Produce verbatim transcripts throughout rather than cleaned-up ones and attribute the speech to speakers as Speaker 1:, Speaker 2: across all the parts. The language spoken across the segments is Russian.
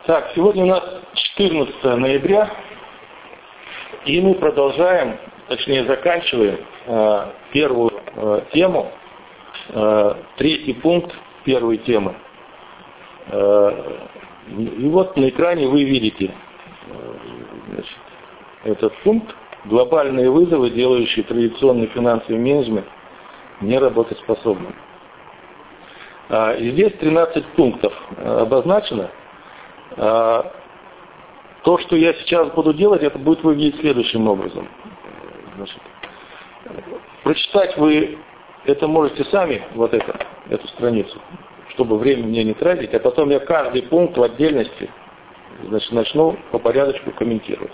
Speaker 1: Так, сегодня у нас четырнадцатое ноября, и мы продолжаем, точнее заканчиваем э, первую э, тему, э, третий пункт первой темы. Э, и вот на экране вы видите э, значит, этот пункт: глобальные вызовы, делающие традиционный финансовый менеджмент неработоспособным. Э, и здесь тринадцать пунктов э, обозначено. То, что я сейчас буду делать, это будет выглядеть следующим образом. Значит, прочитать вы это можете сами, вот это, эту страницу, чтобы время мне не тратить, а потом я каждый пункт в отдельности, значит, начну по порядочку комментировать.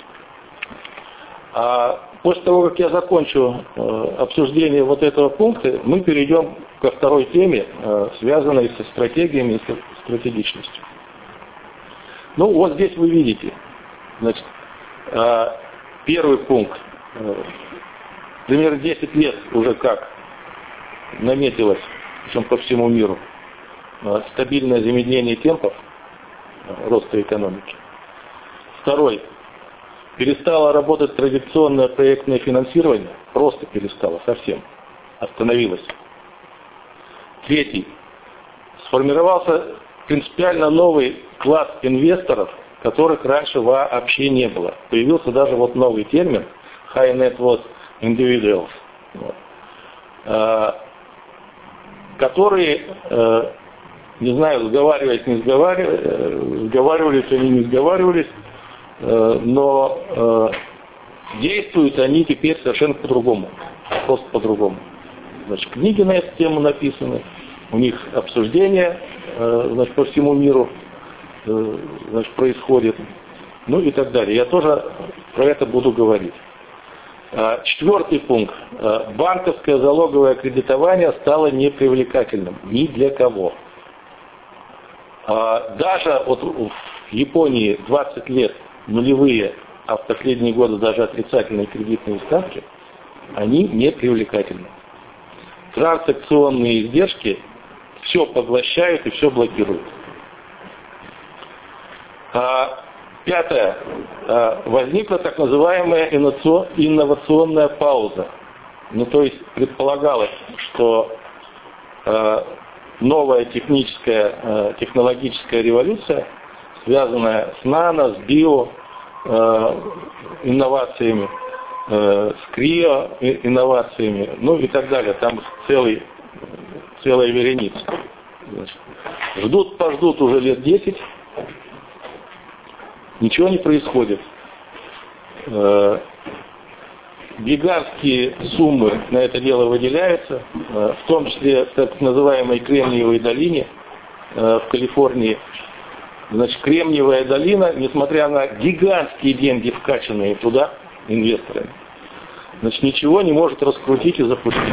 Speaker 1: А после того, как я закончу э, обсуждение вот этого пункта, мы перейдем ко второй теме, э, связанной со стратегиями и стратегичностью. Ну, вот здесь вы видите, значит, первый пункт, примерно десять лет уже как наметилось, причем по всему миру, стабильное замедление темпов роста экономики. Второй, перестало работать традиционное проектное финансирование, просто перестало совсем, остановилось. Третий, сформировался принципиально новый класс инвесторов, которых раньше вообще не было. Появился даже вот новый термин high net worth individuals, вот, э, которые, э, не знаю, сговариваясь, не сговаривались, э, сговаривались они, не сговаривались, э, но э, действуют они теперь совершенно по-другому, просто по-другому. Значит, книги на эту тему написаны, у них обсуждения, значит, по всему миру, значит, происходит, ну и так далее. Я тоже про это буду говорить. Четвертый пункт. Банковское залоговое кредитование стало непривлекательным ни для кого. Даже вот в Японии двадцать лет нулевые, а в последние годы даже отрицательные кредитные ставки, они непривлекательны. Транзакционные издержки все поглощают и все блокируют. А, пятое. А, возникла так называемая инновационная пауза. Ну, то есть предполагалось, что а, новая техническая, а, технологическая революция, связанная с нано, с био а, инновациями, а, с крио инновациями, ну и так далее. Там целый целая вереница. Значит, ждут, пождут уже лет десять, ничего не происходит. Э, гигантские суммы на это дело выделяются, э, в том числе в так называемой Кремниевой долине э, в Калифорнии. Значит, Кремниевая долина, несмотря на гигантские деньги, вкачанные туда инвесторами, значит, ничего не может раскрутить и запустить.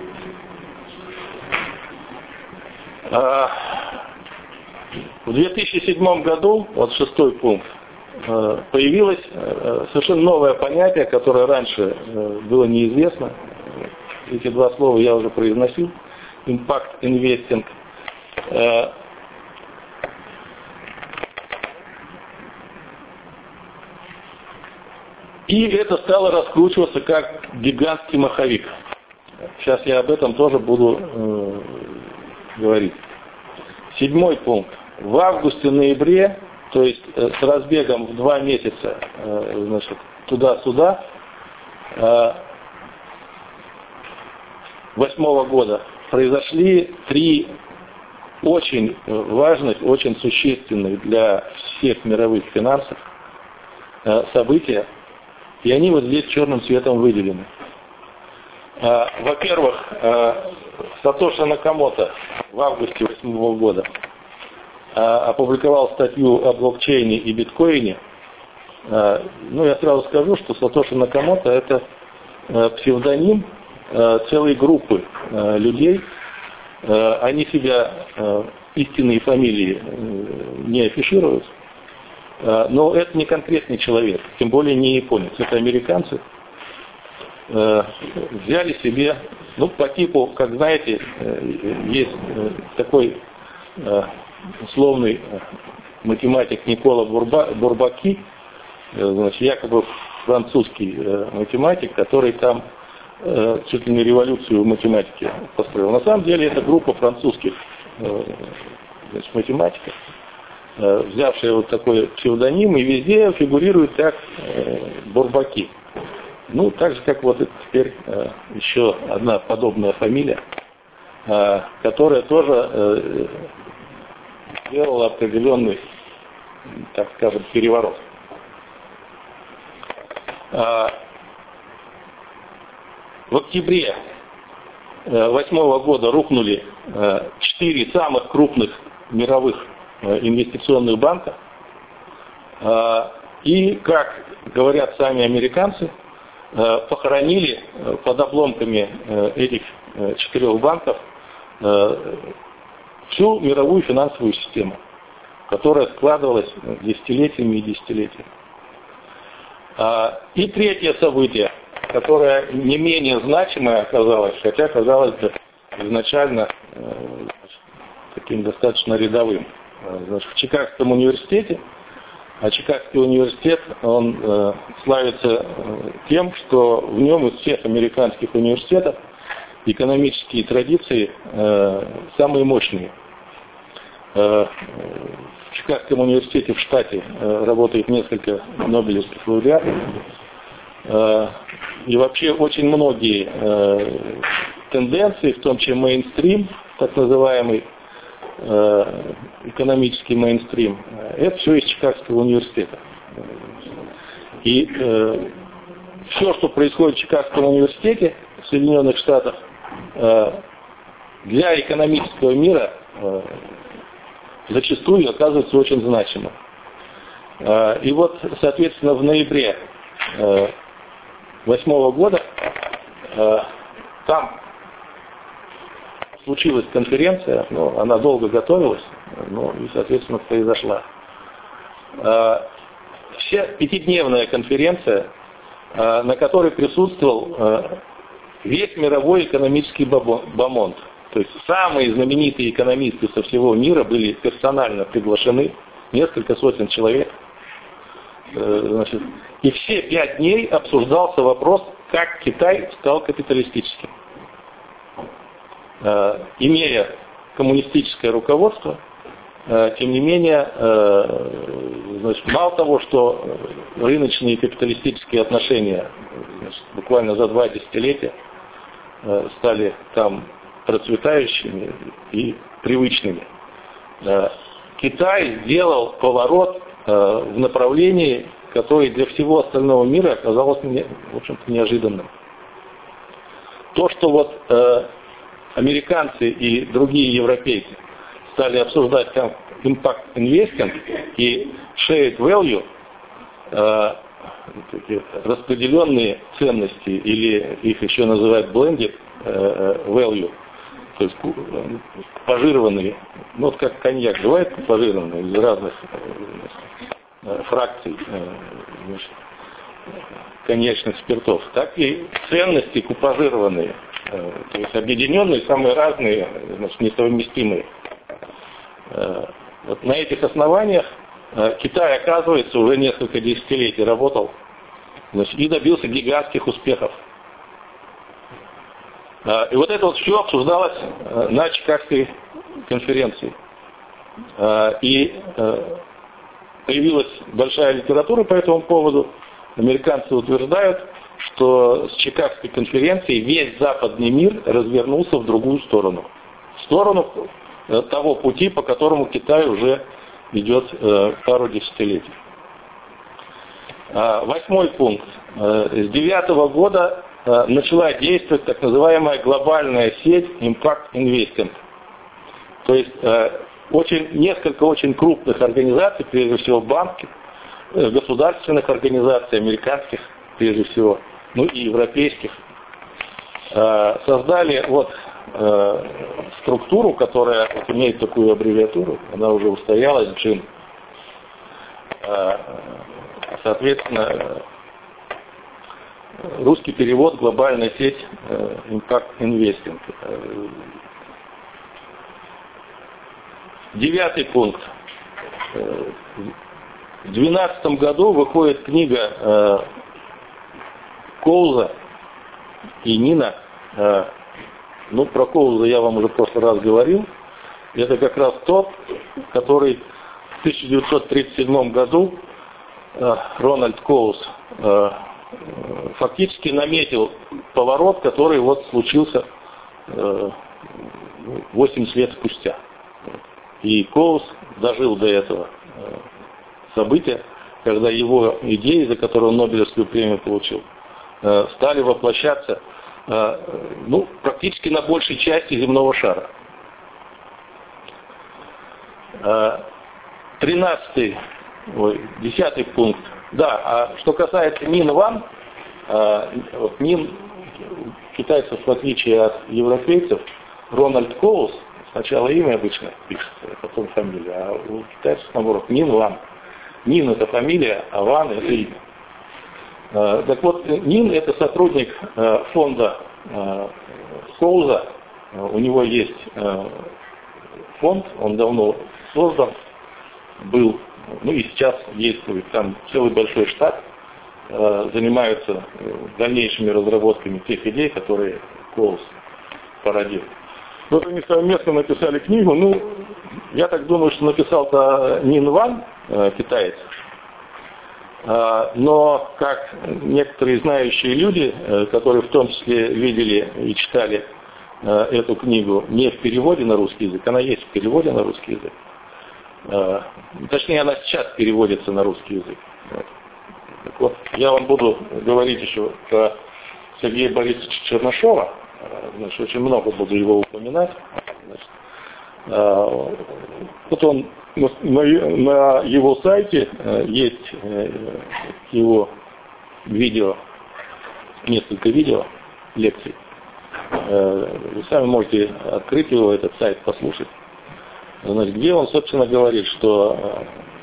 Speaker 1: В две тысячи седьмом году, вот шестой пункт, появилось совершенно новое понятие, которое раньше было неизвестно. Эти два слова я уже произносил. Impact Investing. И это стало раскручиваться как гигантский маховик. Сейчас я об этом тоже буду говорить. Седьмой пункт. В августе-ноябре, то есть э, с разбегом в два месяца, э, значит, туда-сюда, э, восьмого года произошли три очень важных, очень существенных для всех мировых финансов э, события, и они вот здесь черным цветом выделены. Во-первых, Сатоши Накамото в августе две тысячи восьмого года опубликовал статью о блокчейне и биткоине. Ну, я сразу скажу, что Сатоши Накамото — это псевдоним целой группы людей. Они себя истинные фамилии не афишируют. Но это не конкретный человек, тем более не японец. Это американцы. Взяли себе, ну, по типу, как знаете, есть такой условный математик Никола Бурба, Бурбаки, значит, якобы французский математик, который там чуть ли не революцию в математике построил. На самом деле это группа французских значит, математиков, взявшая вот такой псевдоним, и везде фигурирует как Бурбаки. Ну, так же, как вот теперь еще одна подобная фамилия, которая тоже сделала определенный, так скажем, переворот. В октябре две тысячи восьмого года рухнули четыре самых крупных мировых инвестиционных банка. И, как говорят сами американцы, похоронили под обломками этих четырех банков всю мировую финансовую систему, которая складывалась десятилетиями и десятилетиями. И третье событие, которое не менее значимое оказалось, хотя казалось бы изначально таким достаточно рядовым. Значит, в Чикагском университете, а Чикагский университет, он э, славится тем, что в нем из всех американских университетов экономические традиции э, самые мощные. Э, в Чикагском университете в штате э, работает несколько нобелевских лауреатов. Э, и вообще очень многие э, тенденции, в том числе мейнстрим, так называемый, экономический мейнстрим, это все из Чикагского университета. И э, все, что происходит в Чикагском университете в Соединенных Штатах, э, для экономического мира э, зачастую оказывается очень значимым. Э, и вот, соответственно, в ноябре две тысячи восьмого года э, там случилась конференция, но она долго готовилась, ну и, соответственно, произошла. Вся пятидневная конференция, на которой присутствовал весь мировой экономический бомонд. То есть самые знаменитые экономисты со всего мира были персонально приглашены, несколько сотен человек. Значит, и все пять дней обсуждался вопрос, как Китай стал капиталистическим. Имея коммунистическое руководство, тем не менее, значит, мало того, что рыночные капиталистические отношения значит, буквально за два десятилетия стали там процветающими и привычными, Китай сделал поворот в направлении, которое для всего остального мира оказалось, в общем-то, неожиданным. То, что вот американцы и другие европейцы стали обсуждать как impact investing и shared value, э, распределенные ценности, или их еще называют blended э, value, то есть пажированные, ну вот как коньяк бывает пажированный из разных э, фракций э, значит, коньячных спиртов, так и ценности купажированные. То есть объединенные, самые разные, значит, несовместимые. Вот на этих основаниях Китай, оказывается, уже несколько десятилетий работал, значит, и добился гигантских успехов. И вот это вот все обсуждалось на Чикагской конференции. И появилась большая литература по этому поводу. Американцы утверждают, что с Чикагской конференции весь западный мир развернулся в другую сторону. В сторону того пути, по которому Китай уже идет э, пару десятилетий. А, восьмой пункт. Э, с девятого года э, начала действовать так называемая глобальная сеть Impact Investing. То есть э, очень, несколько очень крупных организаций, прежде всего банки, э, государственных организаций, американских прежде всего, ну и европейских, создали вот структуру, которая вот имеет такую аббревиатуру, она уже устоялась, джин. Соответственно, русский перевод — глобальная сеть Impact Investing. Девятый пункт. В две тысячи двенадцатом году выходит книга Коуза и Нина. Ну, про Коуза я вам уже в прошлый раз говорил. Это как раз тот, который в тысяча девятьсот тридцать седьмом году Рональд Коуз фактически наметил поворот, который вот случился восемьдесят лет спустя. И Коуз дожил до этого события, когда его идеи, за которые он Нобелевскую премию получил, стали воплощаться ну, практически на большей части земного шара. Тринадцатый, ой, десятый пункт. Да, а что касается Нин Ван, вот Нин, китайцев, в отличие от европейцев, Рональд Коуз, сначала имя обычно пишется, потом фамилия, а у китайцев, наоборот, Нин Ван. Нин это фамилия, а Ван это имя. Так вот, Нин это сотрудник фонда Коуза, у него есть фонд, он давно создан, был, ну и сейчас действует, там целый большой штат, занимаются дальнейшими разработками тех идей, которые Коуз породил. Вот они совместно написали книгу, ну, я так думаю, что написал-то Нин Ван, китаец, но как некоторые знающие люди, которые в том числе видели и читали эту книгу не в переводе на русский язык, она есть в переводе на русский язык, точнее она сейчас переводится на русский язык. Так вот, я вам буду говорить еще про Сергея Борисовича Чернышова, значит, очень много буду его упоминать. Значит, вот он на, на его сайте есть его видео, несколько видео, лекций. Вы сами можете открыть его, этот сайт, послушать. Значит, где он, собственно, говорит, что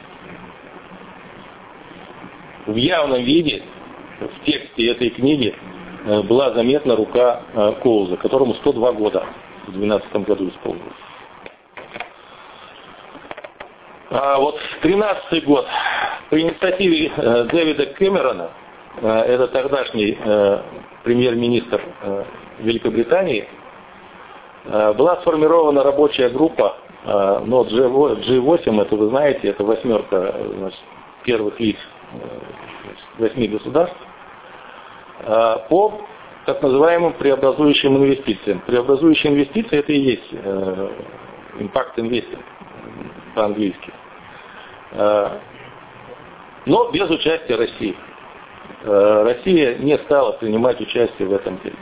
Speaker 1: в явном виде в тексте этой книги была заметна рука Коуза, которому сто два года в двенадцатом году исполнилось. А вот тринадцатый год по инициативе Дэвида Кэмерона, это тогдашний премьер-министр Великобритании, была сформирована рабочая группа, но джи восемь, это вы знаете, это восьмерка, значит, первых лиц восьми государств, по так называемым преобразующим инвестициям. Преобразующие инвестиции это и есть impact investing по-английски. Но без участия России. Россия не стала принимать участие в этом деле.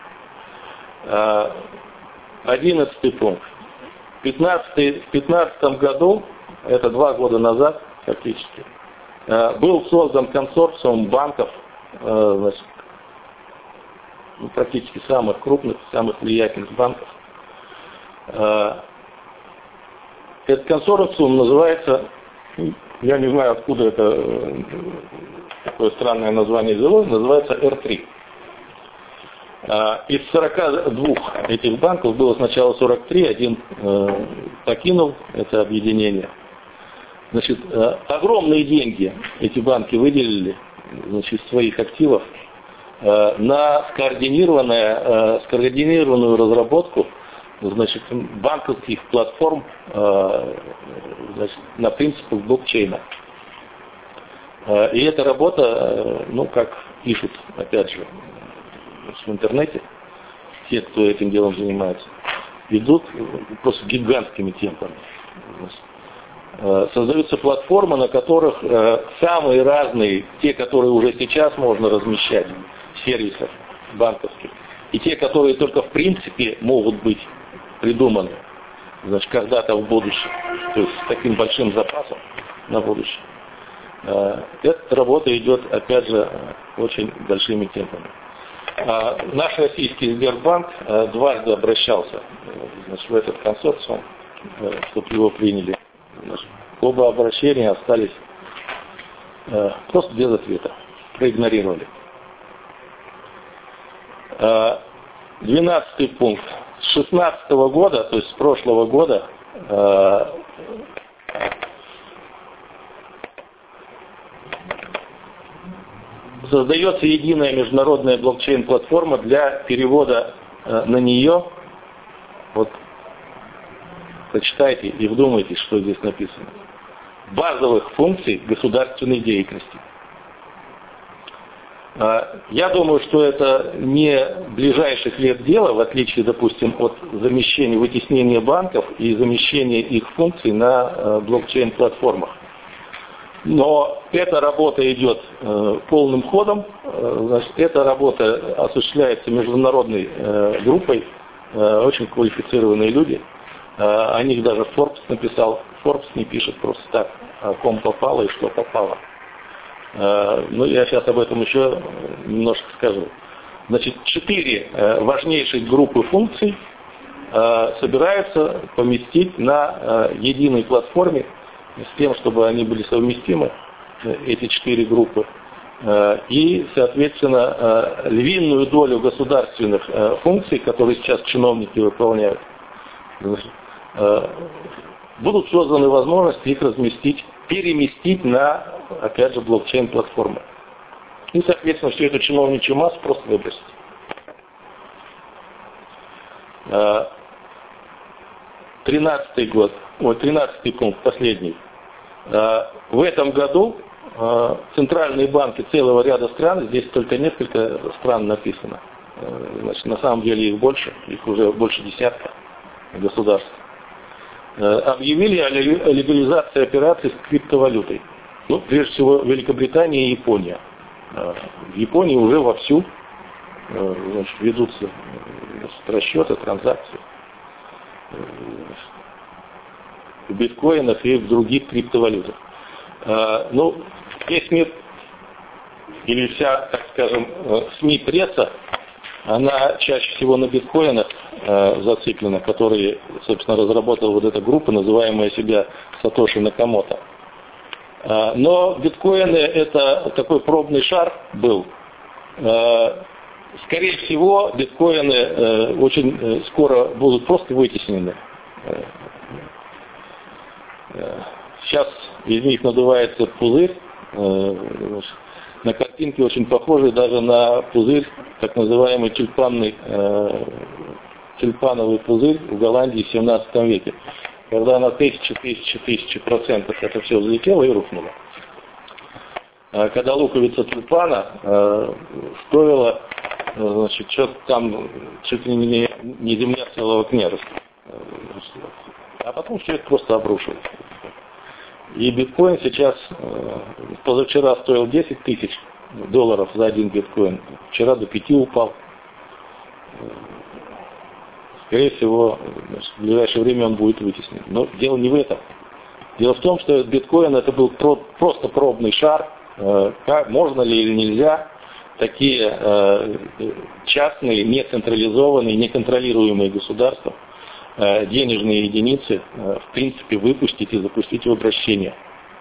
Speaker 1: Одиннадцатый пункт. В две тысячи пятнадцатом году, это два года назад фактически, был создан консорциум банков, значит, практически самых крупных, самых влиятельных банков. Этот консорциум называется, я не знаю, откуда это такое странное название взялось, называется эр три. Из сорока двух этих банков было сначала сорок три, один покинул это объединение. Значит, огромные деньги эти банки выделили, значит, своих активов на скоординированную, скоординированную разработку, значит, банковских платформ, значит, на принципах блокчейна. И эта работа, ну, как пишут, опять же, в интернете, те, кто этим делом занимается, идут просто гигантскими темпами. Создаются платформы, на которых самые разные, те, которые уже сейчас можно размещать, сервисов банковских, и те, которые только в принципе могут быть придуманы, значит, когда-то в будущем, то есть с таким большим запасом на будущее. Эта работа идет, опять же, очень большими темпами. Наш российский Сбербанк дважды обращался, значит, в этот консорциум, чтобы его приняли. Значит, оба обращения остались просто без ответа, проигнорировали. Двенадцатый пункт. С шестнадцатого года, то есть с прошлого года, создается единая международная блокчейн-платформа для перевода э, на нее. Вот, почитайте и вдумайтесь, что здесь написано. Базовых функций государственной деятельности. Я думаю, что это не ближайших лет дело, в отличие, допустим, от замещения, вытеснения банков и замещения их функций на блокчейн-платформах. Но эта работа идет полным ходом. Значит, эта работа осуществляется международной группой, очень квалифицированные люди. О них даже Forbes написал. Forbes не пишет просто так, о ком попало и что попало. Ну, я сейчас об этом еще немножко скажу. Значит, четыре важнейших группы функций собираются поместить на единой платформе с тем, чтобы они были совместимы, эти четыре группы. И, соответственно, львиную долю государственных функций, которые сейчас чиновники выполняют, будут созданы возможности их разместить, переместить на, опять же, блокчейн-платформы. И, соответственно, всю эту чиновничью массу просто выбросить. Тринадцатый год, ой, тринадцатый пункт, последний. В этом году центральные банки целого ряда стран, здесь только несколько стран написано, значит, на самом деле их больше, их уже больше десятка государств, объявили о легализации операций с криптовалютой. Ну, прежде всего, Великобритания и Япония. В Японии уже вовсю значит, ведутся расчеты, транзакции в биткоинах и в других криптовалютах. Ну, весь мир, или вся, так скажем, СМИ-пресса, она чаще всего на биткоинах э, зациклена, которые, собственно, разработала вот эта группа, называемая себя Сатоши Накамото. Э, но биткоины это такой пробный шар был. Э, скорее всего, биткоины э, очень э, скоро будут просто вытеснены. Э, э, сейчас из них надувается пузырь. Э, На картинке очень похожий даже на пузырь, так называемый тюльпанный, э, тюльпановый пузырь в Голландии в семнадцатом веке. Когда на тысячи, тысячи, тысячи процентов это все взлетело и рухнуло. А когда луковица тюльпана э, стоила, значит, что-то там чуть ли не, не земля целого княжества. А потом все это просто обрушилось. И биткоин сейчас, позавчера стоил десять тысяч долларов за один биткоин, вчера до пяти упал. Скорее всего, в ближайшее время он будет вытеснен. Но дело не в этом. Дело в том, что биткоин это был просто пробный шар, как, можно ли или нельзя такие частные, нецентрализованные, неконтролируемые государства денежные единицы, в принципе, выпустить и запустить в обращение.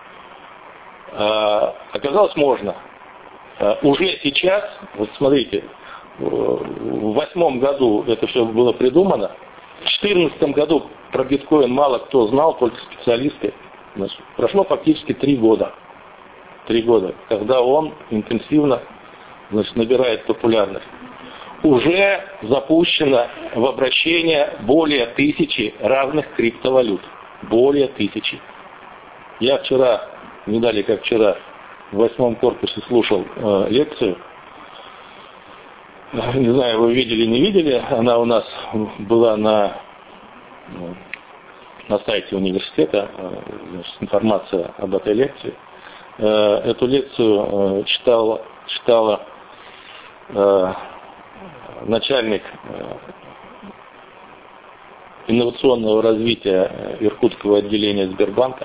Speaker 1: Оказалось, можно. Уже сейчас, вот смотрите, в восьмом году это все было придумано, в две тысячи четырнадцатом году про биткоин мало кто знал, только специалисты. Значит, прошло фактически три года. Три года, когда он интенсивно, значит, набирает популярность. Уже запущено в обращение более тысячи разных криптовалют. Более тысячи. Я вчера, не далее как вчера, в восьмом корпусе слушал э, лекцию. Не знаю, вы видели, не видели. Она у нас была на, на сайте университета. Значит, информация об этой лекции. Э, эту лекцию э, читала, читала э, начальник инновационного развития Иркутского отделения Сбербанка.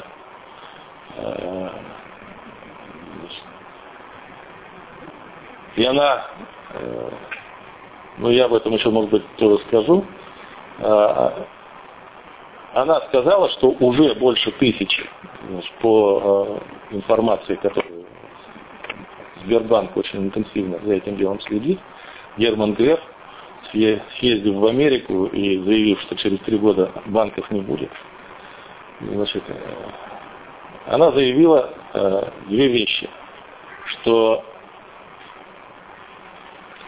Speaker 1: И она, ну я об этом еще, может быть, тоже скажу, она сказала, что уже больше тысячи, значит, по информации, которую Сбербанк очень интенсивно за этим делом следит, Герман Греф, съездив в Америку и заявив, что через три года банков не будет, значит, она заявила э, две вещи, что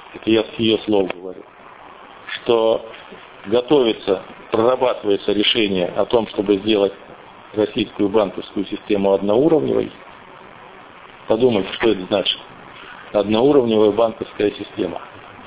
Speaker 1: это я с ее слов говорю, что готовится, прорабатывается решение о том, чтобы сделать российскую банковскую систему одноуровневой. Подумайте, что это значит. Одноуровневая банковская система.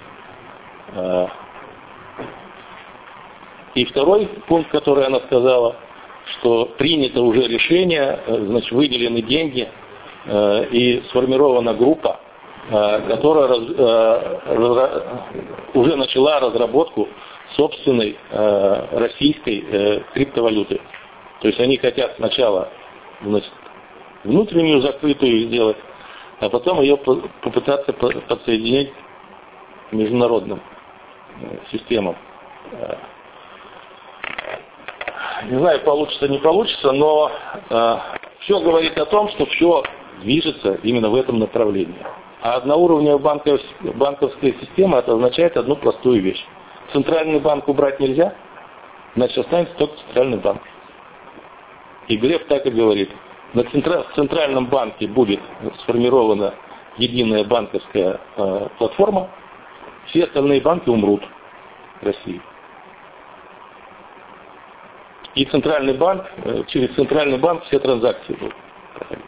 Speaker 1: И второй пункт, который она сказала, что принято уже решение, значит, выделены деньги и сформирована группа, которая раз, уже начала разработку собственной российской криптовалюты. То есть они хотят сначала, значит, внутреннюю закрытую сделать, а потом ее попытаться подсоединить к международным системам. Не знаю, получится, не получится, но э, все говорит о том, что все движется именно в этом направлении. А одноуровневая банковская, банковская система, это означает одну простую вещь. Центральный банк убрать нельзя, значит останется только центральный банк. И Глеб так и говорит. На центра, в центральном банке будет сформирована единая банковская э, платформа, все остальные банки умрут в России. И центральный банк, через центральный банк все транзакции будут проходить.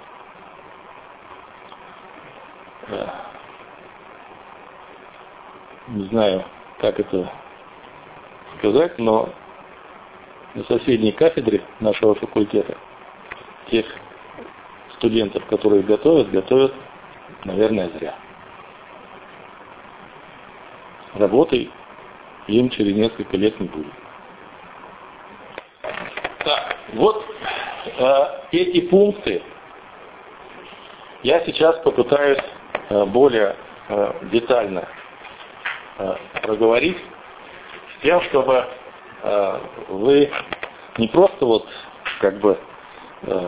Speaker 1: Не знаю, как это сказать, но на соседней кафедре нашего факультета тех студентов, которые готовят, готовят, наверное, зря. Работы им через несколько лет не будет. Так, вот э, эти пункты я сейчас попытаюсь э, более э, детально э, проговорить, с тем, чтобы э, вы не просто вот как бы э,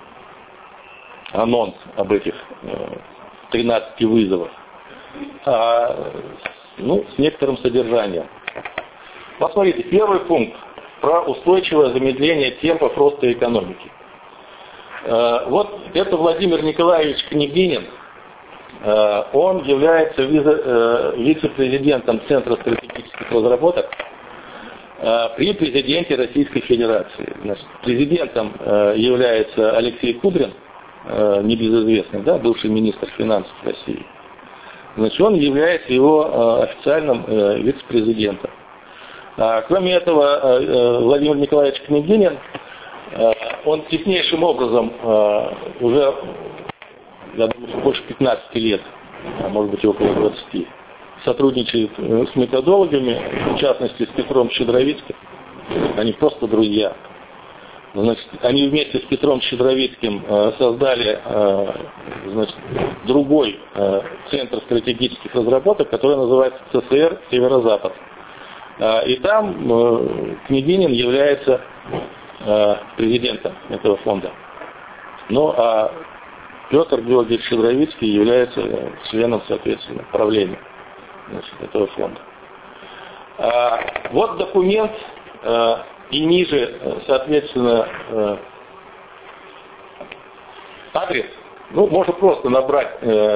Speaker 1: анонс об этих э, тринадцати вызовах, а ну, с некоторым содержанием. Посмотрите, первый пункт про устойчивое замедление темпов роста экономики. Вот это Владимир Николаевич Княгинин. Он является вице-президентом Центра стратегических разработок при президенте Российской Федерации. Значит, президентом является Алексей Кудрин, небезызвестный, да, бывший министр финансов России. Значит, он является его официальным вице-президентом. Кроме этого, Владимир Николаевич Княгинин, он теснейшим образом уже, я думаю, больше пятнадцати лет, а может быть около двадцати, сотрудничает с методологами, в частности с Петром Щедровицким. Они просто друзья. Значит, они вместе с Петром Щедровицким создали, значит, другой центр стратегических разработок, который называется ЦСР Северо-Запад. И там Княгинин является президентом этого фонда. Ну а Петр Георгиевич Щедровицкий является членом, соответственно, правления, значит, этого фонда. Вот документ, и ниже, соответственно, адрес. Ну, можно просто набрать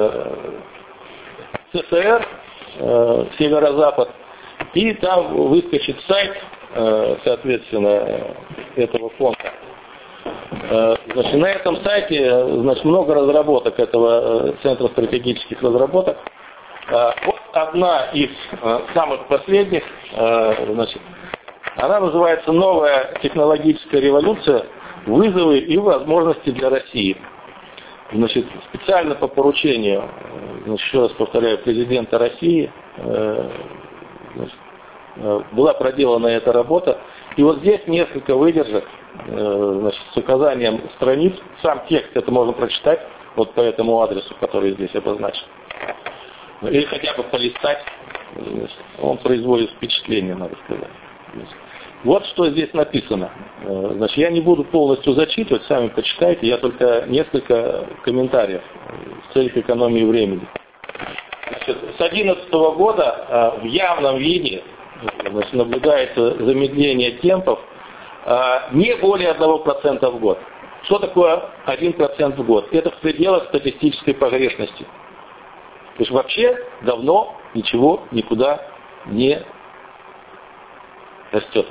Speaker 1: ЦСР, Северо-Запад, и там выскочит сайт, соответственно, этого фонда. Значит, на этом сайте, значит, много разработок этого Центра стратегических разработок. Вот одна из самых последних, значит, она называется «Новая технологическая революция. Вызовы и возможности для России». Значит, специально по поручению, значит, еще раз повторяю, президента России, значит, была проделана эта работа. И вот здесь несколько выдержек, значит, с указанием страниц. Сам текст это можно прочитать вот по этому адресу, который здесь обозначен. Или хотя бы полистать. Значит, он производит впечатление, надо сказать. Вот что здесь написано. Значит, я не буду полностью зачитывать, сами почитайте, я только несколько комментариев в целях экономии времени. Значит, с две тысячи одиннадцатого года в явном виде, значит, наблюдается замедление темпов не более одного процента в год. Что такое один процент в год? Это в пределах статистической погрешности. То есть вообще давно ничего никуда не растет.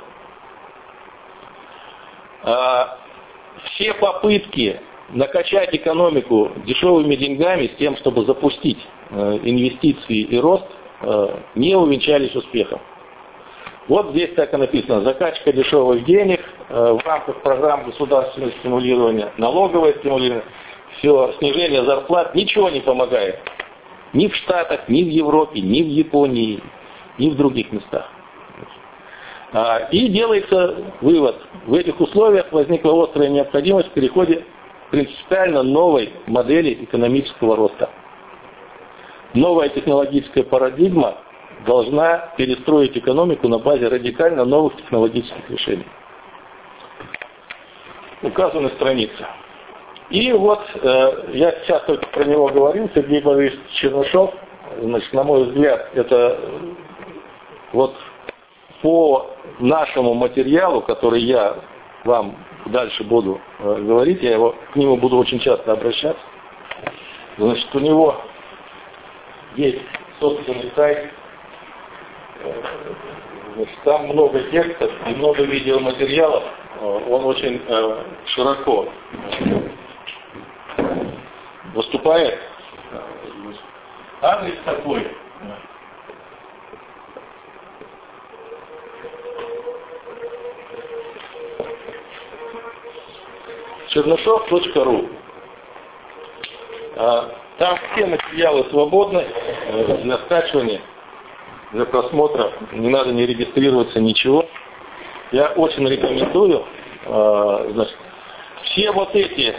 Speaker 1: А, все попытки накачать экономику дешевыми деньгами с тем, чтобы запустить э, инвестиции и рост, э, не увенчались успехом. Вот здесь так и написано: закачка дешевых денег э, в рамках программ государственного стимулирования, налоговое стимулирование, все, снижение зарплат, ничего не помогает. Ни в Штатах, ни в Европе, ни в Японии, ни в других местах. А, и делается вывод: в этих условиях возникла острая необходимость в переходе к принципиально новой модели экономического роста. Новая технологическая парадигма должна перестроить экономику на базе радикально новых технологических решений. Указаны страницы. И вот, э, я сейчас только про него говорил, Сергей Борисович Чернышов, значит, на мой взгляд, это вот по нашему материалу, который я вам дальше буду э, говорить, я его, к нему буду очень часто обращаться. Значит, у него есть собственный сайт, э, значит, там много текстов и много видеоматериалов, э, он очень э, широко выступает. Адрес такой. чернышов точка ру. Там все материалы свободны для скачивания, для просмотра. Не надо не регистрироваться, ничего. Я очень рекомендую. Значит, все вот эти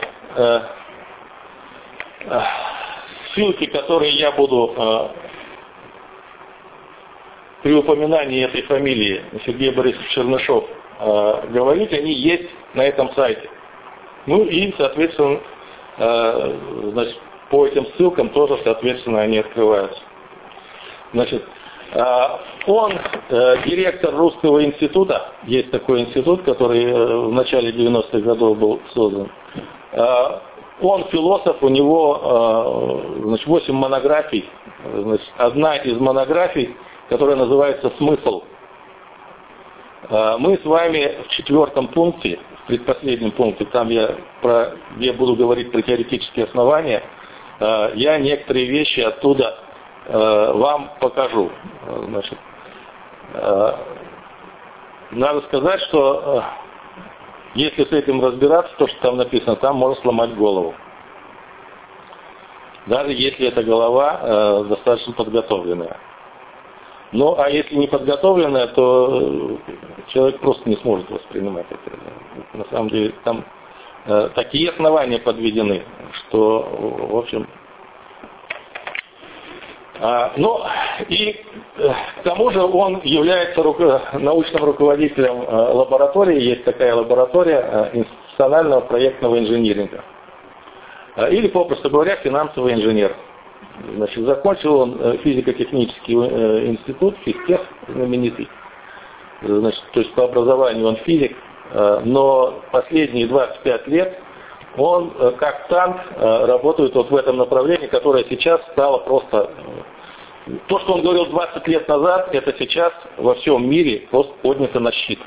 Speaker 1: ссылки, которые я буду при упоминании этой фамилии Сергей Борисович Чернышов говорить, они есть на этом сайте. Ну и, соответственно, значит, по этим ссылкам тоже, соответственно, они открываются. Значит, он директор Русского института, есть такой институт, который в начале девяностых годов был создан. Он философ, у него, значит, восемь монографий. Значит, одна из монографий, которая называется «Смысл». Мы с вами в четвертом пункте, в предпоследнем пункте, там я, про, я буду говорить про теоретические основания, я некоторые вещи оттуда вам покажу. Значит, надо сказать, что если с этим разбираться, то, что там написано, там можно сломать голову. Даже если эта голова э, достаточно подготовленная. Ну, а если не подготовленная, то человек просто не сможет воспринимать это. На самом деле, там э, такие основания подведены, что, в общем... А, ну, и э, к тому же он является руко- научным руководителем э, лаборатории, есть такая лаборатория э, институционального проектного инжиниринга. Э, или, попросту говоря, финансовый инженер. Значит, закончил он э, физико-технический э, институт, физтех знаменитый. Значит, то есть по образованию он физик, э, но последние двадцать пять лет он э, как танк э, работает вот в этом направлении, которое сейчас стало просто... Э, то, что он говорил двадцать лет назад, это сейчас во всем мире просто поднято на щит.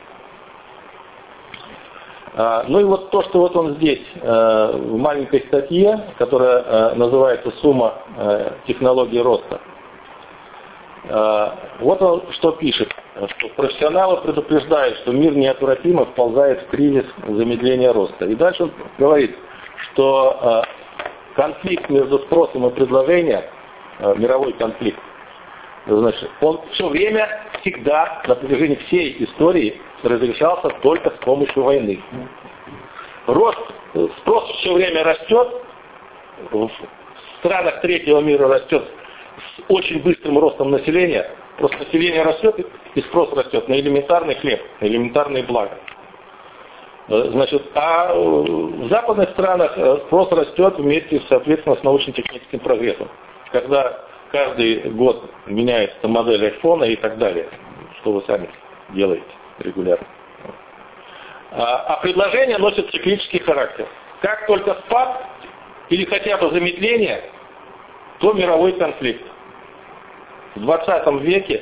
Speaker 1: А, ну и вот то, что вот он здесь, э, в маленькой статье, которая э, называется «Сумма э, технологий роста», э, вот он что пишет, что профессионалы предупреждают, что мир неотвратимо вползает в кризис замедления роста. И дальше он говорит, что э, конфликт между спросом и предложением, э, мировой конфликт, значит, он все время, всегда, на протяжении всей истории разрешался только с помощью войны. Рост, спрос все время растет, в странах третьего мира растет с очень быстрым ростом населения. Просто население растет и спрос растет на элементарный хлеб, на элементарные блага. Значит, а в западных странах спрос растет вместе, соответственно, с научно-техническим прогрессом. Когда каждый год меняется модель айфона и так далее, что вы сами делаете регулярно. А, а предложение носит циклический характер. Как только спад или хотя бы замедление, то мировой конфликт. В двадцатом веке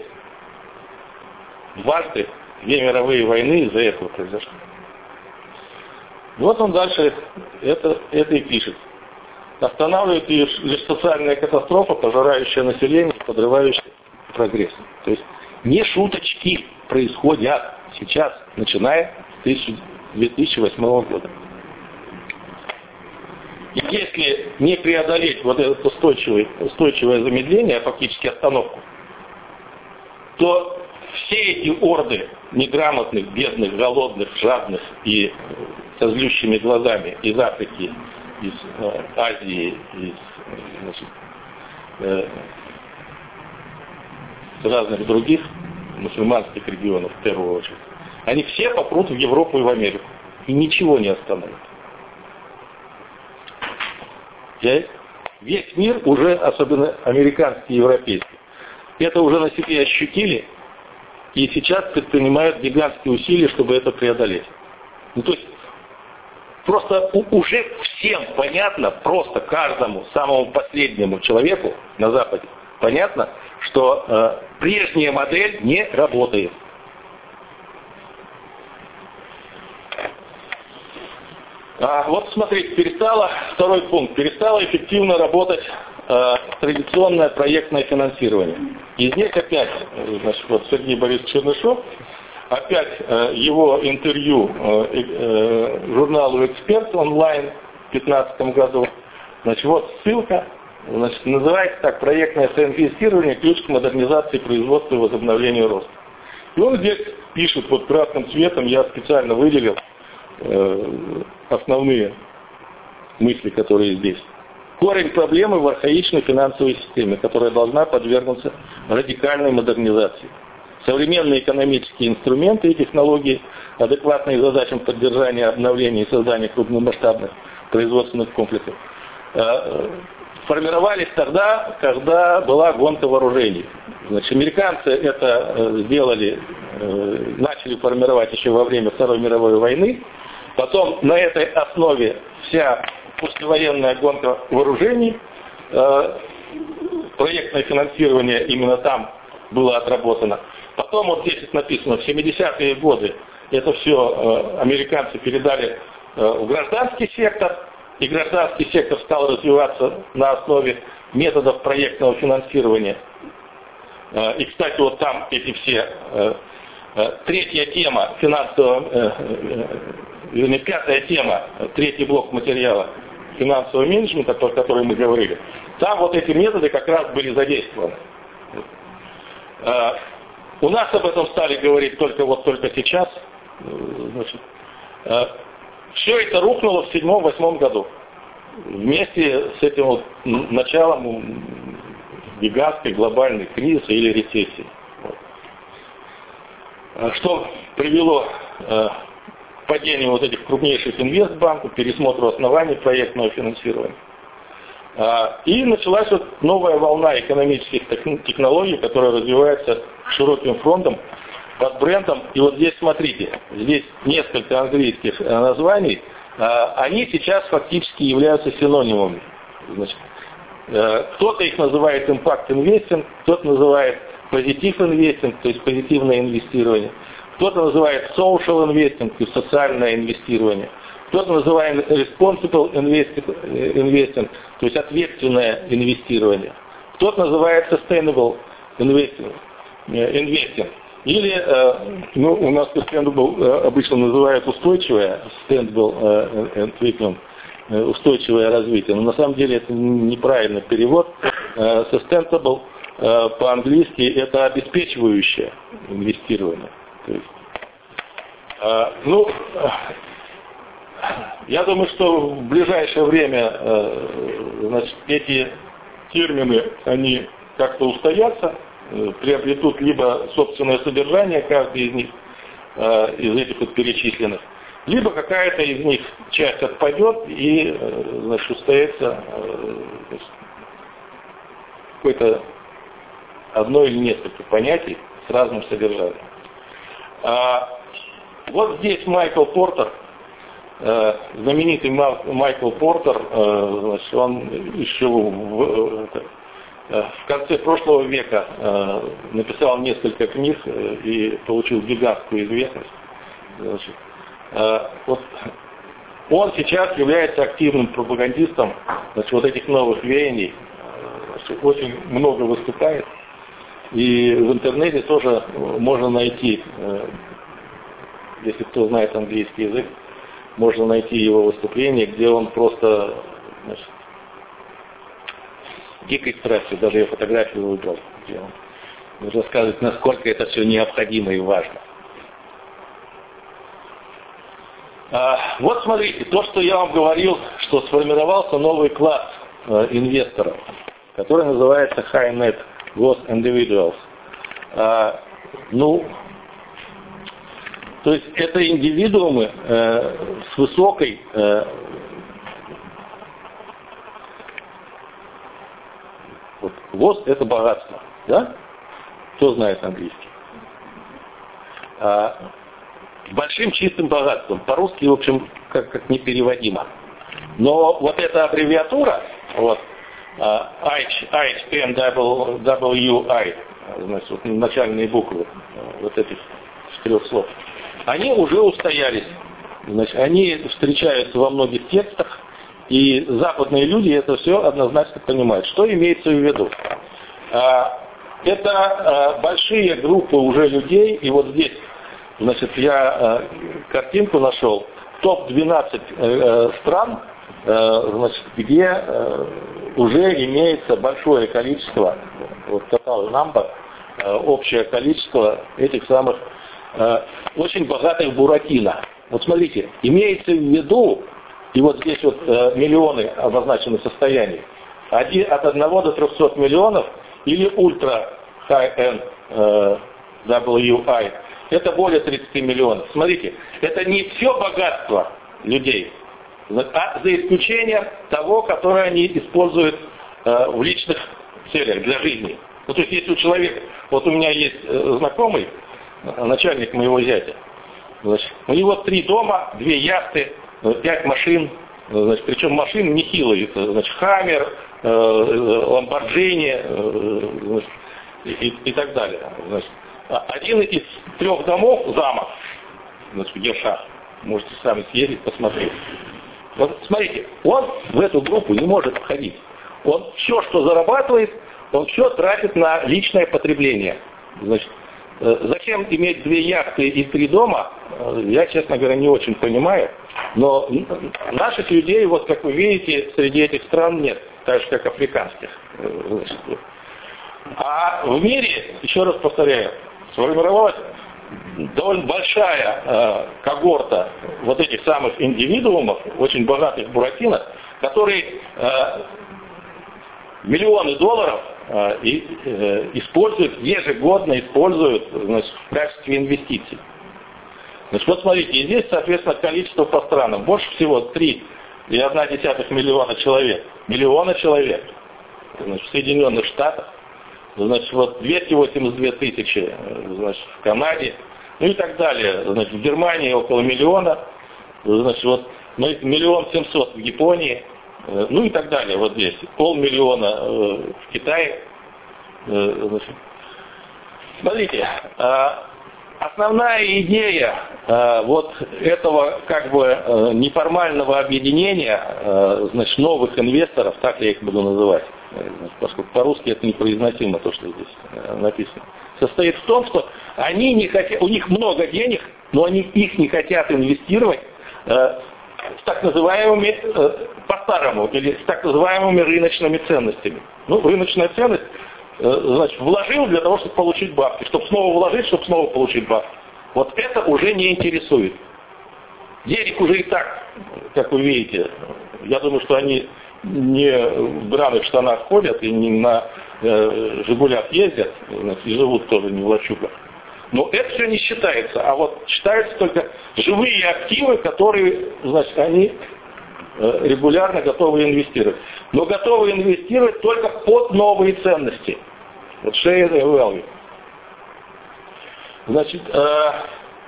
Speaker 1: дважды две мировые войны из-за этого произошли. Вот он дальше это, это и пишет. Останавливает лишь, лишь социальная катастрофа, пожирающая население, подрывающая прогресс. То есть не шуточки происходят сейчас, начиная с две тысячи восьмого года. И если не преодолеть вот это устойчивое, устойчивое замедление, а фактически остановку, то все эти орды неграмотных, бедных, голодных, жадных и со злющими глазами из Африки, из э, Азии, из значит, э, с разных других мусульманских регионов в первую очередь, они все попрут в Европу и в Америку. И ничего не остановит. Весь мир уже, особенно американский и европейский, это уже на себе ощутили, и сейчас предпринимают гигантские усилия, чтобы это преодолеть. Ну, то есть, просто уже всем понятно, просто каждому, самому последнему человеку на Западе, понятно, что э, прежняя модель не работает. А вот смотрите, перестало, второй пункт, перестало эффективно работать э, традиционное проектное финансирование. И здесь опять, значит, вот Сергей Борисович Чернышов, опять э, его интервью э, э, журналу «Эксперт» онлайн в две тысячи пятнадцатом году. Значит, вот ссылка, значит, называется так: «Проектное соинвестирование. Ключ к модернизации производства и возобновлению роста». И он здесь пишет, вот красным цветом я специально выделил основные мысли, которые здесь. Корень проблемы в архаичной финансовой системе, которая должна подвергнуться радикальной модернизации. Современные экономические инструменты и технологии, адекватные задачам поддержания, обновления и создания крупномасштабных производственных комплексов, формировались тогда, когда была гонка вооружений. Значит, американцы это сделали, начали формировать еще во время Второй мировой войны. Потом на этой основе вся послевоенная гонка вооружений, э, проектное финансирование именно там было отработано. Потом вот здесь написано, в семидесятые годы это все э, американцы передали э, в гражданский сектор, и гражданский сектор стал развиваться на основе методов проектного финансирования. Э, и, кстати, вот там эти все... Э, э, третья тема финансового... Э, э, Вернее, пятая тема, третий блок материала финансового менеджмента, о котором мы говорили, там вот эти методы как раз были задействованы. У нас об этом стали говорить только вот только сейчас. Значит, все это рухнуло в седьмом-восьмом году. Вместе с этим вот началом гигантской глобальной кризиса или рецессии. Что привело к падению вот этих крупнейших инвестбанков, пересмотру оснований проектного финансирования. И началась вот новая волна экономических технологий, которая развивается широким фронтом под брендом. И вот здесь смотрите, здесь несколько английских названий, они сейчас фактически являются синонимами. Значит, кто-то их называет impact investing, кто-то называет positive investing, то есть позитивное инвестирование. Кто-то называет social investing, то есть социальное инвестирование. Кто-то называет responsible investing, то есть ответственное инвестирование. Кто-то называет sustainable investing. investing. Или, ну, у нас sustainable обычно называют устойчивое, sustainable entwicklung, устойчивое развитие. Но на самом деле это неправильный перевод. Sustainable по-английски это обеспечивающее инвестирование. То есть, э, ну, я думаю, что в ближайшее время э, значит, эти термины, они как-то устоятся, э, приобретут либо собственное содержание, каждый из них, э, из этих вот перечисленных, либо какая-то из них часть отпадет и э, значит, устоится э, какое-то одно или несколько понятий с разным содержанием. А, вот здесь Майкл Портер, э, знаменитый Майкл Портер, э, значит, он еще в, в конце прошлого века написал несколько книг и получил гигантскую известность. Значит, вот он сейчас является активным пропагандистом, значит, вот этих новых веяний, значит, очень много выступает. И в интернете тоже можно найти, если кто знает английский язык, можно найти его выступление, где он просто, значит, дикой страстью, даже я фотографию выбрал, где он рассказывает, насколько это все необходимо и важно. А, вот смотрите, то, что я вам говорил, что сформировался новый класс э, инвесторов, который называется High Net Worth Individuals. А, ну, то есть это индивидуумы э, с высокой э, вот, ВОЗ это богатство, да? Кто знает английский? А, большим чистым богатством. По-русски, в общем, как, как непереводимо. Но вот эта аббревиатура, вот, H, H, N, W, I, значит, вот начальные буквы вот этих четырех слов, они уже устоялись. Значит, они встречаются во многих текстах, и западные люди это все однозначно понимают. Что имеется в виду? Это большие группы уже людей, и вот здесь, значит, я картинку нашел, топ двенадцать стран, значит, где уже имеется большое количество, вот total number, общее количество этих самых очень богатых буратино. Вот смотрите, имеется в виду, и вот здесь вот миллионы обозначены состояния, от одного до трехсот миллионов или ультра high-end дабл ю ай, это более тридцати миллионов. Смотрите, это не все богатство людей, а за исключением того, которое они используют э, в личных целях для жизни. Ну, то есть, если у человека, вот у меня есть э, знакомый, э, начальник моего зятя, значит, у него три дома, две яхты, э, пять машин, э, значит, причем машины нехилые, значит, Хаммер, э, Ламборджини, э, значит, и, и так далее. Значит, один из трех домов замок, значит, в Гершах, можете сами съездить, посмотреть. Вот смотрите, он в эту группу не может входить. Он все, что зарабатывает, он все тратит на личное потребление. Значит, зачем иметь две яхты и три дома, я, честно говоря, не очень понимаю. Но наших людей, вот как вы видите, среди этих стран нет, так же как африканских. Значит, а в мире, еще раз повторяю, сформировалась довольно большая э, когорта вот этих самых индивидуумов, очень богатых буратино, которые э, миллионы долларов э, и, э, используют, ежегодно используют, значит, в качестве инвестиций. Значит, вот смотрите, и здесь, соответственно, количество по странам. Больше всего три и одна десятых миллиона человек. Миллиона человек. Значит, в Соединенных Штатах. Значит, вот двести восемьдесят две тысячи, значит, в Канаде, ну и так далее. Значит, в Германии около миллиона, значит, вот миллион семьсот в Японии, ну и так далее. Вот здесь полмиллиона в Китае. Значит. Смотрите, основная идея вот этого как бы неформального объединения, значит, новых инвесторов, так я их буду называть, поскольку по-русски это непроизносимо, то, что здесь написано, состоит в том, что они не хотят, у них много денег, но они их не хотят инвестировать э, с так называемыми, э, по-старому, или с так называемыми рыночными ценностями. Ну, рыночная ценность, э, значит, вложил для того, чтобы получить бабки, чтобы снова вложить, чтобы снова получить бабки. Вот это уже не интересует. Денег уже и так, как вы видите, я думаю, что они не в драных штанах ходят и не на э, «Жигулях» ездят, и живут тоже не в лачугах. Но это все не считается. А вот считаются только живые активы, которые, значит, они э, регулярно готовы инвестировать. Но готовы инвестировать только под новые ценности. Вот share the value. Значит, э,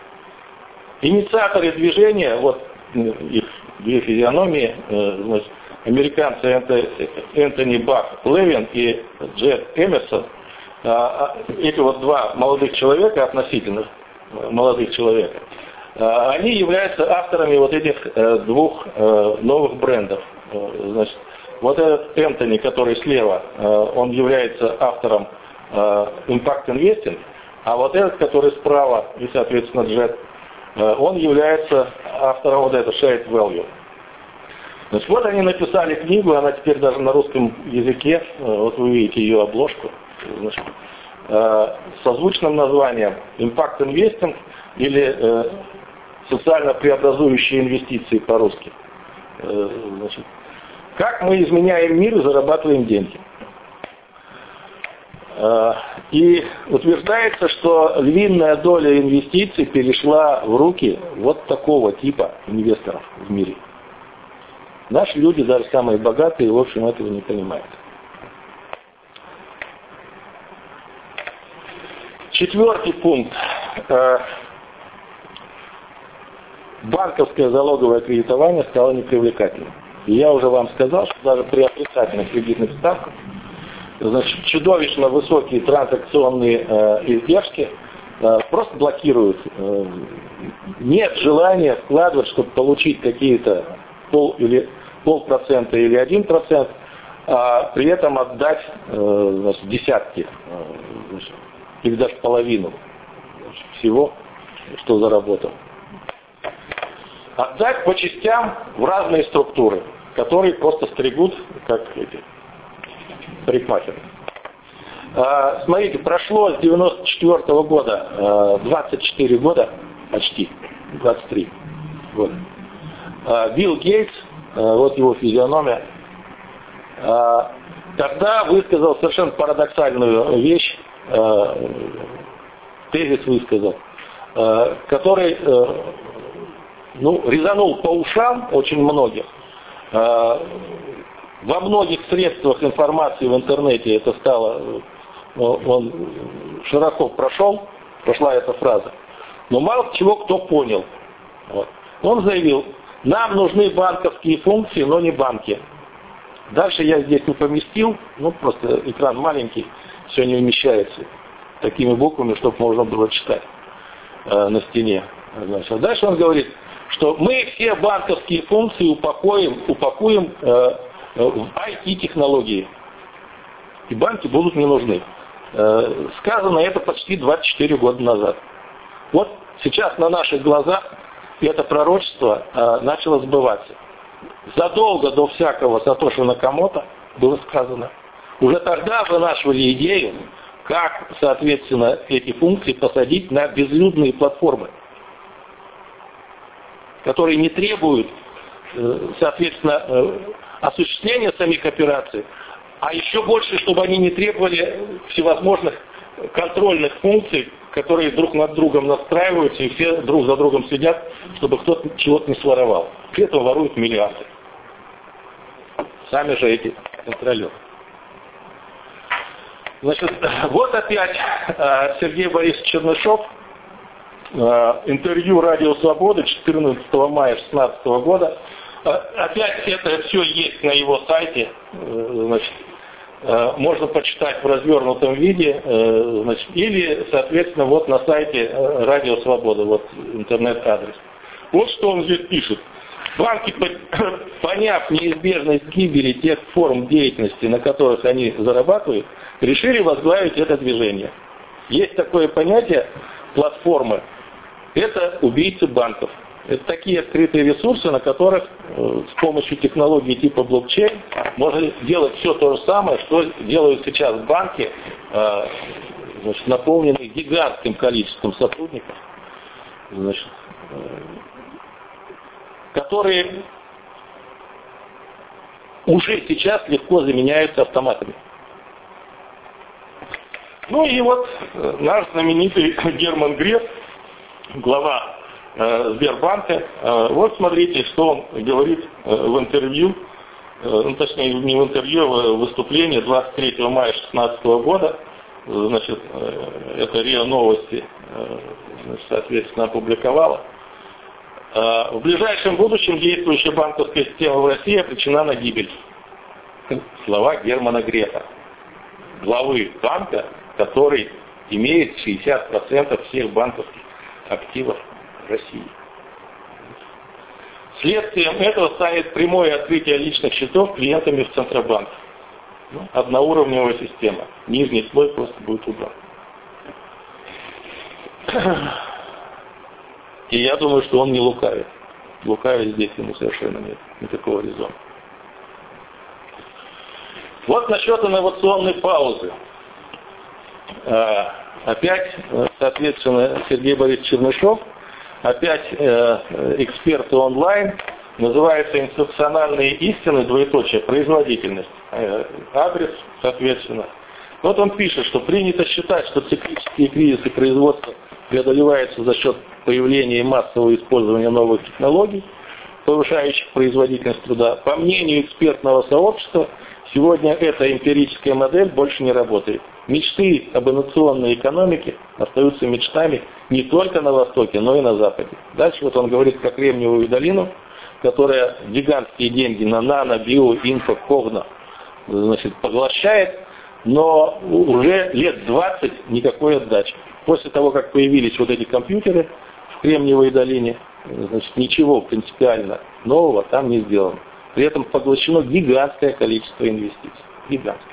Speaker 1: инициаторы движения, вот их две физиономии, э, значит, американцы Энтони Бак Левин и Джет Эмерсон, эти вот два молодых человека, относительно молодых человека, они являются авторами вот этих двух новых брендов. Значит, вот этот Энтони, который слева, он является автором Impact Investing, а вот этот, который справа, и, соответственно, Джет, он является автором вот этого Shared Value. Значит, вот они написали книгу, она теперь даже на русском языке, вот вы видите ее обложку, значит, со звучным названием Impact Investing или социально преобразующие инвестиции по-русски. Значит, как мы изменяем мир и зарабатываем деньги. И утверждается, что львиная доля инвестиций перешла в руки вот такого типа инвесторов в мире. Наши люди, даже самые богатые, в общем, этого не понимают. Четвертый пункт. Банковское залоговое кредитование стало непривлекательным. И я уже вам сказал, что даже при отрицательных кредитных ставках, значит, чудовищно высокие транзакционные э, издержки э, просто блокируют. Э, нет желания вкладывать, чтобы получить какие-то пол или полпроцента или один процент, а при этом отдать э, значит, десятки э, значит, или даже половину значит, всего, что заработал. Отдать по частям в разные структуры, которые просто стригут, как эти парикмахеры. А, смотрите, прошло с девяносто четвёртого года а, двадцать четыре года, почти двадцать три года. А, Билл Гейтс, а, вот его физиономия, а, тогда высказал совершенно парадоксальную вещь, а, тезис высказал, а, который а, ну, резанул по ушам очень многих. А, во многих средствах информации в интернете это стало, он широко прошел, прошла эта фраза. Но мало чего кто понял. Вот. Он заявил, нам нужны банковские функции, но не банки. Дальше я здесь не поместил, ну просто экран маленький, все не умещается такими буквами, чтобы можно было читать э, на стене. Значит, а дальше он говорит, что мы все банковские функции упакуем, упакуем э, в ай ти-технологии. И банки будут не нужны. Э, сказано это почти двадцать четыре года назад. Вот сейчас на наших глазах это пророчество э, начало сбываться. Задолго до всякого Сатоши Накамото было сказано. Уже тогда вынашивали идею, как, соответственно, эти функции посадить на безлюдные платформы, которые не требуют, соответственно, осуществления самих операций, а еще больше, чтобы они не требовали всевозможных контрольных функций, которые друг над другом настраиваются, и все друг за другом следят, чтобы кто-то чего-то не своровал. При этом воруют миллиарды. Сами же эти контролеры. Значит, вот опять Сергей Борисович Чернышов, интервью «Радио Свобода» четырнадцатого мая две тысячи шестнадцатого года. Опять это все есть на его сайте. Значит, можно почитать в развернутом виде. Значит, или, соответственно, вот на сайте «Радио Свобода», вот интернет-адрес. Вот что он здесь пишет. Банки, поняв неизбежность гибели тех форм деятельности, на которых они зарабатывают, решили возглавить это движение. Есть такое понятие платформы. Это убийцы банков. Это такие открытые ресурсы, на которых э, с помощью технологий типа блокчейн можно делать все то же самое, что делают сейчас банки, э, значит, наполненные гигантским количеством сотрудников, значит, э, которые уже сейчас легко заменяются автоматами. Ну и вот э, наш знаменитый Герман Греф, глава э, Сбербанка, э, вот смотрите, что он говорит э, в интервью, э, ну, точнее не в интервью, а в выступлении двадцать третьего мая две тысячи шестнадцатого года, значит, э, это РИА Новости, э, значит, соответственно, опубликовала. В ближайшем будущем действующая банковская система в России обречена на гибель. Слова Германа Грефа, главы банка, который имеет шестьдесят процентов всех банковских активов России. Следствием этого станет прямое открытие личных счетов клиентами в Центробанке. Одноуровневая система. Нижний слой просто будет убран. И я думаю, что он не лукавит. Лукавить здесь ему совершенно нет никакого резона. Вот насчет инновационной паузы. Опять, соответственно, Сергей Борисович Чернышов, опять эксперты онлайн, называется «Институциональные истины, двоеточие, производительность». Адрес, соответственно. Вот он пишет, что принято считать, что циклические кризисы производства преодолеваются за счет появления и массового использования новых технологий, повышающих производительность труда. По мнению экспертного сообщества, сегодня эта эмпирическая модель больше не работает. Мечты об инновационной экономике остаются мечтами не только на Востоке, но и на Западе. Дальше вот он говорит про Кремниевую долину, которая гигантские деньги на нано, био, инфо, когно, значит, поглощает, но уже лет двадцать никакой отдачи. После того, как появились вот эти компьютеры в Кремниевой долине, значит, ничего принципиально нового там не сделано. При этом поглощено гигантское количество инвестиций. Гигантское.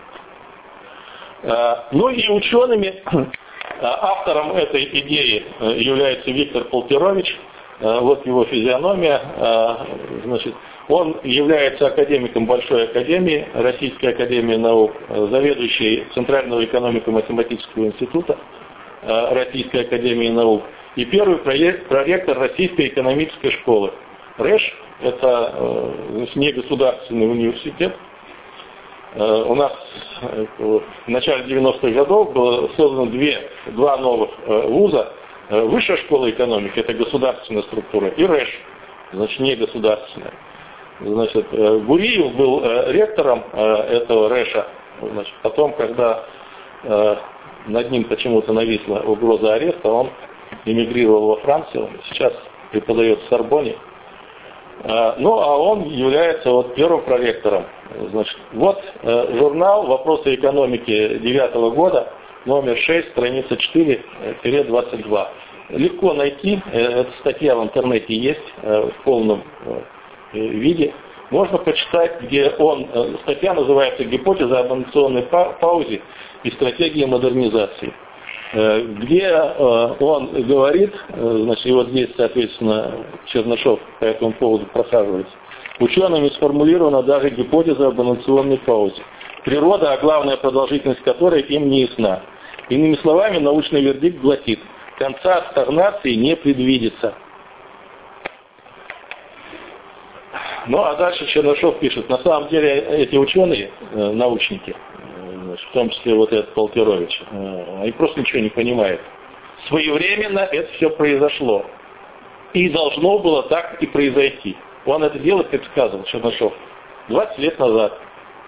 Speaker 1: Ну и учеными, автором этой идеи является Виктор Полтерович. Вот его физиономия. Значит, он является академиком Большой академии, Российской академии наук, заведующий Центрального экономико-математического института Российской академии наук и первый проректор Российской экономической школы. РЭШ – это негосударственный университет. У нас в начале девяностых годов было создано две, два новых вуза. Высшая школа экономики – это государственная структура, и РЭШ, значит, не государственная. Значит, Гуриев был ректором этого РЭШа. Значит, потом, когда над ним почему-то нависла угроза ареста, он эмигрировал во Францию, сейчас преподает в Сорбонне. Ну, а он является вот первым проректором. Значит, вот журнал «Вопросы экономики» девятого года, номер шесть, страница четыре двадцать два. Легко найти, эта статья в интернете есть в полном виде. Можно почитать, где он, статья называется «Гипотеза об инновационной паузе и стратегии модернизации», где он говорит, значит, и вот здесь, соответственно, Чернышов по этому поводу просаживается, учеными сформулирована даже гипотеза об инновационной паузе, природа, а главная продолжительность которой им не ясна. Иными словами, научный вердикт гласит: конца стагнации не предвидится. Ну а дальше Чернышов пишет: на самом деле эти ученые, научники, в том числе вот этот Полтерович, они просто ничего не понимают. Своевременно это все произошло. И должно было так и произойти. Он это дело предсказывал, Чернышов, двадцать лет назад.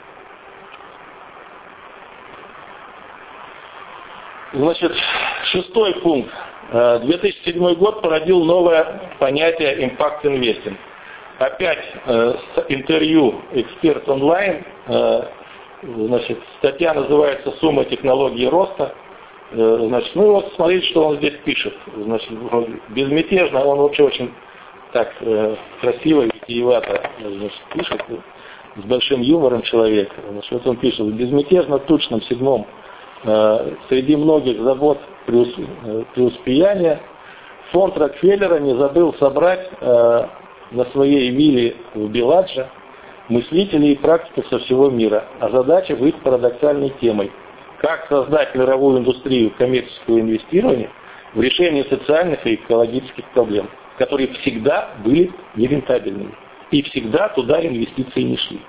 Speaker 1: Значит, шестой пункт. две тысячи седьмой год породил новое понятие impact investing. Опять э, интервью «Эксперт онлайн». Э, значит, статья называется «Сумма технологий роста». Э, значит, ну и вот смотрите, что он здесь пишет. Значит, безмятежно, он вообще очень так э, красиво, витиевато, значит, пишет, с большим юмором человек. Значит, вот он пишет: в безмятежно тучном седьмом э, среди многих забот преус, э, преуспеяния фонд Рокфеллера не забыл собрать э, на своей вилле в Беладже мыслителей и практиков со всего мира, а задача быть парадоксальной темой: как создать мировую индустрию коммерческого инвестирования в решении социальных и экологических проблем, которые всегда были нерентабельными, и всегда туда инвестиции не шли.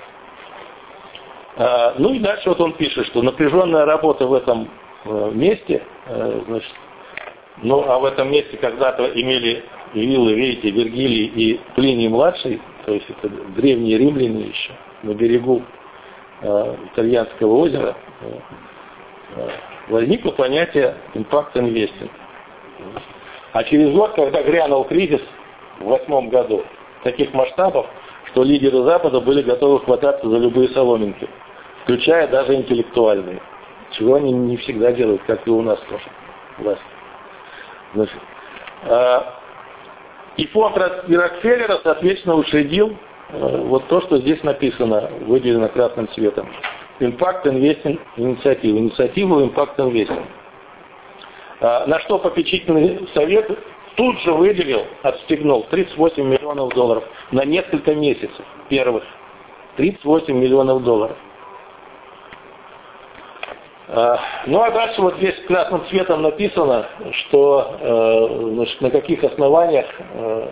Speaker 1: А, ну и дальше вот он пишет, что напряженная работа в этом э, месте, э, значит, ну а в этом месте когда-то имели виллы, видите, Вергилий и Плиний-младший, то есть это древние римляне еще, на берегу э, Итальянского озера, э, э, возникло понятие impact investing. А через год, когда грянул кризис в восьмом году таких масштабов, что лидеры Запада были готовы хвататься за любые соломинки, включая даже интеллектуальные, чего они не всегда делают, как и у нас тоже. Власть. Значит, а, и фонд Рокфеллера, соответственно, учредил а, вот то, что здесь написано, выделено красным цветом. Impact Investing инициатива. Инициативу Impact Investing. А, на что попечительный совет тут же выделил, отстегнул тридцать восемь миллионов долларов на несколько месяцев первых. тридцать восемь миллионов долларов. А, ну а дальше вот здесь красным цветом написано, что э, значит, на каких основаниях э,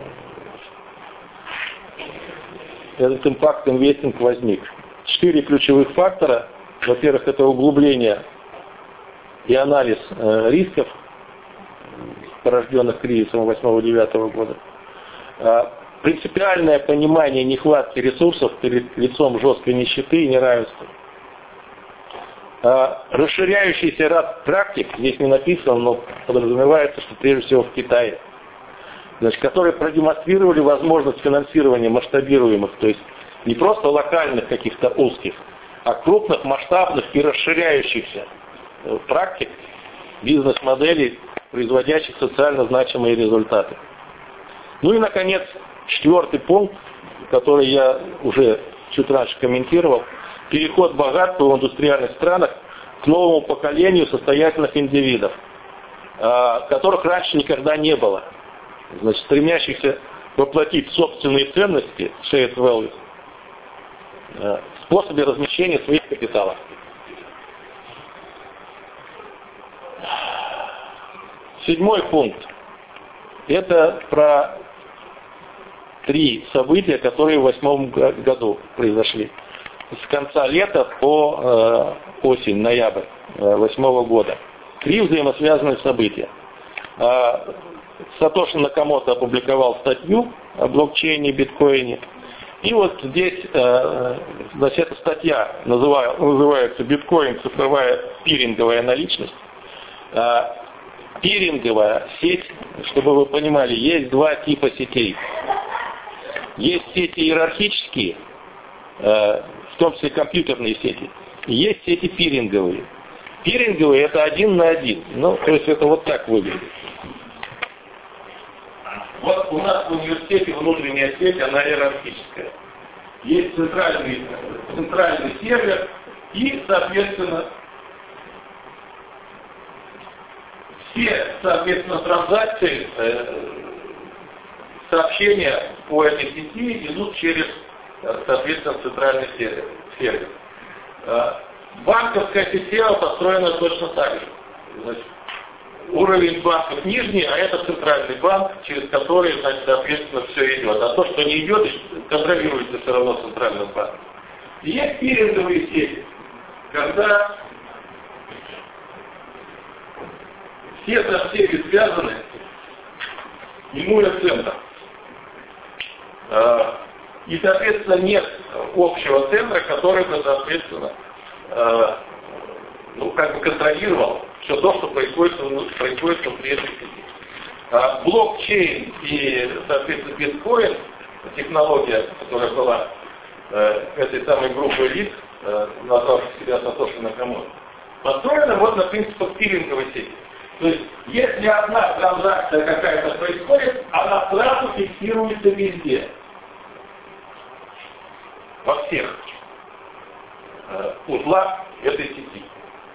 Speaker 1: этот Impact Investing возник. Четыре ключевых фактора. Во-первых, это углубление и анализ э, рисков, порожденных кризисом восьмого-девятого года. Э, принципиальное понимание нехватки ресурсов перед лицом жесткой нищеты и неравенства. Э, расширяющийся ряд практик, здесь не написано, но подразумевается, что прежде всего в Китае, значит, которые продемонстрировали возможность финансирования масштабируемых, то есть не просто локальных каких-то узких, а крупных, масштабных и расширяющихся практик, бизнес-моделей, производящих социально значимые результаты. Ну и, наконец, четвертый пункт, который я уже чуть раньше комментировал, переход богатства в индустриальных странах к новому поколению состоятельных индивидов, которых раньше никогда не было, значит, стремящихся воплотить собственные ценности, shared values, в способе размещения своих капиталов. Седьмой пункт. Это про три события, которые в восьмом году произошли. С конца лета по э, осень, ноябрь э, восьмого года. Три взаимосвязанных события. Э, Сатоши Накамото опубликовал статью о блокчейне, биткоине. И вот здесь, э, значит, эта статья называет, называется «Биткоин. Цифровая пиринговая наличность». Э, пиринговая сеть, чтобы вы понимали, есть два типа сетей. Есть сети иерархические, э, в том числе компьютерные сети. Есть сети пиринговые. Пиринговые — это один на один. Ну, то есть это вот так выглядит. Вот у нас в университете внутренняя сеть, она иерархическая. Есть центральный, центральный сервер и, соответственно, все, соответственно, транзакции, э, сообщения по этой сети идут через, соответственно, центральный сервер. сервер. Э, банковская система построена точно так же. Значит, уровень банков нижний, а это центральный банк, через который, значит, соответственно, все идет. А то, что не идет, контролируется все равно центральным банком. И есть пиринговые сети, когда все со всеми связаны, минуя центр. И, соответственно, нет общего центра, который бы, соответственно, ну, как бы контролировал все то, что происходит, происходит внутри этой сети. А блокчейн и, соответственно, биткоин, технология, которая была э, этой самой группой лиц, э, назвавших себя Сатоши Накамото, построена вот на принципах пиринговой сети. То есть, если одна транзакция какая-то происходит, она сразу фиксируется везде. Во всех э, узлах этой сети.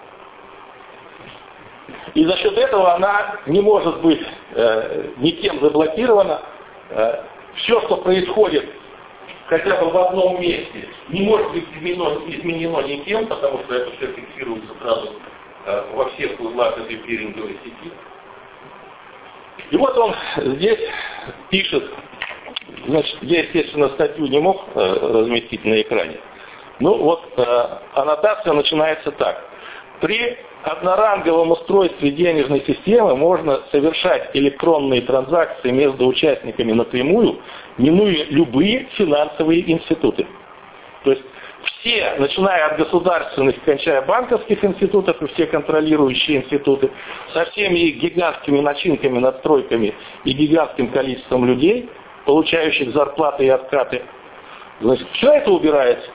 Speaker 1: И за счет этого она не может быть э, никем заблокирована. Э, все, что происходит хотя бы в одном месте, не может быть изменено, изменено никем, потому что это все фиксируется сразу э, во всех узлах этой пиринговой сети. И вот он здесь пишет, значит, я, естественно, статью не мог э, разместить на экране. Ну вот э, аннотация начинается так. При одноранговом устройстве денежной системы можно совершать электронные транзакции между участниками напрямую, минуя любые финансовые институты. То есть все, начиная от государственных, кончая банковских институтов и все контролирующие институты, со всеми их гигантскими начинками, надстройками и гигантским количеством людей, получающих зарплаты и откаты. Значит, все это убирается.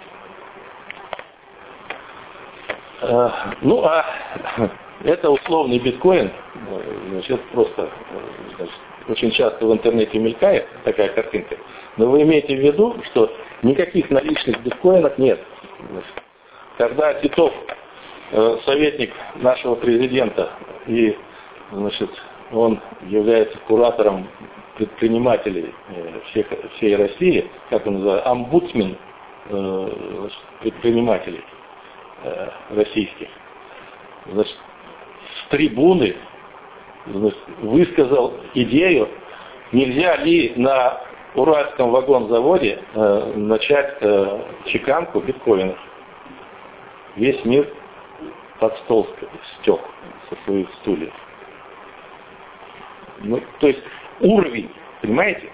Speaker 1: Ну, а это условный биткоин, значит, просто значит, очень часто в интернете мелькает такая картинка, но вы имеете в виду, что никаких наличных биткоинов нет. Когда Титов, советник нашего президента, и значит, он является куратором предпринимателей всех, всей России, как он называется, омбудсмен значит, предпринимателей российских, значит, с трибуны значит, высказал идею, нельзя ли на Уральском вагонзаводе э, начать э, чеканку биткоинов. Весь мир под стол стек со своих стульев. Ну, то есть уровень, понимаете?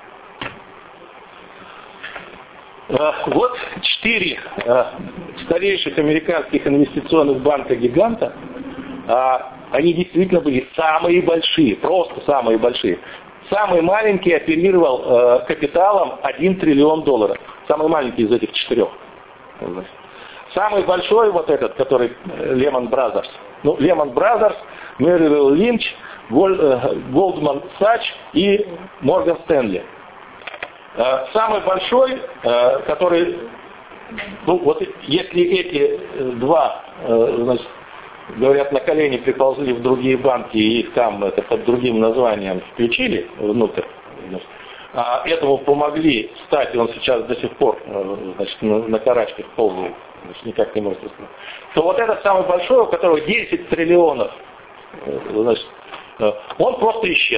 Speaker 1: Вот четыре старейших американских инвестиционных банка-гиганта, они действительно были самые большие, просто самые большие. Самый маленький оперировал капиталом один триллион долларов. Самый маленький из этих четырех. Самый большой вот этот, который Lehman Brothers. Ну, Lehman Brothers, Merrill Lynch, Goldman Sachs и Morgan Stanley. Самый большой, который, ну вот если эти два, значит, говорят, на колени приползли в другие банки и их там это, под другим названием включили внутрь, значит, а этому помогли встать, и он сейчас до сих пор значит, на, на карачках ползает, значит, никак не может встать, то вот этот самый большой, у которого десять триллионов, значит, он просто исчез.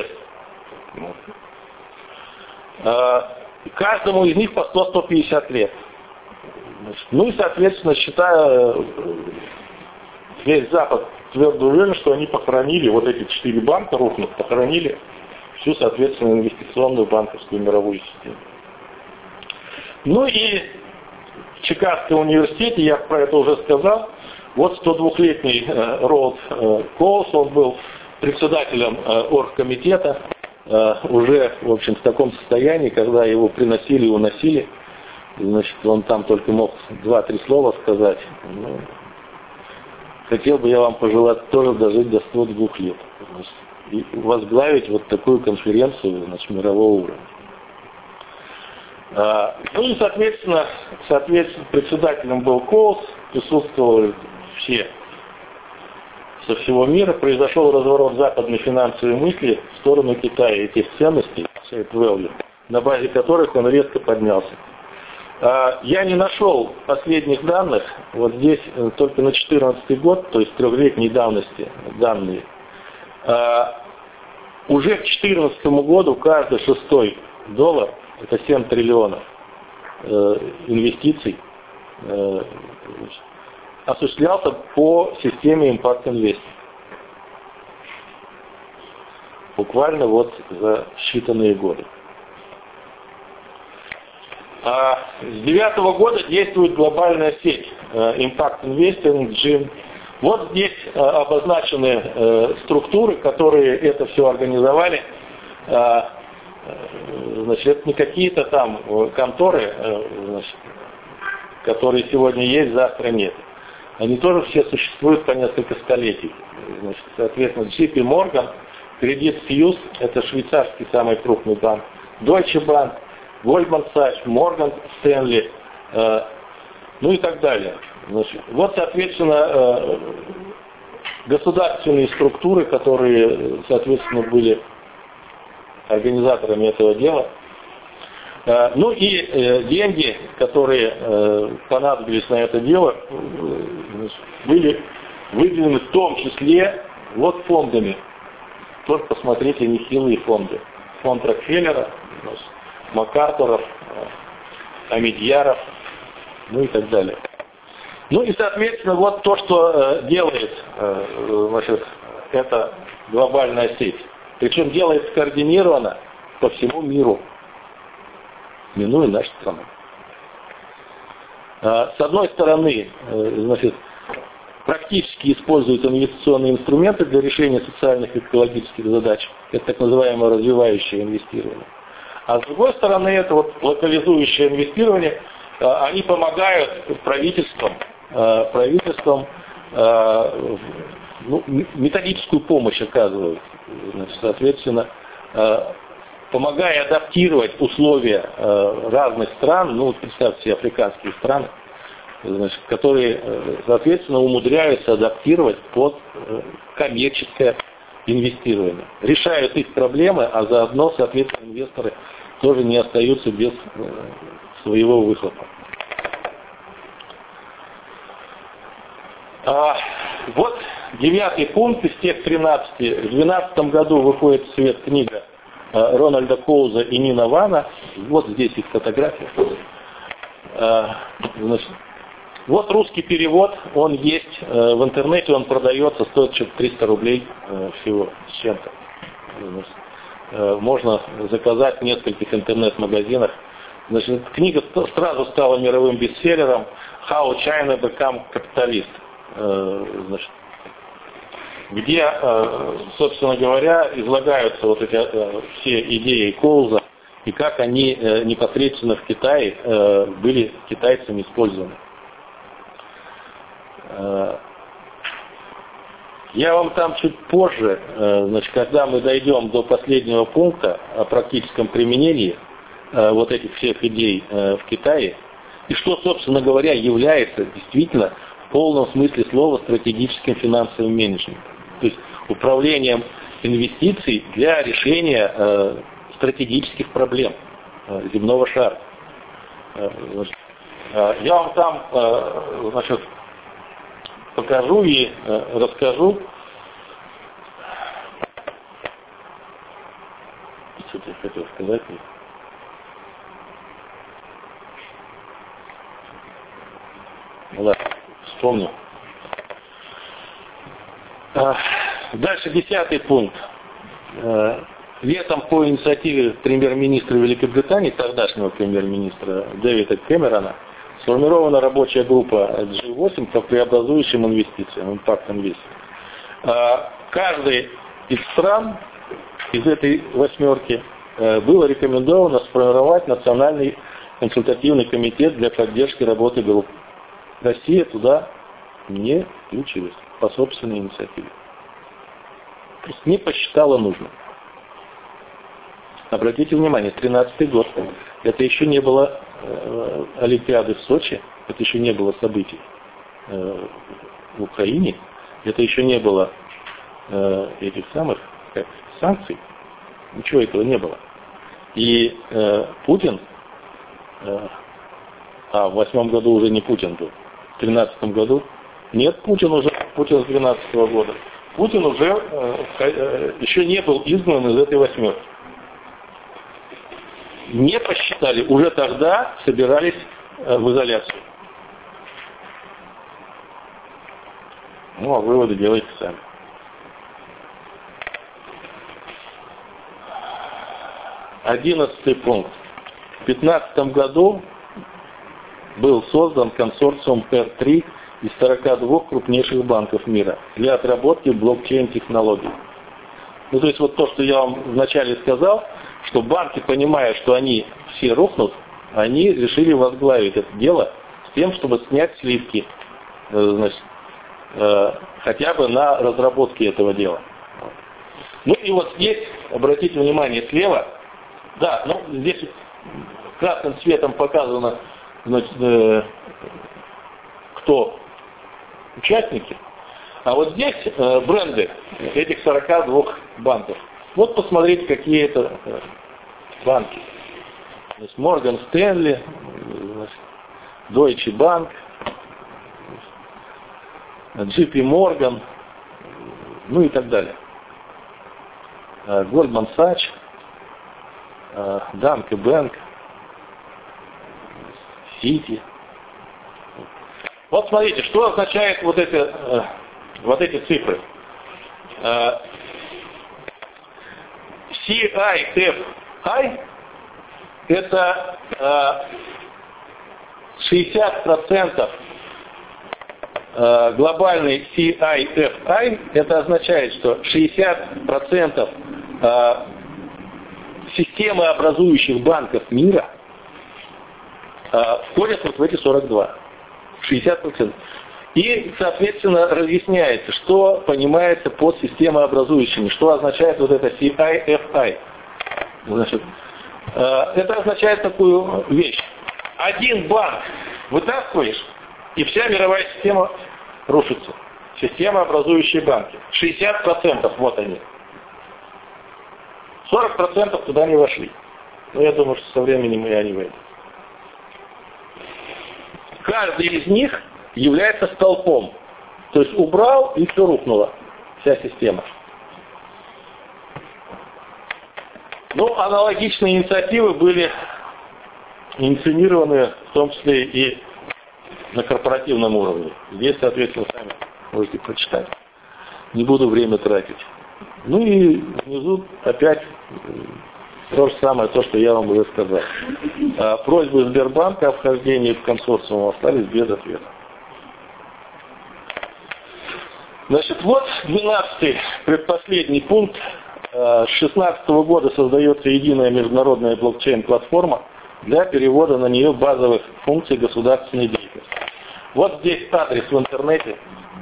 Speaker 1: Каждому из них по сто - сто пятьдесят лет. Ну и, соответственно, считая весь Запад твердо уверен, что они похоронили, вот эти четыре банка рухнут, похоронили всю, соответственно, инвестиционную банковскую мировую систему. Ну и в Чикагском университете, я про это уже сказал, вот сто двухлетний Роуд Коулс, он был председателем оргкомитета, уже, в общем, в таком состоянии, когда его приносили и уносили, значит, он там только мог два-три слова сказать. Ну, хотел бы я вам пожелать тоже дожить до ста двух лет, значит, и возглавить вот такую конференцию, значит, мирового уровня. А, ну и, соответственно, соответственно, председателем был Коулс, присутствовали все со всего мира, произошел разворот западной финансовой мысли в сторону Китая и тех ценностей, на базе которых он резко поднялся. Я не нашел последних данных, вот здесь только на две тысячи четырнадцатый год, то есть трехлетней давности данные. Уже к две тысячи четырнадцатому году каждый шестой доллар, это семь триллионов инвестиций, осуществлялся по системе Impact Invest. Буквально вот за считанные годы. А с две тысячи девятого года действует глобальная сеть Impact Investing, джим. Вот здесь обозначены структуры, которые это все организовали. Значит, это не какие-то там конторы, значит, которые сегодня есть, завтра нет. Они тоже все существуют по несколько столетий. Значит, соответственно, джей пи Morgan, Credit Suisse, это швейцарский самый крупный банк, Deutsche Bank, Goldman Sachs, Morgan Stanley, э, ну и так далее. Значит, вот, соответственно, э, государственные структуры, которые, соответственно, были организаторами этого дела. Э, ну и э, деньги, которые э, понадобились на это дело, э, были выделены в том числе вот фондами. Тоже посмотрите, нехилые фонды. Фонд Рокфеллера, МакАртуров, Амидьяров, ну и так далее. Ну и, соответственно, вот то, что э, делает э, значит, эта глобальная сеть. Причем делает скоординированно по всему миру, минуя нашу страну. Э, с одной стороны, э, значит, практически используют инвестиционные инструменты для решения социальных и экологических задач. Это так называемое развивающее инвестирование. А с другой стороны, это вот локализующее инвестирование, они помогают правительствам, правительствам ну, методическую помощь оказывают, значит, соответственно, помогая адаптировать условия разных стран, ну, представьте себе африканские страны, значит, которые, соответственно, умудряются адаптировать под коммерческое инвестирование. Решают их проблемы, а заодно, соответственно, инвесторы тоже не остаются без своего выхлопа. А, вот девятый пункт из тех тринадцати. В две тысячи двенадцатом году выходит в свет книга Рональда Коуза и Нина Вана. Вот здесь их фотография. А, значит, вот русский перевод, он есть в интернете, он продается, стоит что-то триста рублей всего с чем-то. Можно заказать в нескольких интернет-магазинах. Значит, книга сразу стала мировым бестселлером «How China Become Capitalist», значит, где, собственно говоря, излагаются вот эти все идеи Коуза и как они непосредственно в Китае были китайцами использованы. Я вам там чуть позже, значит, когда мы дойдем до последнего пункта о практическом применении вот этих всех идей в Китае, и что, собственно говоря, является действительно в полном смысле слова стратегическим финансовым менеджментом, то есть управлением инвестиций для решения стратегических проблем земного шара. Я вам там, значит, покажу и э, расскажу. Что-то я хотел сказать. Ну ладно, вспомню. А, дальше десятый пункт. А, летом по инициативе премьер-министра Великобритании, тогдашнего премьер-министра Дэвида Кэмерона, сформирована рабочая группа джи восемь по преобразующим инвестициям, Impact Investing. Каждой из стран, из этой восьмерки, было рекомендовано сформировать национальный консультативный комитет для поддержки работы групп. Россия туда не включилась по собственной инициативе. То есть не посчитала нужным. Обратите внимание, тринадцатый год. Это еще не было э, Олимпиады в Сочи, это еще не было событий э, в Украине, это еще не было э, этих самых как, санкций, ничего этого не было. И э, Путин, э, а в восьмом году уже не Путин был, в тринадцатом году, нет, Путин уже, Путин с двенадцатого года, Путин уже э, э, еще не был изгнан из этой восьмерки. Не посчитали, уже тогда собирались в изоляцию. Ну, а выводы делайте сами. Одиннадцатый пункт. В две тысячи пятнадцатом году был создан консорциум пи эр три из сорока двух крупнейших банков мира для отработки блокчейн-технологий. Ну, то есть вот то, что я вам вначале сказал, что банки, понимая, что они все рухнут, они решили возглавить это дело с тем, чтобы снять сливки, значит, хотя бы на разработке этого дела. Ну и вот здесь, обратите внимание, слева, да, ну здесь красным цветом показано, значит, кто участники, а вот здесь бренды этих сорока двух банков. Вот посмотрите, какие это банки. Морган Стэнли, Deutsche Bank, джей пи Morgan, ну и так далее. Goldman Sachs, Danske Bank, Citi. Вот смотрите, что означает вот, это, вот эти цифры. си ай эф ай это шестьдесят процентов глобальный си ай эф ай, это означает, что шестьдесят процентов системы образующих банков мира входят вот в эти сорок два. шестьдесят процентов. И, соответственно, разъясняется, что понимается под системообразующими, что означает вот это си ай эф ай. Значит, это означает такую вещь. Один банк вытаскиваешь, и вся мировая система рушится. Системообразующие банки. шестьдесят процентов вот они. сорок процентов туда не вошли. Но я думаю, что со временем и они войдут. Каждый из них является столпом. То есть убрал, и все рухнуло. Вся система. Ну, аналогичные инициативы были инициированы в том числе и на корпоративном уровне. Здесь, соответственно, сами можете прочитать. Не буду время тратить. Ну и внизу опять то же самое, то, что я вам уже сказал. А просьбы Сбербанка о вхождении в консорциум остались без ответа. Значит, вот двенадцатый, предпоследний пункт. С две тысячи шестнадцатого года создается единая международная блокчейн-платформа для перевода на нее базовых функций государственной деятельности. Вот здесь адрес в интернете.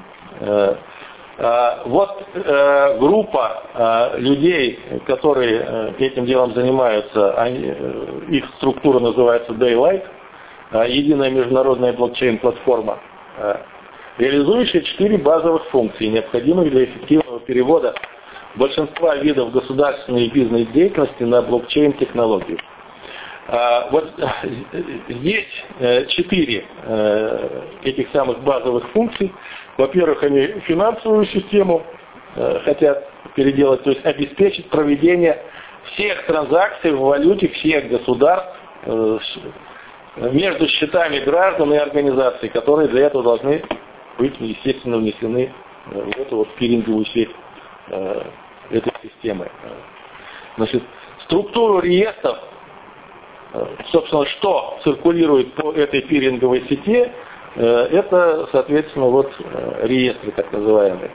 Speaker 1: Вот группа людей, которые этим делом занимаются, их структура называется Daylight, единая международная блокчейн-платформа, реализующая четыре базовых функции, необходимых для эффективного перевода большинства видов государственной и бизнес-деятельности на блокчейн-технологию. Вот здесь четыре этих самых базовых функций. Во-первых, они финансовую систему хотят переделать, то есть обеспечить проведение всех транзакций в валюте всех государств между счетами граждан и организаций, которые для этого должны быть, естественно, внесены в эту вот пиринговую сеть этой системы. Значит, структуру реестров, собственно, что циркулирует по этой пиринговой сети, это, соответственно, вот реестры так называемые.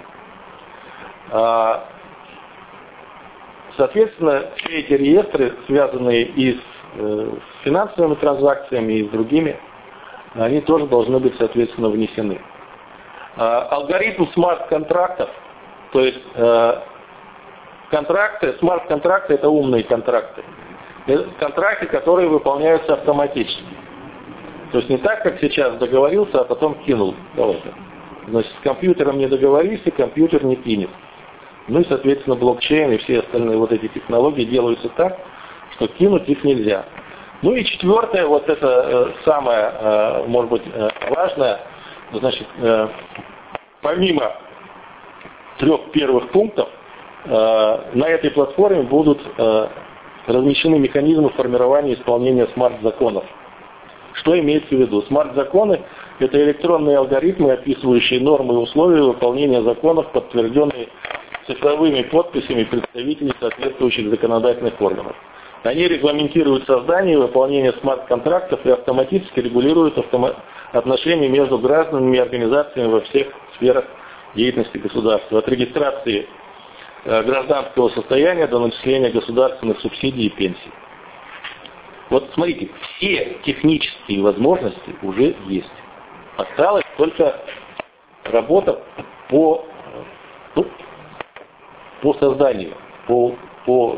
Speaker 1: Соответственно, все эти реестры, связанные и с финансовыми транзакциями, и с другими, они тоже должны быть, соответственно, внесены. Алгоритм смарт-контрактов, то есть контракты, смарт-контракты — это умные контракты. Это контракты, которые выполняются автоматически. То есть не так, как сейчас договорился, а потом кинул. Давайте. Значит, с компьютером не договоришься, компьютер не кинет. Ну и, соответственно, блокчейн и все остальные вот эти технологии делаются так, что кинуть их нельзя. Ну и четвертое, вот это э, самое, э, может быть, э, важное, значит, э, помимо трех первых пунктов, э, на этой платформе будут э, размещены механизмы формирования и исполнения смарт-законов. Что имеется в виду? Смарт-законы – это электронные алгоритмы, описывающие нормы и условия выполнения законов, подтвержденные цифровыми подписями представителей соответствующих законодательных органов. Они регламентируют создание и выполнение смарт-контрактов и автоматически регулируют автома- отношения между гражданами и организациями во всех сферах деятельности государства. От регистрации э, гражданского состояния до начисления государственных субсидий и пенсий. Вот смотрите, все технические возможности уже есть. Осталась только работа по, ну, по созданию, по, по,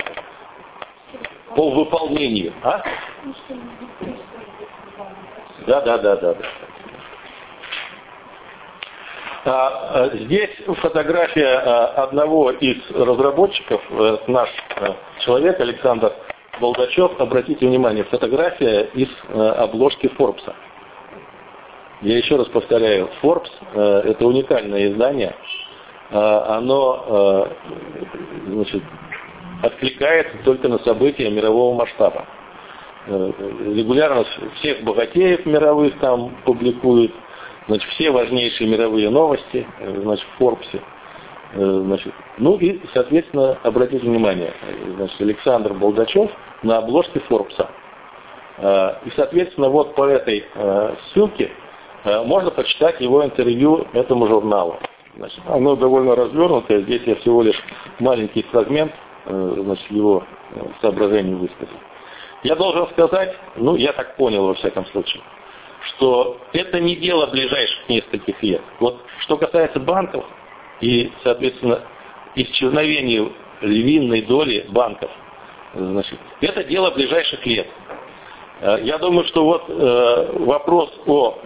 Speaker 1: по выполнению. А? Да, да, да, да, да. А, здесь фотография одного из разработчиков, наш человек Александр Болдачев. Обратите внимание, фотография из обложки Forbes. Я еще раз повторяю, Forbes это уникальное издание. Оно, значит, откликается только на события мирового масштаба. Регулярно всех богатеев мировых там публикуют, значит, все важнейшие мировые новости, значит, в Forbes. Значит, ну и, соответственно, обратите внимание, значит, Александр Болдачев на обложке Forbes. И, соответственно, вот по этой ссылке можно почитать его интервью этому журналу. Значит, оно довольно развернутое, здесь я всего лишь маленький фрагмент, значит, его соображений высказать. Я должен сказать, ну, я так понял во всяком случае, что это не дело ближайших нескольких лет. Вот что касается банков и, соответственно, исчезновения львиной доли банков, значит, это дело ближайших лет. Я думаю, что вот э, вопрос о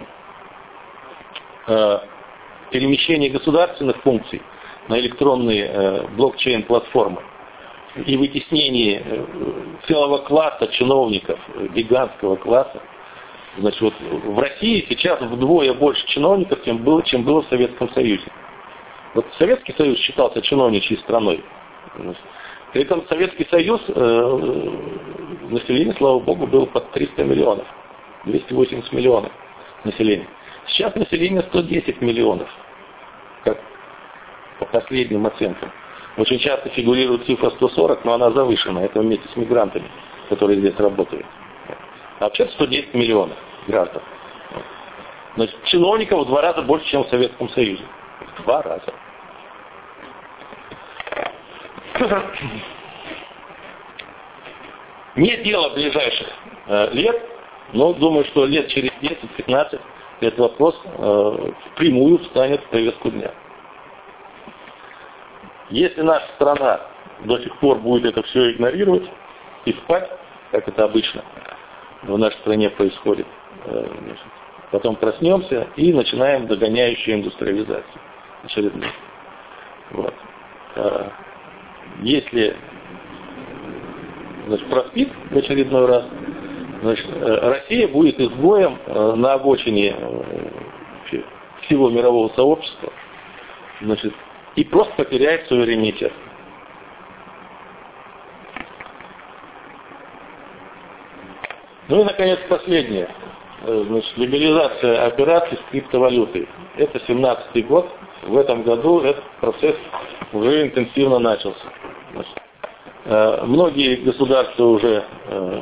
Speaker 1: э, перемещении государственных функций на электронные э, блокчейн-платформы и вытеснении э, целого класса чиновников, гигантского класса. Значит, вот в России сейчас вдвое больше чиновников, чем было, чем было в Советском Союзе. Вот Советский Союз считался чиновничьей страной. При этом Советский Союз, э, население, слава богу, было под триста миллионов. двести восемьдесят миллионов населения. Сейчас население сто десять миллионов, как по последним оценкам. Очень часто фигурирует цифра сто сорок, но она завышена. Это вместе с мигрантами, которые здесь работают. А вообще сто десять миллионов граждан. Значит, чиновников в два раза больше, чем в Советском Союзе. В два раза. Не дело ближайших э, лет, но думаю, что лет через десять-пятнадцать этот вопрос э, впрямую встанет в повестку дня. Если наша страна до сих пор будет это все игнорировать и спать, как это обычно в нашей стране происходит, э, значит, потом проснемся и начинаем догоняющую индустриализацию очередную. Вот. Э, если значит, проспит в очередной раз, значит, Россия будет изгоем на обочине всего мирового сообщества, значит, и просто потеряет суверенитет. Ну и, наконец, последнее. Значит, легализация операций с криптовалютой. Это семнадцатый год. В этом году этот процесс уже интенсивно начался. Значит, э, многие государства уже э,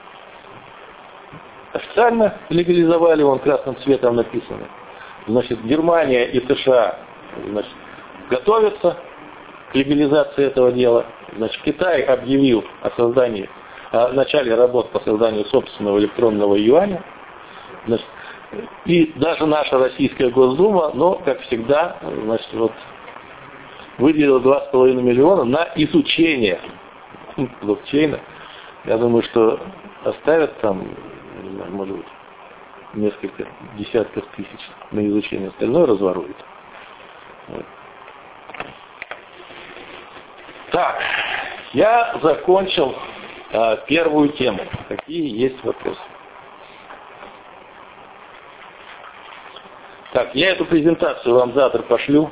Speaker 1: официально легализовали, вон красным цветом написано. Значит, Германия и США, значит, готовятся к легализации этого дела. Значит, Китай объявил о создании, о начале работ по созданию собственного электронного юаня. Значит, и даже наша российская Госдума, но, как всегда, значит, вот, выделила два с половиной миллиона на изучение блокчейна. Я думаю, что оставят там, не знаю, может быть, несколько десятков тысяч на изучение, остальное разворуют. Вот. Так, я закончил а, первую тему. Какие есть вопросы? Так, я эту презентацию вам завтра пошлю.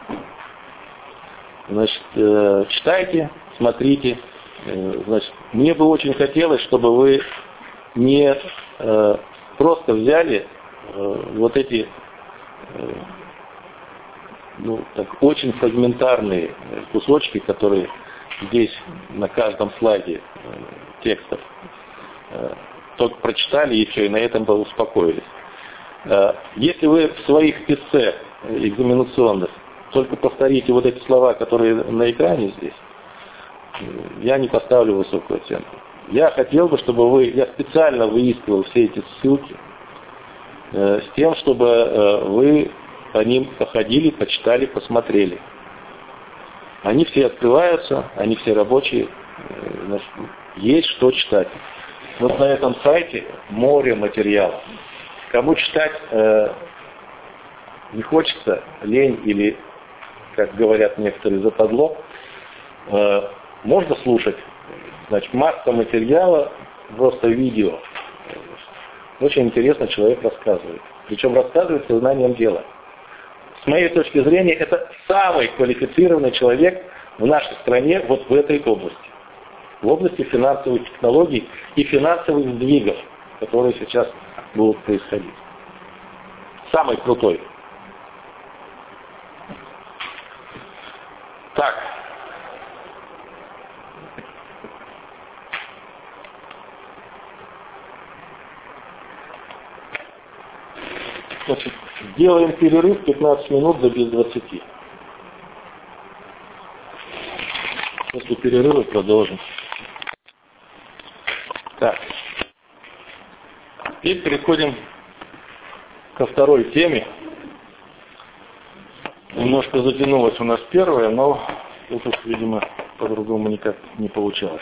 Speaker 1: Значит, э, читайте, смотрите. Э, значит, мне бы очень хотелось, чтобы вы не э, просто взяли э, вот эти э, ну, так, очень фрагментарные кусочки, которые здесь на каждом слайде э, текстов, э, только прочитали и все, и на этом бы успокоились. Если вы в своих эссе экзаменационных только повторите вот эти слова, которые на экране здесь, я не поставлю высокую оценку. Я хотел бы, чтобы вы, я специально выискивал все эти ссылки э, с тем, чтобы э, вы по ним походили, почитали, посмотрели. Они все открываются, они все рабочие, э, значит, есть что читать. Вот на этом сайте море материалов. Кому читать э, не хочется, лень или, как говорят некоторые, западло, э, можно слушать. Значит, масса материала, просто видео. Очень интересно человек рассказывает. Причем рассказывает сознанием дела. С моей точки зрения, это самый квалифицированный человек в нашей стране вот в этой области. В области финансовых технологий и финансовых сдвигов, которые сейчас будут происходить. Самый крутой. Так. Значит, делаем перерыв пятнадцать минут до без двадцати. После перерыва продолжим. Так. И переходим ко второй теме. Немножко затянулась у нас первая, но тут, уж, видимо, по-другому никак не получалось.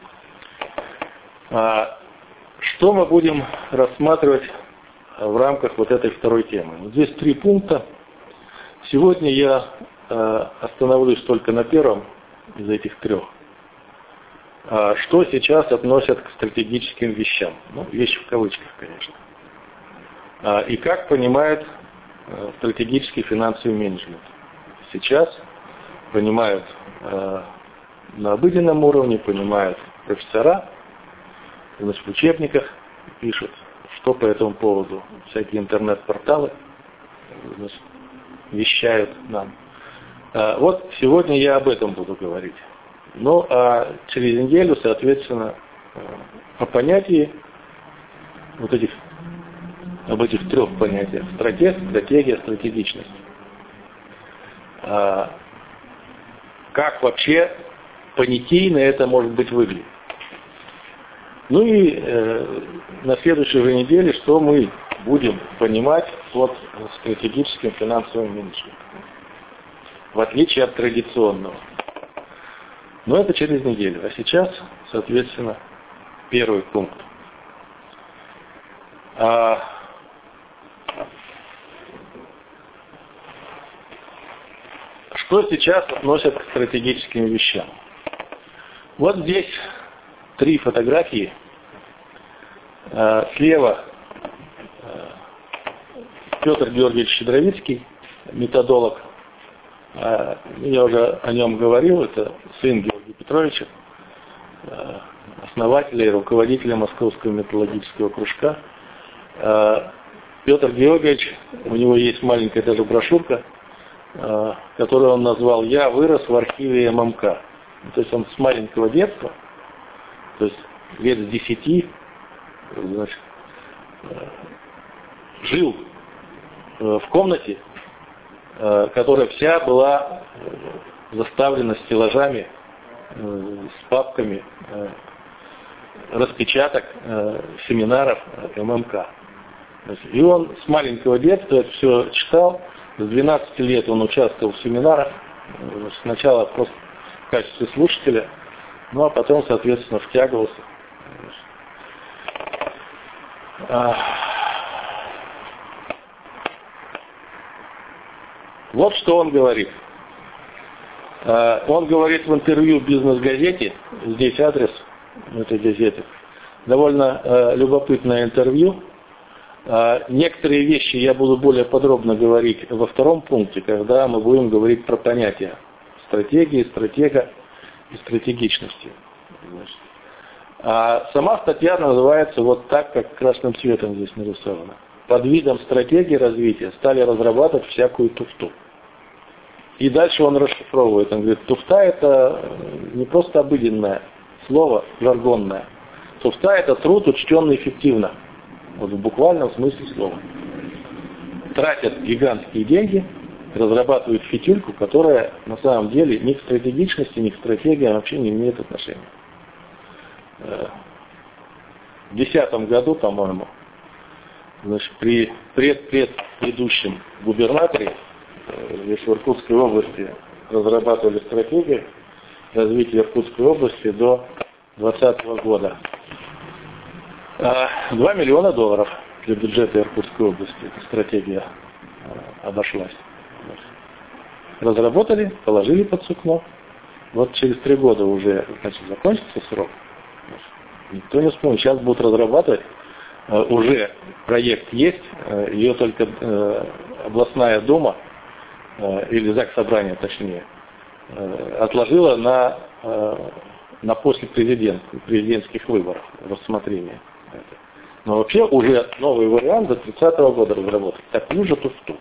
Speaker 1: А, что мы будем рассматривать в рамках вот этой второй темы? Здесь три пункта. Сегодня я э, остановлюсь только на первом из этих трех. А, что сейчас относят к стратегическим вещам? Ну, вещи в кавычках, конечно. А, и как понимают э, стратегический финансовый менеджмент? Сейчас понимают э, на обыденном уровне, понимают профессора, значит, в учебниках пишут, что по этому поводу. Всякие интернет-порталы, значит, вещают нам. А, вот сегодня я об этом буду говорить. Ну, а через неделю, соответственно, о понятии, вот этих, об этих трех понятиях: стратег, стратегия, стратегичность. А, как вообще понятийно это может быть выглядит. Ну и э, на следующей же неделе, что мы будем понимать под стратегическим финансовым менеджментом, в отличие от традиционного. Но это через неделю. А сейчас, соответственно, первый пункт. А, что сейчас относят к стратегическим вещам? Вот здесь три фотографии. Слева Петр Георгиевич Щедровицкий, методолог. Я уже о нем говорил, это сын Георгия Петровича, основателя и руководителя Московского методологического кружка. Петр Георгиевич, у него есть маленькая даже брошюрка, которую он назвал «Я вырос в архиве эм эм ка». То есть он с маленького детства, то есть лет с десяти, значит, жил в комнате, которая вся была заставлена стеллажами, с папками распечаток семинаров эм эм ка. И он с маленького детства это все читал. С двенадцати лет он участвовал в семинарах. Сначала просто в качестве слушателя, ну а потом, соответственно, втягивался. Вот что он говорит. Он говорит в интервью «Бизнес-газете», здесь адрес этой газеты, довольно любопытное интервью. Некоторые вещи я буду более подробно говорить во втором пункте, когда мы будем говорить про понятия стратегии, стратега и стратегичности. А сама статья называется вот так, как красным цветом здесь нарисовано. Под видом стратегии развития стали разрабатывать всякую туфту. И дальше он расшифровывает. Он говорит, туфта это не просто обыденное слово, жаргонное. Туфта это труд, учтенный эффективно. Вот в буквальном смысле слова. Тратят гигантские деньги, разрабатывают фитюльку, которая на самом деле ни к стратегичности, ни к стратегии вообще не имеет отношения. В две тысячи десятом году, по-моему, значит, при пред-предыдущем губернаторе в Иркутской области разрабатывали стратегию развития Иркутской области до двадцатого года. два миллиона долларов для бюджета Иркутской области эта стратегия обошлась. Разработали, положили под сукно. Вот через три года уже, значит, закончится срок. Никто не вспомнит. Сейчас будут разрабатывать. Уже проект есть. Ее только областная дума, или Заксобрание точнее, отложила на, на после президентских, президентских выборов рассмотрения. Но вообще уже новый вариант до тридцатого года разработать. Такую же туфту.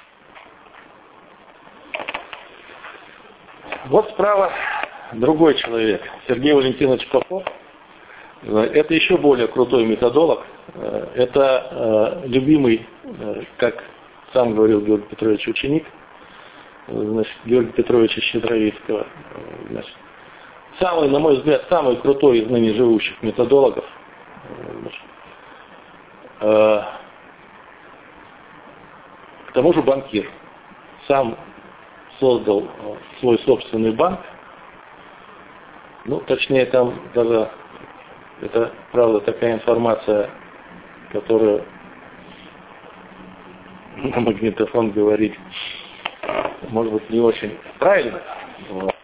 Speaker 1: Вот справа другой человек, Сергей Валентинович Попов. Это еще более крутой методолог. Это любимый, как сам говорил Георгий Петрович, ученик, значит, Георгия Петровича Щедровицкого. Значит, самый, на мой взгляд, самый крутой из ныне живущих методологов. К тому же банкир сам создал свой собственный банк. Ну, точнее, там даже, это, правда, такая информация, которую на магнитофон говорить, может быть, не очень правильно. Вот.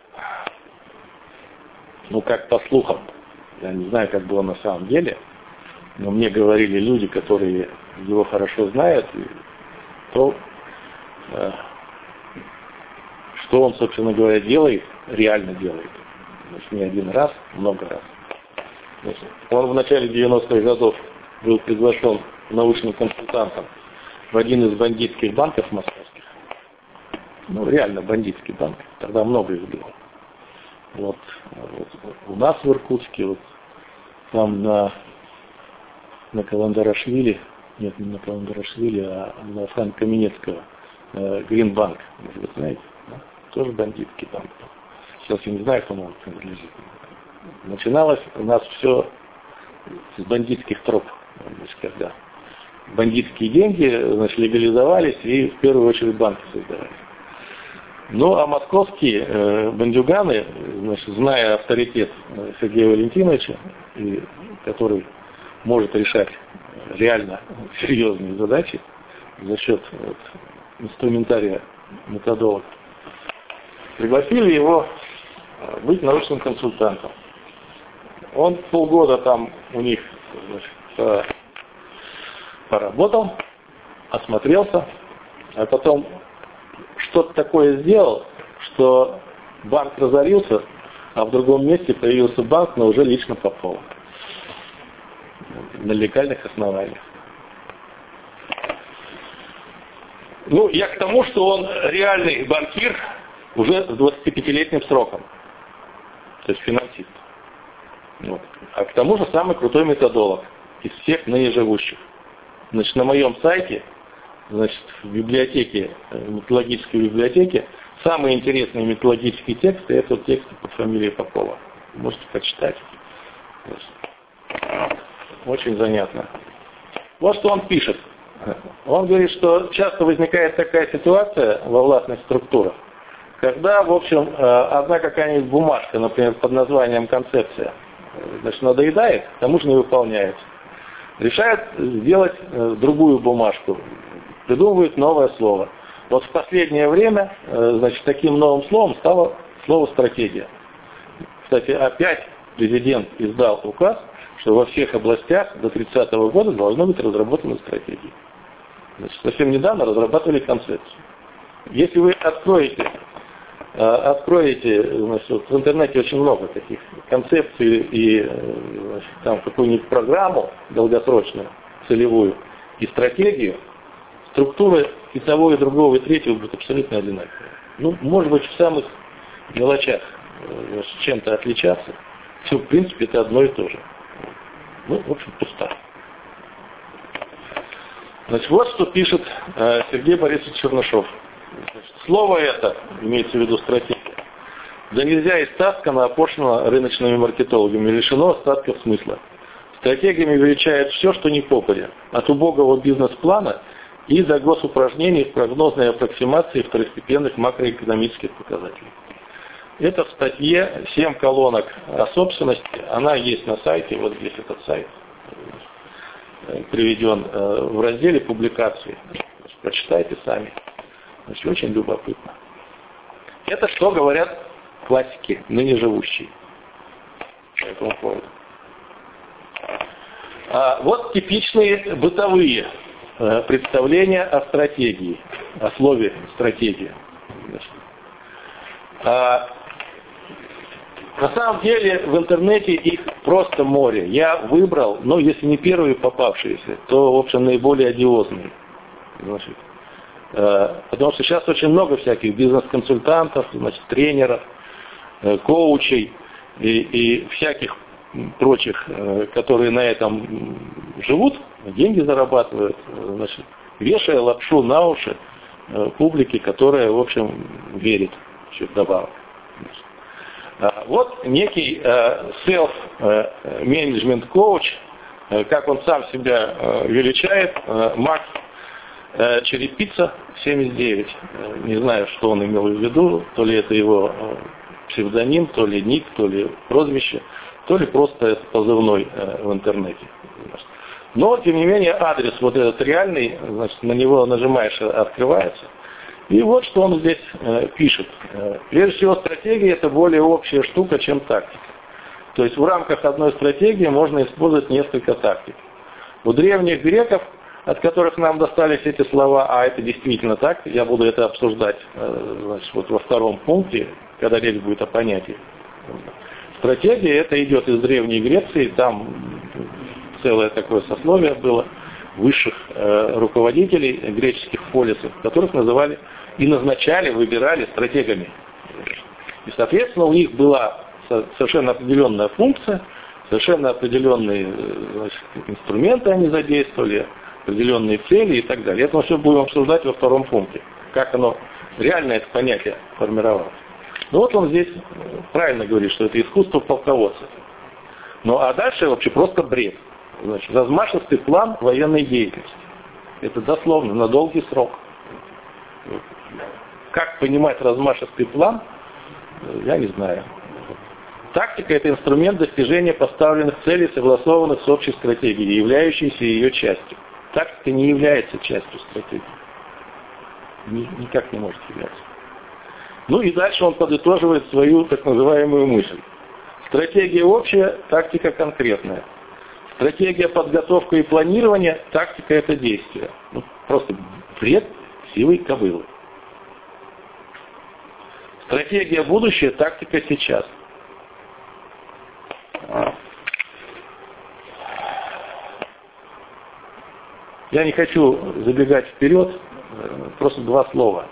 Speaker 1: Ну, как по слухам. Я не знаю, как было на самом деле, но мне говорили люди, которые его хорошо знают, и то, э, что он, собственно говоря, делает, реально делает. Значит, не один раз, много раз. Значит, он в начале девяностых годов был приглашен научным консультантом в один из бандитских банков московских. Ну, реально бандитский банк. Тогда много их было. Вот, вот у нас в Иркутске, вот там на, на Каландарашвили, нет, не на Каландарашвили, а на Франка Каменецкого, э, Гринбанк, может быть, знаете, да? Тоже бандитский банк. Сейчас я не знаю, кому он принадлежит. Начиналось у нас все с бандитских троп, значит, когда бандитские деньги, значит, легализовались и в первую очередь банки создавались. Ну, а московские э, бандюганы, значит, зная авторитет Сергея Валентиновича, и, который может решать реально серьезные задачи за счет вот, инструментария методолог, пригласили его быть научным консультантом. Он полгода там у них, значит, поработал, осмотрелся, а потом что-то такое сделал, что банк разорился, а в другом месте появился банк, но уже лично Попова. На легальных основаниях. Ну, я к тому, что он реальный банкир уже с двадцатипятилетним сроком. То есть финансист. Вот. А к тому же самый крутой методолог из всех ныне живущих. Значит, на моем сайте, значит, в библиотеке, в методологической библиотеке, самые интересные методологические тексты — это вот тексты под фамилией Попова. Можете почитать. Очень занятно. Вот что он пишет. Он говорит, что часто возникает такая ситуация во властных структурах, когда, в общем, одна какая-нибудь бумажка, например, под названием «концепция», значит, надоедает, к тому же не выполняется. Решают сделать другую бумажку, придумывают новое слово. Вот в последнее время, значит, таким новым словом стало слово «стратегия». Кстати, опять президент издал указ, что во всех областях до тридцатого года должны быть разработаны стратегии. Значит, совсем недавно разрабатывали концепцию. Если вы откроете, откроете, значит, в интернете очень много таких концепций и, значит, там какую-нибудь программу долгосрочную, целевую и стратегию, структуры и того, и другого, и третьего будут абсолютно одинаковые. Ну, может быть, в самых мелочах значит, чем-то отличаться, все, в принципе, это одно и то же. Ну, в общем, пусто. Значит, вот что пишет э, Сергей Борисович Чернышов. Значит, слово это, имеется в виду стратегия, да нельзя истаскано, опошлено рыночными маркетологами, лишено остатков смысла. Стратегиями величает все, что не попадя, от убогого бизнес-плана и до госупражнений в прогнозной аппроксимации второстепенных макроэкономических показателей. Это в статье семь колонок о собственности, она есть на сайте, вот здесь этот сайт приведен в разделе публикации. Прочитайте сами. Значит, очень любопытно. Это что говорят классики, ныне живущие. По этому поводу. А вот типичные бытовые представления о стратегии, о слове стратегия. А на самом деле в интернете их просто море. Я выбрал, ну если не первые попавшиеся, то в общем наиболее одиозные. Значит, потому что сейчас очень много всяких бизнес-консультантов, значит, тренеров, коучей и, и всяких прочих, которые на этом живут, деньги зарабатывают, значит, вешая лапшу на уши публике, которая, в общем, верит еще вдобавок. Вот некий self-management coach как он сам себя величает, Макс Черепица семьдесят девять. Не знаю, что он имел в виду, то ли это его псевдоним, то ли ник, то ли прозвище, то ли просто это позывной в интернете. Но, тем не менее, адрес вот этот реальный, значит, на него нажимаешь, открывается. И вот что он здесь э, пишет. Прежде всего, стратегия – это более общая штука, чем тактика. То есть в рамках одной стратегии можно использовать несколько тактик. У древних греков, от которых нам достались эти слова, а это действительно так, я буду это обсуждать э, значит, вот во втором пункте, когда речь будет о понятии. Стратегия – это идет из Древней Греции, там целое такое сословие было высших э, руководителей греческих полисов, которых называли и назначали, выбирали стратегами. И, соответственно, у них была совершенно определенная функция, совершенно определенные значит, инструменты они задействовали, определенные цели и так далее. Это мы все будем обсуждать во втором пункте, как оно реально это понятие формировалось. Ну вот он здесь правильно говорит, что это искусство полководца. Ну а дальше вообще просто бред. Значит, размашистый план военной деятельности. Это дословно, на долгий срок. Как понимать размашистый план, я не знаю. Тактика – это инструмент достижения поставленных целей, согласованных с общей стратегией, являющейся ее частью. Тактика не является частью стратегии. Никак не может являться. Ну и дальше он подытоживает свою так называемую мысль. Стратегия общая, тактика конкретная. Стратегия подготовка и планирования, тактика это действие. Ну, просто бред сивой кобылы. Стратегия будущее, тактика сейчас. Я не хочу забегать вперед, просто два слова.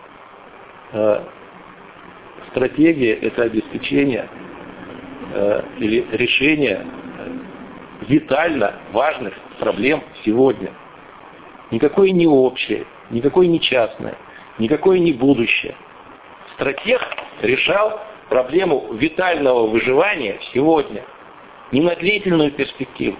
Speaker 1: Стратегия это обеспечение или решение витально важных проблем сегодня. Никакое не общее, никакое не частное, никакое не будущее. Стратег решал проблему витального выживания сегодня, не на длительную перспективу.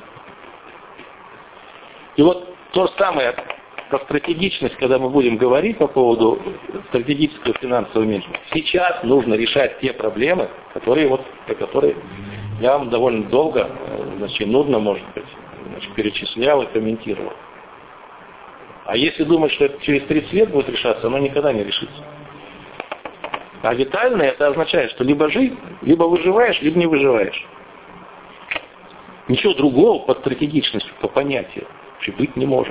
Speaker 1: И вот то же самое про стратегичность, когда мы будем говорить по поводу стратегического финансового менеджмента. Сейчас нужно решать те проблемы, которые вот, про которые я вам довольно долго, значит, нудно, может быть, значит, перечислял и комментировал. А если думать, что это через тридцать лет будет решаться, оно никогда не решится. А витальное это означает, что либо жить, либо выживаешь, либо не выживаешь. Ничего другого под стратегичностью, по понятию, вообще быть не может.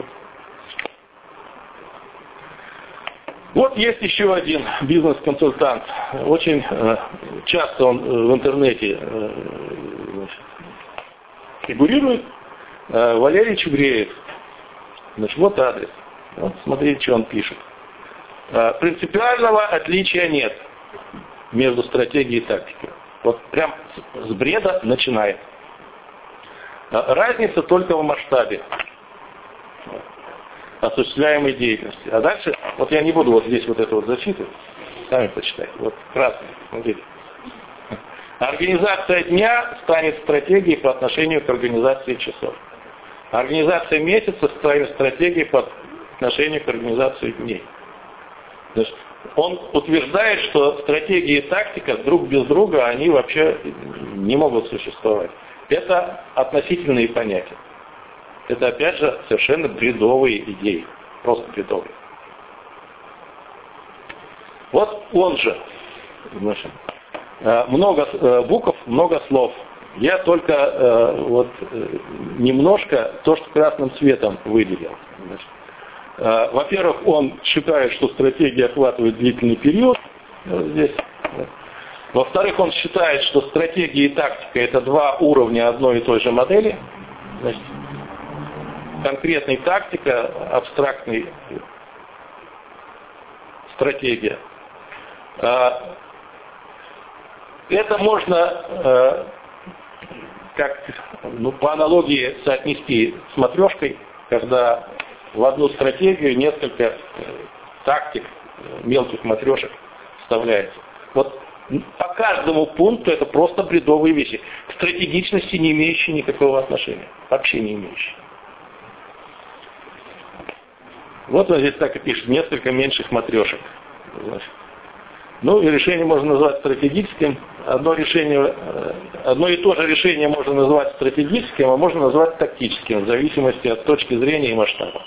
Speaker 1: Вот есть еще один бизнес-консультант. Очень э, часто он э, в интернете э, значит, фигурирует. Э, Валерий Чугреев. Значит, вот адрес. Вот, смотрите, что он пишет. Э, принципиального отличия нет между стратегией и тактикой. Вот прям с бреда начинает. Э, разница только в масштабе осуществляемой деятельности. А дальше, вот я не буду вот здесь вот это вот зачитывать, сами почитайте. Вот красный, смотрите. Организация дня станет стратегией по отношению к организации часов. Организация месяца станет стратегией по отношению к организации дней. Значит, он утверждает, что стратегия и тактика друг без друга, они вообще не могут существовать. Это относительные понятия. Это, опять же, совершенно бредовые идеи. Просто бредовые. Вот он же. Значит, много букв, много слов. Я только вот немножко то, что красным цветом выделил. Значит, во-первых, он считает, что стратегия охватывает длительный период. Здесь. Во-вторых, он считает, что стратегия и тактика это два уровня одной и той же модели. Значит, конкретная тактика, абстрактная стратегия. Это можно, как ну, по аналогии соотнести с матрешкой, когда в одну стратегию несколько тактик, мелких матрешек вставляется. Вот по каждому пункту это просто бредовые вещи, к стратегичности не имеющие никакого отношения, вообще не имеющие. Вот он здесь так и пишет, несколько меньших матрешек. Ну и решение можно назвать стратегическим. Одно решение, одно и то же решение можно назвать стратегическим, а можно назвать тактическим, в зависимости от точки зрения и масштаба.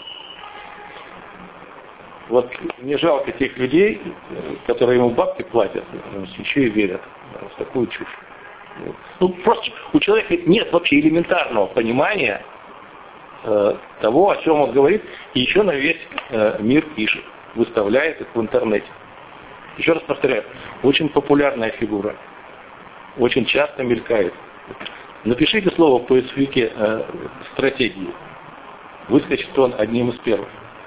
Speaker 1: Вот мне жалко тех людей, которые ему бабки платят, еще и верят в такую чушь. Ну, просто у человека нет вообще элементарного понимания э, того, о чем он говорит, и еще на весь э, мир пишет, выставляет их в интернете. Еще раз повторяю, очень популярная фигура, очень часто мелькает. Напишите слово в поисковике э, «стратегии», выскочит он одним из первых.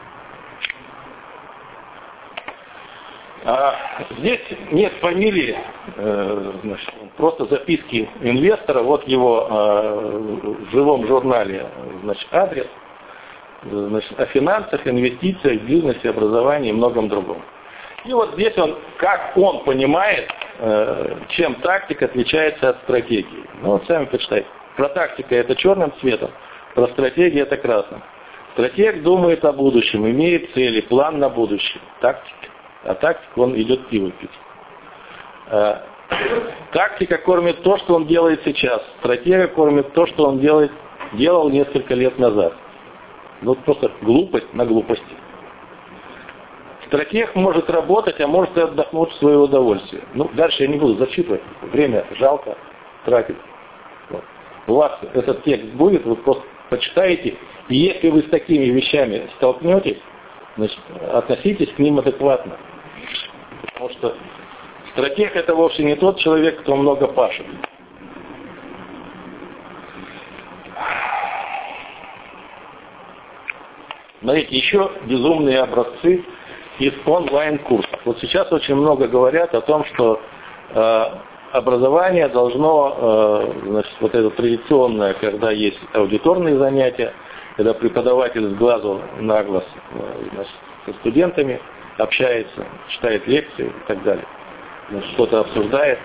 Speaker 1: А здесь нет фамилии, э, значит, просто записки инвестора, вот его э, в живом журнале, значит, адрес, значит, о финансах, инвестициях, бизнесе, образовании и многом другом. И вот здесь он, как он понимает, э, чем тактика отличается от стратегии. Ну вот сами почитайте. Про тактику это черным цветом, про стратегию это красным. Стратег думает о будущем, имеет цели, план на будущее. Тактика. А тактика, он идет пиво пить. Э, тактика кормит то, что он делает сейчас. Стратега кормит то, что он делает, делал несколько лет назад. Ну просто глупость на глупости. Стратег может работать, а может и отдохнуть в свое удовольствие. Ну, дальше я не буду зачитывать. Время жалко тратить. Вот. У вас этот текст будет, вы просто почитаете. И если вы с такими вещами столкнетесь, значит, относитесь к ним адекватно. Потому что стратег это вовсе не тот человек, кто много пашет. Смотрите, еще безумные образцы из онлайн-курсов. Вот сейчас очень много говорят о том, что э, образование должно, э, значит, вот это традиционное, когда есть аудиторные занятия, когда преподаватель с глазу на глаз, значит, со студентами общается, читает лекции и так далее, значит, что-то обсуждает,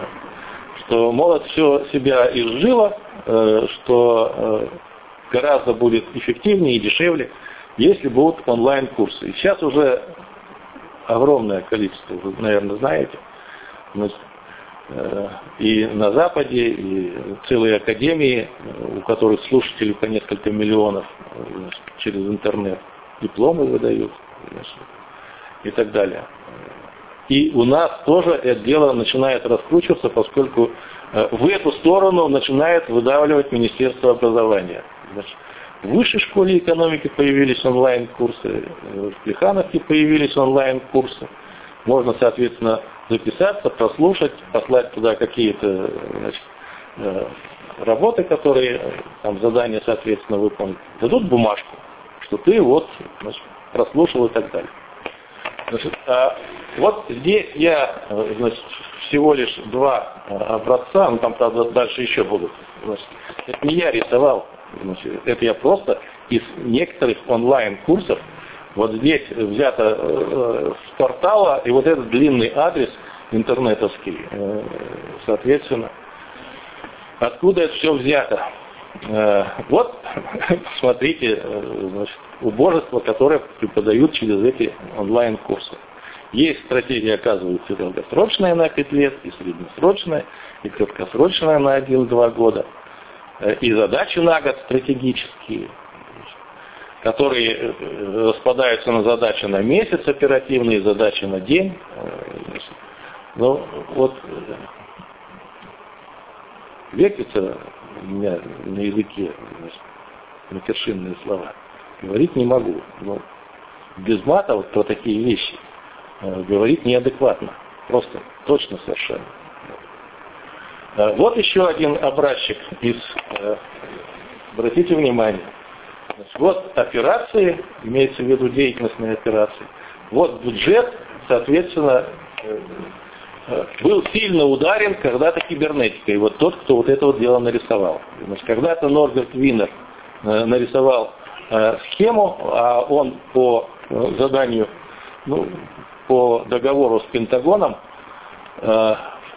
Speaker 1: что молодь все себя изжила, э, что э, гораздо будет эффективнее и дешевле, если будут онлайн-курсы. И сейчас уже огромное количество, вы, наверное, знаете, значит, э, и на Западе, и целые академии, у которых слушателей по несколько миллионов, значит, через интернет дипломы выдают, значит, и так далее. И у нас тоже это дело начинает раскручиваться, поскольку э, в эту сторону начинает выдавливать Министерство образования. Значит, в высшей школе экономики появились онлайн-курсы, в Плехановке появились онлайн-курсы. Можно, соответственно, записаться, прослушать, послать туда какие-то, значит, работы, которые, там, задания, соответственно, выполнить. Дадут бумажку, что ты вот, значит, прослушал и так далее. Значит, а вот здесь я, значит, всего лишь два образца, ну там, правда, дальше еще будут. Значит, это не я рисовал. Значит, это я просто из некоторых онлайн-курсов, вот здесь взято э, с портала, и вот этот длинный адрес интернетовский, э, соответственно, откуда это все взято. Э, вот, смотрите, э, значит, убожество, которое преподают через эти онлайн-курсы. Есть стратегия, оказывается, долгосрочная на пять лет, и среднесрочная, и краткосрочная на один-два года. И задачи на год стратегические, которые распадаются на задачи на месяц оперативные, задачи на день. Ну, вот вертится у меня на языке, значит, матершинные слова. Говорить не могу. Но без мата вот про такие вещи говорить неадекватно. Просто точно совершенно. Вот еще один образчик из, обратите внимание, вот операции, имеется в виду деятельностные операции, вот бюджет, соответственно, был сильно ударен когда-то кибернетикой, вот тот, кто вот это вот дело нарисовал. Значит, когда-то Норберт Винер нарисовал схему, а он по заданию, ну, по договору с Пентагоном,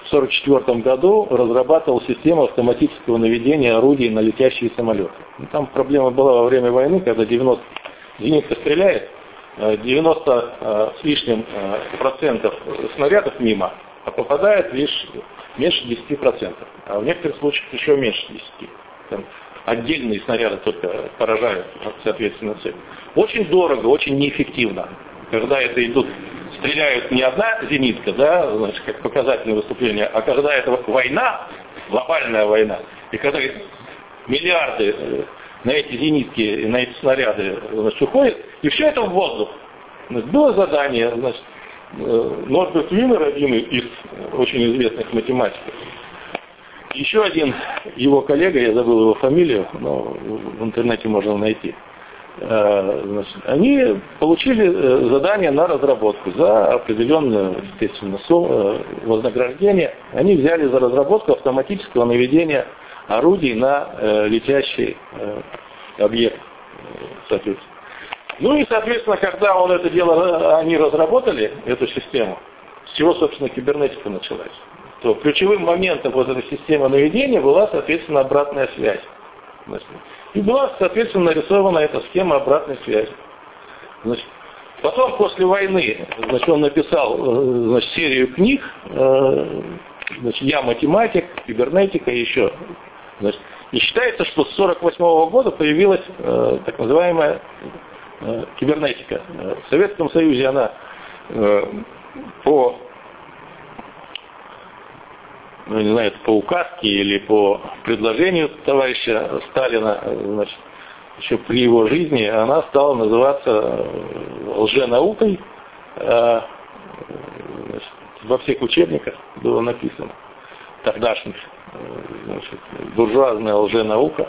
Speaker 1: в сорок четвёртом году разрабатывал систему автоматического наведения орудий на летящие самолеты. Ну, там проблема была во время войны, когда девяносто зенитка стреляет, девяносто с лишним процентов снарядов мимо, а попадает лишь меньше десяти процентов. А в некоторых случаях еще меньше десяти. Там отдельные снаряды только поражают, соответственно, цель. Очень дорого, очень неэффективно. Когда это идут, стреляют не одна зенитка, да, значит, как показательное выступление, а когда это война, глобальная война, и когда миллиарды на эти зенитки, на эти снаряды, значит, уходят, и все это в воздух. Значит, было задание, значит, Норберт Винер, один из очень известных математиков, еще один его коллега, я забыл его фамилию, но в интернете можно найти, значит, они получили задание на разработку за определенное, естественно, вознаграждение. Они взяли за разработку автоматического наведения орудий на летящий объект, соответственно. Ну и, соответственно, когда он это дело, они разработали, эту систему, с чего, собственно, кибернетика началась, то ключевым моментом вот этой системы наведения была, соответственно, обратная связь. И была, соответственно, нарисована эта схема обратной связи. Значит, потом, после войны, значит, он написал, значит, серию книг, значит, «Я математик», «Кибернетика» и еще. Значит, и считается, что с сорок восьмого года появилась э, так называемая э, кибернетика. В Советском Союзе она э, по, ну, не знаю, по указке или по предложению товарища Сталина, значит, еще при его жизни, она стала называться лженаукой. Э, значит, во всех учебниках было написано тогдашних. Значит, буржуазная лженаука.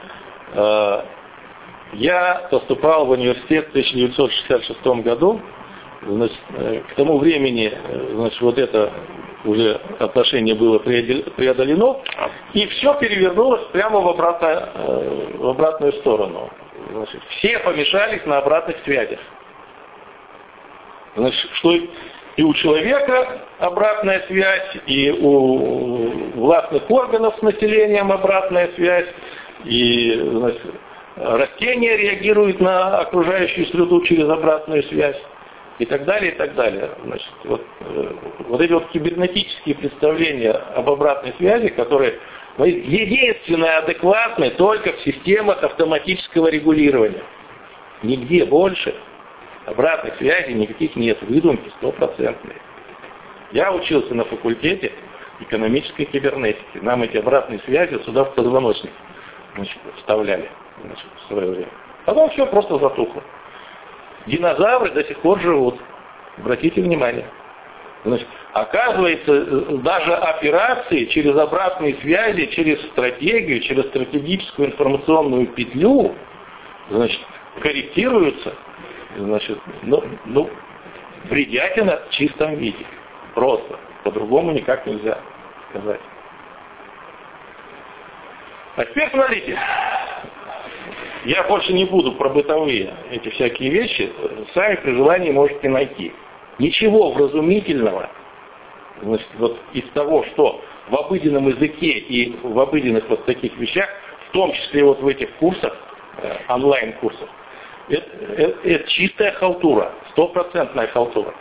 Speaker 1: Я поступал в университет в тысяча девятьсот шестьдесят шестом году. Значит, к тому времени, значит, вот это уже отношение было преодолено, и все перевернулось прямо в, обратно, в обратную сторону. Значит, все помешались на обратных связях. Значит, что и у человека обратная связь, и у властных органов с населением обратная связь, и, значит, растения реагируют на окружающую среду через обратную связь, и так далее, и так далее. Значит, вот, вот эти вот кибернетические представления об обратной связи, которые единственное адекватны только в системах автоматического регулирования. Нигде больше обратных связей никаких нет, выдумки стопроцентные. Я учился на факультете экономической кибернетики. Нам эти обратные связи сюда в позвоночник, значит, вставляли, значит, в свое время. Потом все просто затухло. Динозавры до сих пор живут. Обратите внимание. Значит, оказывается, даже операции через обратные связи, через стратегию, через стратегическую информационную петлю, значит, корректируются. Значит, ну, ну, бредятина в чистом виде. Просто. По-другому никак нельзя сказать. А теперь смотрите. Я больше не буду про бытовые эти всякие вещи. Сами при желании можете найти. Ничего вразумительного, значит, вот из того, что в обыденном языке и в обыденных вот таких вещах, в том числе вот в этих курсах, онлайн-курсах, Это, это, это чистая халтура, стопроцентная халтура.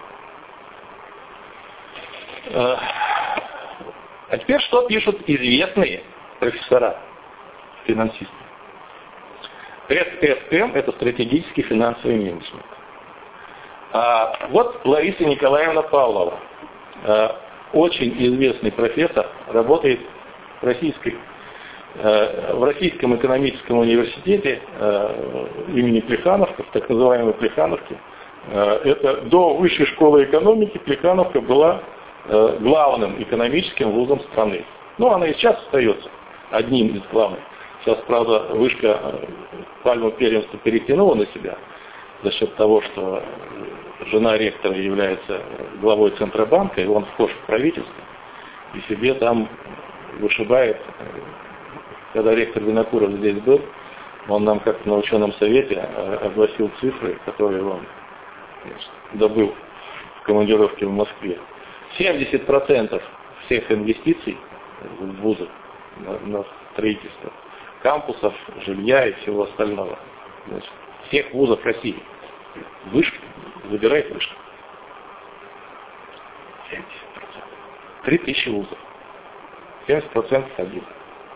Speaker 1: А теперь что пишут известные профессора, финансисты? эс эф эм – это стратегический финансовый менеджмент. А вот Лариса Николаевна Павлова, очень известный профессор, работает в российской в Российском экономическом университете имени Плехановка, в так называемой Плехановке. Это до высшей школы экономики Плехановка была главным экономическим вузом страны. Ну, она и сейчас остается одним из главных. Сейчас, правда, вышка пальму первенства перетянула на себя за счет того, что жена ректора является главой Центробанка, и он вхож в правительство, и себе там вышибает. Когда ректор Винокуров здесь был, он нам как-то на ученом совете огласил цифры, которые он, значит, добыл в командировке в Москве. семьдесят процентов всех инвестиций в вузы на, на строительство кампусов, жилья и всего остального. Значит, всех вузов России. Вышки, выбирает вышки. семьдесят процентов. Три тысячи вузов. семьдесят процентов один.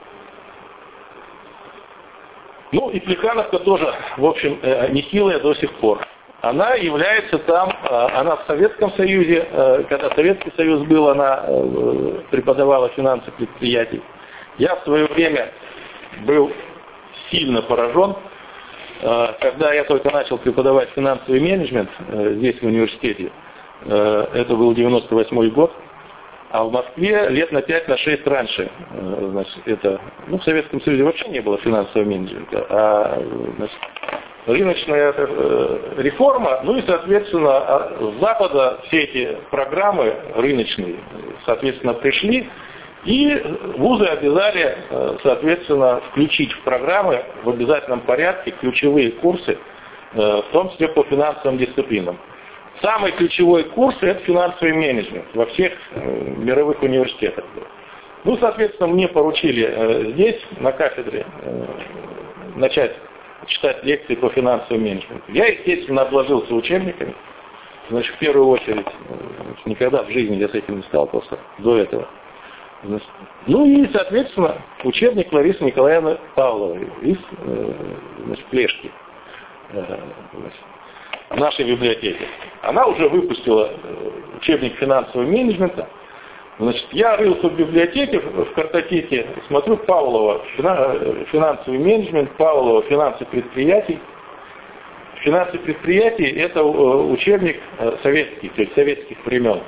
Speaker 1: Ну и Плехановка тоже, в общем, нехилая до сих пор. Она является там, она в Советском Союзе, когда Советский Союз был, она преподавала финансы предприятий. Я в свое время был сильно поражен, когда я только начал преподавать финансовый менеджмент здесь в университете. Это был девяносто восьмой год. А в Москве лет на пять, на шесть раньше, значит, это, ну, в Советском Союзе вообще не было финансового менеджмента, а, значит, рыночная реформа, ну и, соответственно, с Запада все эти программы рыночные, соответственно, пришли, и вузы обязали, соответственно, включить в программы в обязательном порядке ключевые курсы, в том числе по финансовым дисциплинам. Самый ключевой курс – это финансовый менеджмент во всех э, мировых университетах. Ну, соответственно, мне поручили э, здесь, на кафедре, э, начать читать лекции по финансовому менеджменту. Я, естественно, обложился учебниками. Значит, в первую очередь, э, никогда в жизни я с этим не сталкивался до этого. Значит, ну и, соответственно, учебник Ларисы Николаевны Павловой из э, значит, Плешки. Э, значит, в нашей библиотеке. Она уже выпустила учебник финансового менеджмента. Значит, я рылся в библиотеке, в картотеке, смотрю Павлова, финансовый менеджмент, Павлова, финансы предприятий. Финансы предприятий – это учебник советский, то есть советских времен.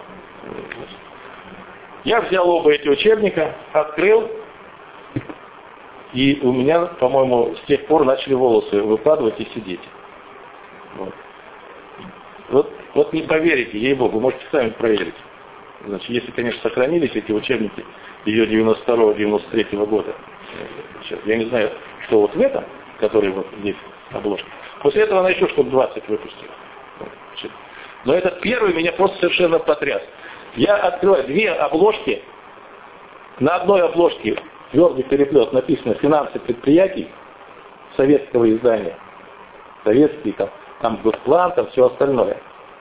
Speaker 1: Я взял оба эти учебника, открыл, и у меня, по-моему, с тех пор начали волосы выпадывать и сидеть. Вот. Вот, вот не поверите, ей-богу, можете сами проверить. Значит, если, конечно, сохранились эти учебники ее девяносто второго — девяносто третьего года. Сейчас, я не знаю, что вот в этом, который вот здесь обложка. После этого она еще штук двадцать выпустила. Но этот первый меня просто совершенно потряс. Я открываю две обложки. На одной обложке твердый переплет написано «Финансы предприятий» советского издания. Советский там. Там госплан, там все остальное.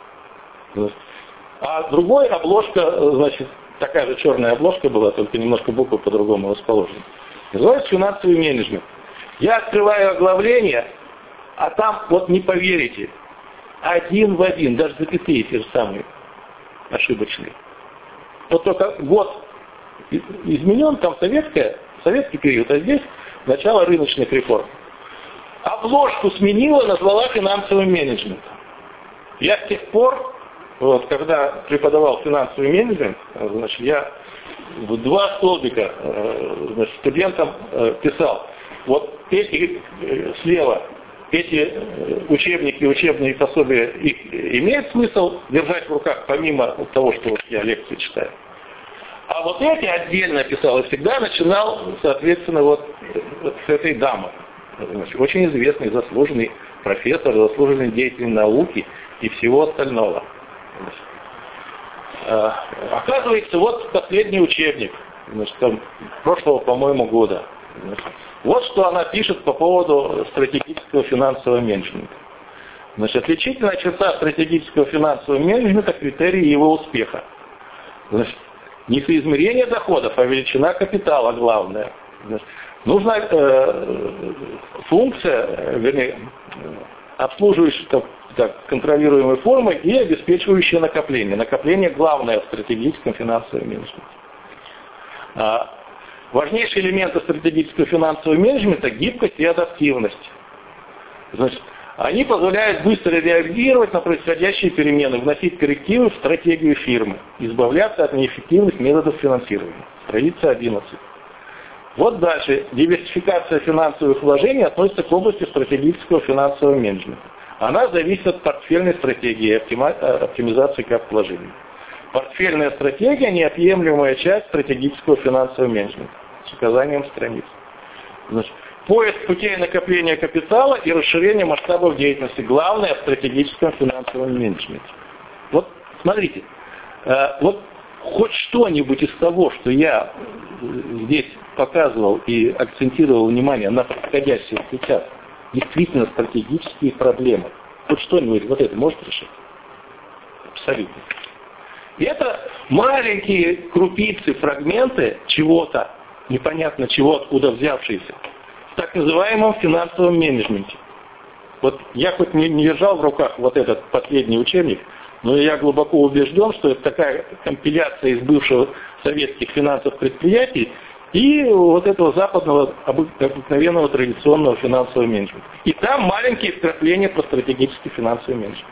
Speaker 1: А другой обложка, значит, такая же черная обложка была, только немножко буквы по-другому расположены. Называется «Финансовый менеджмент». Я открываю оглавление, а там, вот не поверите, один в один, даже запятые те же самые, ошибочные. Вот только год изменен, там советская, советский период, а здесь начало рыночных реформ. Обложку сменила, назвала финансовым менеджментом. Я с тех пор, вот, когда преподавал финансовый менеджмент, значит, я в два столбика значит, студентам писал, вот эти слева, эти учебники, учебные пособия, их имеет смысл держать в руках, помимо того, что вот я лекции читаю. А вот эти отдельно писал и всегда начинал, соответственно, вот с этой дамы. Очень известный, заслуженный профессор, заслуженный деятель науки и всего остального. Оказывается, вот последний учебник, значит, там, прошлого, по-моему, года. Значит, вот что она пишет по поводу стратегического финансового менеджмента. Значит, отличительная черта стратегического финансового менеджмента – критерии его успеха. Значит, не соизмерение доходов, а величина капитала главное. Значит, нужна э, функция, вернее, обслуживающая так, так, контролируемой формы и обеспечивающая накопление. Накопление главное в стратегическом финансовом менеджменте. А, важнейшие элементы стратегического финансового менеджмента – гибкость и адаптивность. Значит, они позволяют быстро реагировать на происходящие перемены, вносить коррективы в стратегию фирмы, избавляться от неэффективных методов финансирования. Страница одиннадцать. Вот дальше. Диверсификация финансовых вложений относится к области стратегического финансового менеджмента. Она зависит от портфельной стратегии и оптимизации капиталовложений. Портфельная стратегия – неотъемлемая часть стратегического финансового менеджмента. С указанием страниц. Значит, поиск путей накопления капитала и расширение масштабов деятельности. Главное в стратегическом финансовом менеджменте. Вот смотрите. Вот хоть что-нибудь из того, что я здесь показывал и акцентировал внимание на происходящих сейчас, действительно стратегические проблемы, хоть что-нибудь вот это может решить? Абсолютно. И это маленькие крупицы, фрагменты чего-то, непонятно чего, откуда взявшиеся, в так называемом финансовом менеджменте. Вот я хоть не, не держал в руках вот этот последний учебник, но я глубоко убежден, что это такая компиляция из бывших советских финансовых предприятий и вот этого западного обыкновенного традиционного финансового менеджмента. И там маленькие вкрапления про стратегический финансовый менеджмент.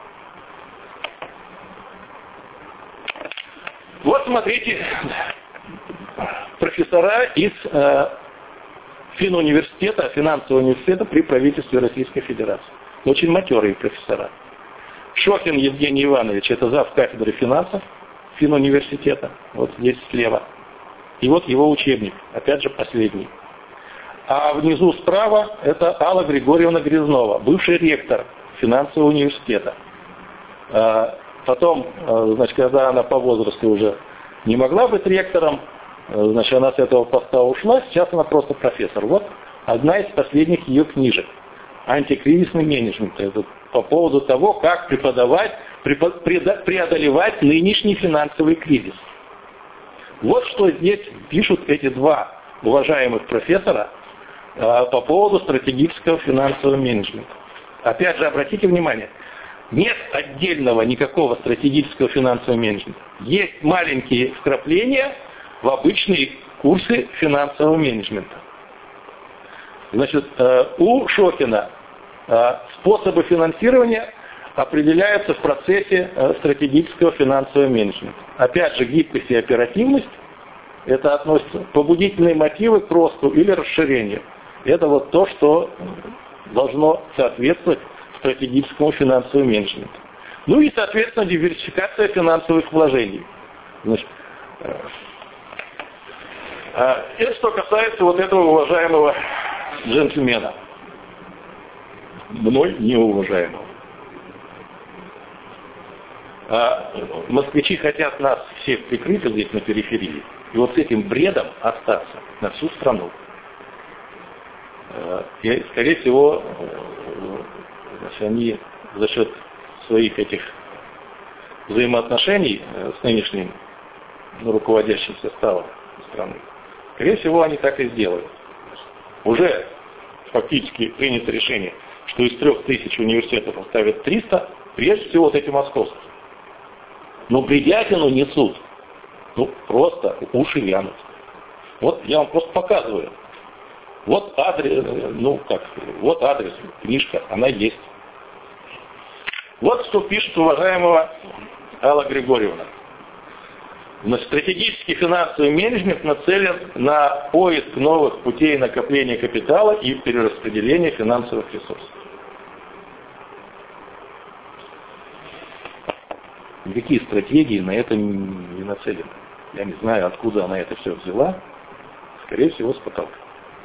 Speaker 1: Вот смотрите, профессора из э, финуниверситета, финансового университета при правительстве Российской Федерации. Очень матерые профессора. Шохин Евгений Иванович, это зав. Кафедры финансов финуниверситета, вот здесь слева. И вот его учебник, опять же последний. А внизу справа это Алла Григорьевна Грязнова, бывший ректор финансового университета. Потом, значит, когда она по возрасту уже не могла быть ректором, значит, она с этого поста ушла, сейчас она просто профессор. Вот одна из последних ее книжек. Антикризисный менеджмент. Это по поводу того, как преподавать, преодолевать нынешний финансовый кризис. Вот что здесь пишут эти два уважаемых профессора по поводу стратегического финансового менеджмента. Опять же, обратите внимание, нет отдельного никакого стратегического финансового менеджмента. Есть маленькие вкрапления в обычные курсы финансового менеджмента. Значит, у Шохина способы финансирования определяются в процессе стратегического финансового менеджмента. Опять же, гибкость и оперативность, это относится побудительные мотивы к росту или расширению. Это вот то, что должно соответствовать стратегическому финансовому менеджменту. Ну и, соответственно, диверсификация финансовых вложений. Значит, это что касается вот этого уважаемого джентльмена. Мной неуважаемого. А москвичи хотят нас всех прикрыть здесь на периферии. И вот с этим бредом остаться на всю страну. И, скорее всего, значит, они за счет своих этих взаимоотношений с нынешним ну, руководящим составом страны, скорее всего, они так и сделают. Уже фактически принято решение, что из трех тысяч университетов оставят триста, прежде всего вот эти московские. Но бредятину несут. Ну, просто уши вянут. Вот я вам просто показываю. Вот адрес, ну как, вот адрес, книжка, она есть. Вот что пишет уважаемого Алла Григорьевна. Значит, стратегический финансовый менеджмент нацелен на поиск новых путей накопления капитала и перераспределения финансовых ресурсов. Никакие стратегии на это не нацелены. Я не знаю, откуда она это все взяла. Скорее всего, с потолка.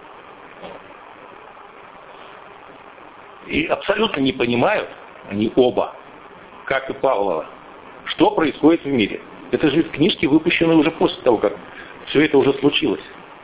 Speaker 1: И абсолютно не понимают, они оба, как и Павлова, что происходит в мире. Это же книжки выпущены уже после того, как все это уже случилось.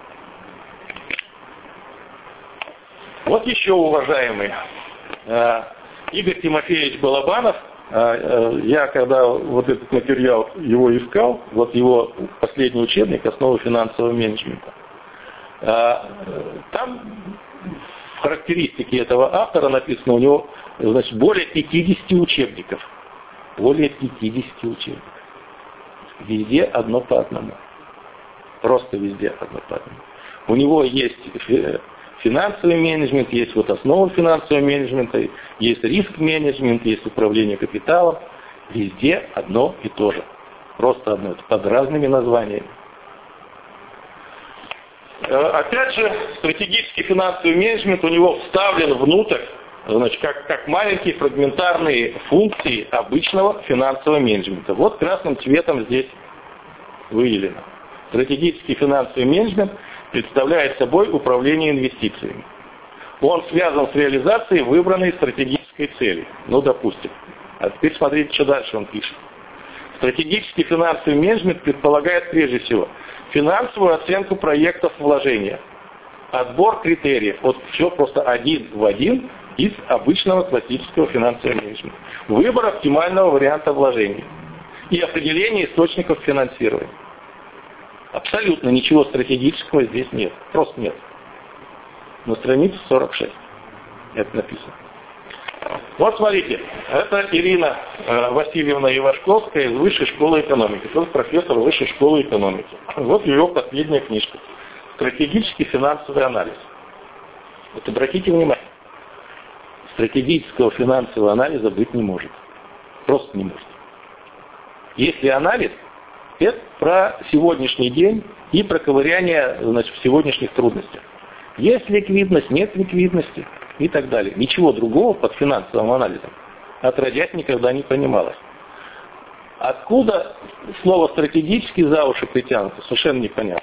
Speaker 1: Вот еще, уважаемый э, Игорь Тимофеевич Балабанов, э, э, я когда вот этот материал его искал, вот его последний учебник «Основы финансового менеджмента», э, там в характеристике этого автора написано у него, значит, более пятидесяти учебников. Более пятидесяти учебников. Везде одно по одному. Просто везде одно по одному. У него есть финансовый менеджмент, есть вот основа финансового менеджмента, есть риск-менеджмент, есть управление капиталом. Везде одно и то же. Просто одно, это под разными названиями. Опять же, стратегический финансовый менеджмент у него вставлен внутрь, значит, как, как маленькие фрагментарные функции обычного финансового менеджмента. Вот красным цветом здесь выделено. Стратегический финансовый менеджмент представляет собой управление инвестициями. Он связан с реализацией выбранной стратегической цели. Ну, допустим. А теперь смотрите, что дальше он пишет. Стратегический финансовый менеджмент предполагает прежде всего финансовую оценку проектов вложения, отбор критериев, вот все просто один в один из обычного классического финансового менеджмента, выбор оптимального варианта вложения и определение источников финансирования. Абсолютно ничего стратегического здесь нет, просто нет. На странице сорок шесть это написано. Вот смотрите, это Ирина э, Васильевна Ивашковская из Высшей школы экономики, тоже профессор Высшей школы экономики. Вот ее последняя книжка «Стратегический финансовый анализ». Вот обратите внимание, стратегического финансового анализа быть не может. Просто не может. Если анализ, это про сегодняшний день и про ковыряние, значит, в сегодняшних трудностях. Есть ликвидность, нет ликвидности и так далее. Ничего другого под финансовым анализом отродясь никогда не понималось. Откуда слово «стратегический» за уши притянуто, совершенно непонятно.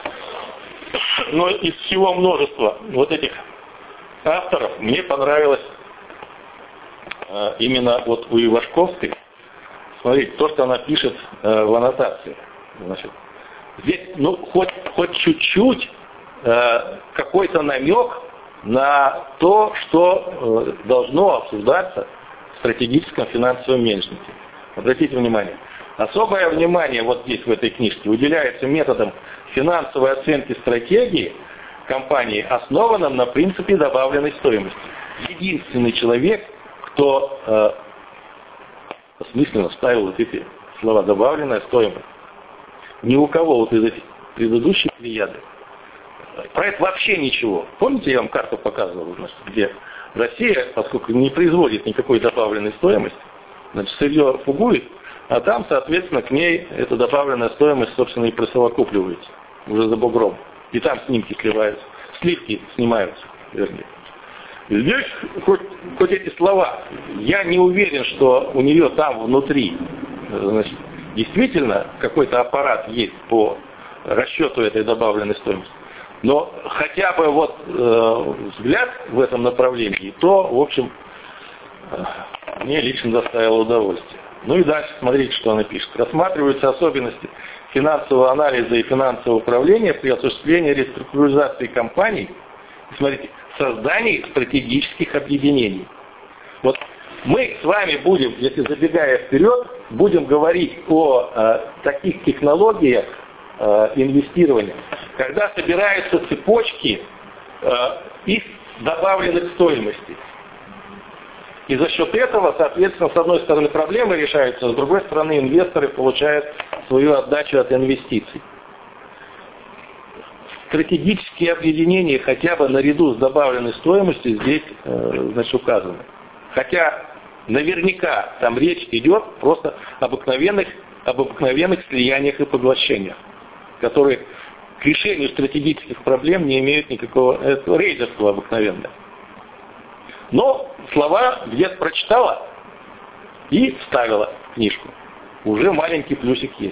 Speaker 1: Но из всего множества вот этих авторов мне понравилось э, именно вот у Ивашковской. Смотрите, то, что она пишет э, в аннотации. Значит, здесь ну, хоть, хоть чуть-чуть э, какой-то намек на то, что э, должно обсуждаться в стратегическом финансовом менеджменте. Обратите внимание. Особое внимание вот здесь в этой книжке уделяется методам финансовой оценки стратегии компании, основанным на принципе добавленной стоимости. Единственный человек, кто э, осмысленно ставил вот эти слова «добавленная стоимость». Ни у кого вот из этих предыдущих плеяды про это вообще ничего. Помните, я вам карту показывал, значит, где Россия, поскольку не производит никакой добавленной стоимости, значит, сырье фугует, а там, соответственно, к ней эта добавленная стоимость, собственно, и присовокупливается уже за бугром. И там снимки сливаются, сливки снимаются, вернее. Здесь хоть, хоть эти слова, я не уверен, что у нее там внутри, значит, действительно какой-то аппарат есть по расчету этой добавленной стоимости. Но хотя бы вот э, взгляд в этом направлении, то, в общем, э, мне лично доставило удовольствие. Ну и дальше смотрите, что она пишет. Рассматриваются особенности финансового анализа и финансового управления при осуществлении реструктуризации компаний. Смотрите, создании стратегических объединений. Вот мы с вами будем, если забегая вперед, будем говорить о э, таких технологиях э, инвестирования, когда собираются цепочки э, из добавленных стоимостей. И за счет этого, соответственно, с одной стороны проблемы решаются, с другой стороны инвесторы получают свою отдачу от инвестиций. Стратегические объединения хотя бы наряду с добавленной стоимостью здесь э, значит, указаны. Хотя наверняка там речь идет просто об обыкновенных, об обыкновенных слияниях и поглощениях, которые к решению стратегических проблем не имеют никакого, это рейдерство обыкновенное. Но слова где-то прочитала и вставила в книжку. Уже маленький плюсик есть.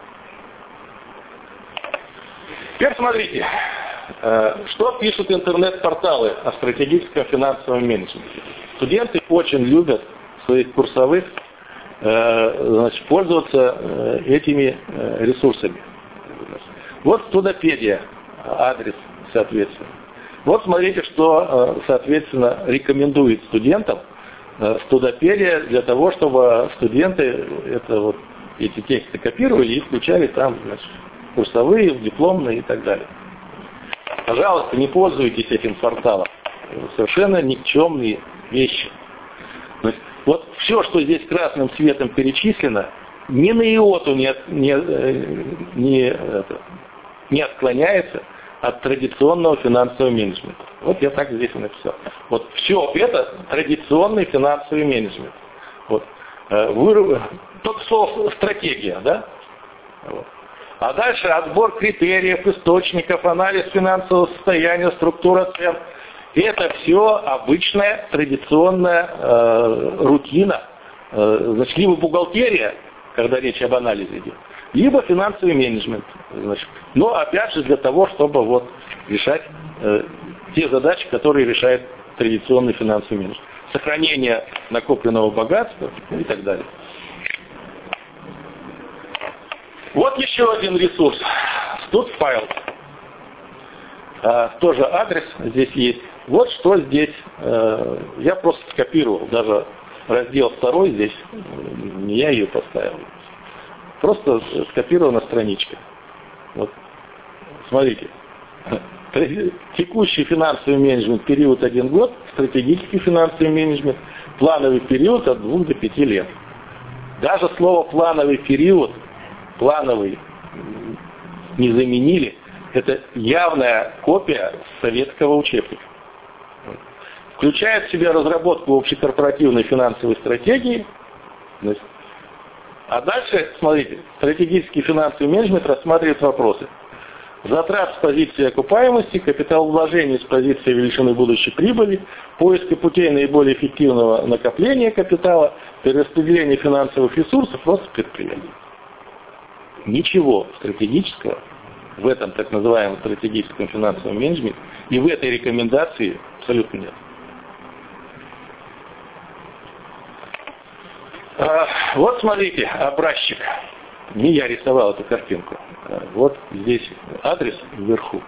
Speaker 1: Теперь смотрите, что пишут интернет-порталы о стратегическом финансовом менеджменте. Студенты очень любят в своих курсовых значит, пользоваться этими ресурсами. Вот студопедия, адрес, соответственно. Вот смотрите, что, соответственно, рекомендует студентам студопедия для того, чтобы студенты это вот, эти тексты копировали и включали там, значит, курсовые, дипломные и так далее. Пожалуйста, не пользуйтесь этим порталом. Совершенно никчемные вещи. Значит, вот все, что здесь красным цветом перечислено, ни на иоту не, не, не, это, не отклоняется от традиционного финансового менеджмента. Вот я так здесь и написал. Вот все это традиционный финансовый менеджмент. Вот. Вы, только слово стратегия, да? Вот. А дальше отбор критериев, источников, анализ финансового состояния, структура цен. Это все обычная традиционная э, рутина. Э, значит, либо бухгалтерия, когда речь об анализе идет, либо финансовый менеджмент. Значит. Но опять же для того, чтобы вот решать э, те задачи, которые решает традиционный финансовый менеджмент. Сохранение накопленного богатства и так далее. Вот еще один ресурс. Тут файл. А, тоже адрес здесь есть. Вот что здесь. А, я просто скопировал. Даже раздел второй здесь. Не я ее поставил. Просто скопирована страничка. Вот. Смотрите. Текущий финансовый менеджмент период один год, стратегический финансовый менеджмент, плановый период от двух до пяти лет. Даже слово плановый период, плановый не заменили, это явная копия советского учебника. Включает в себя разработку общекорпоративной финансовой стратегии. А дальше, смотрите, стратегический финансовый менеджмент рассматривает вопросы. Затрат с позиции окупаемости, капиталовложений с позиции величины будущей прибыли, поиска путей наиболее эффективного накопления капитала, перераспределения финансовых ресурсов, рост предприятий. Ничего стратегического в этом так называемом стратегическом финансовом менеджменте и в этой рекомендации абсолютно нет. А, вот смотрите, образчик. Не я рисовал эту картинку. Вот здесь адрес вверху.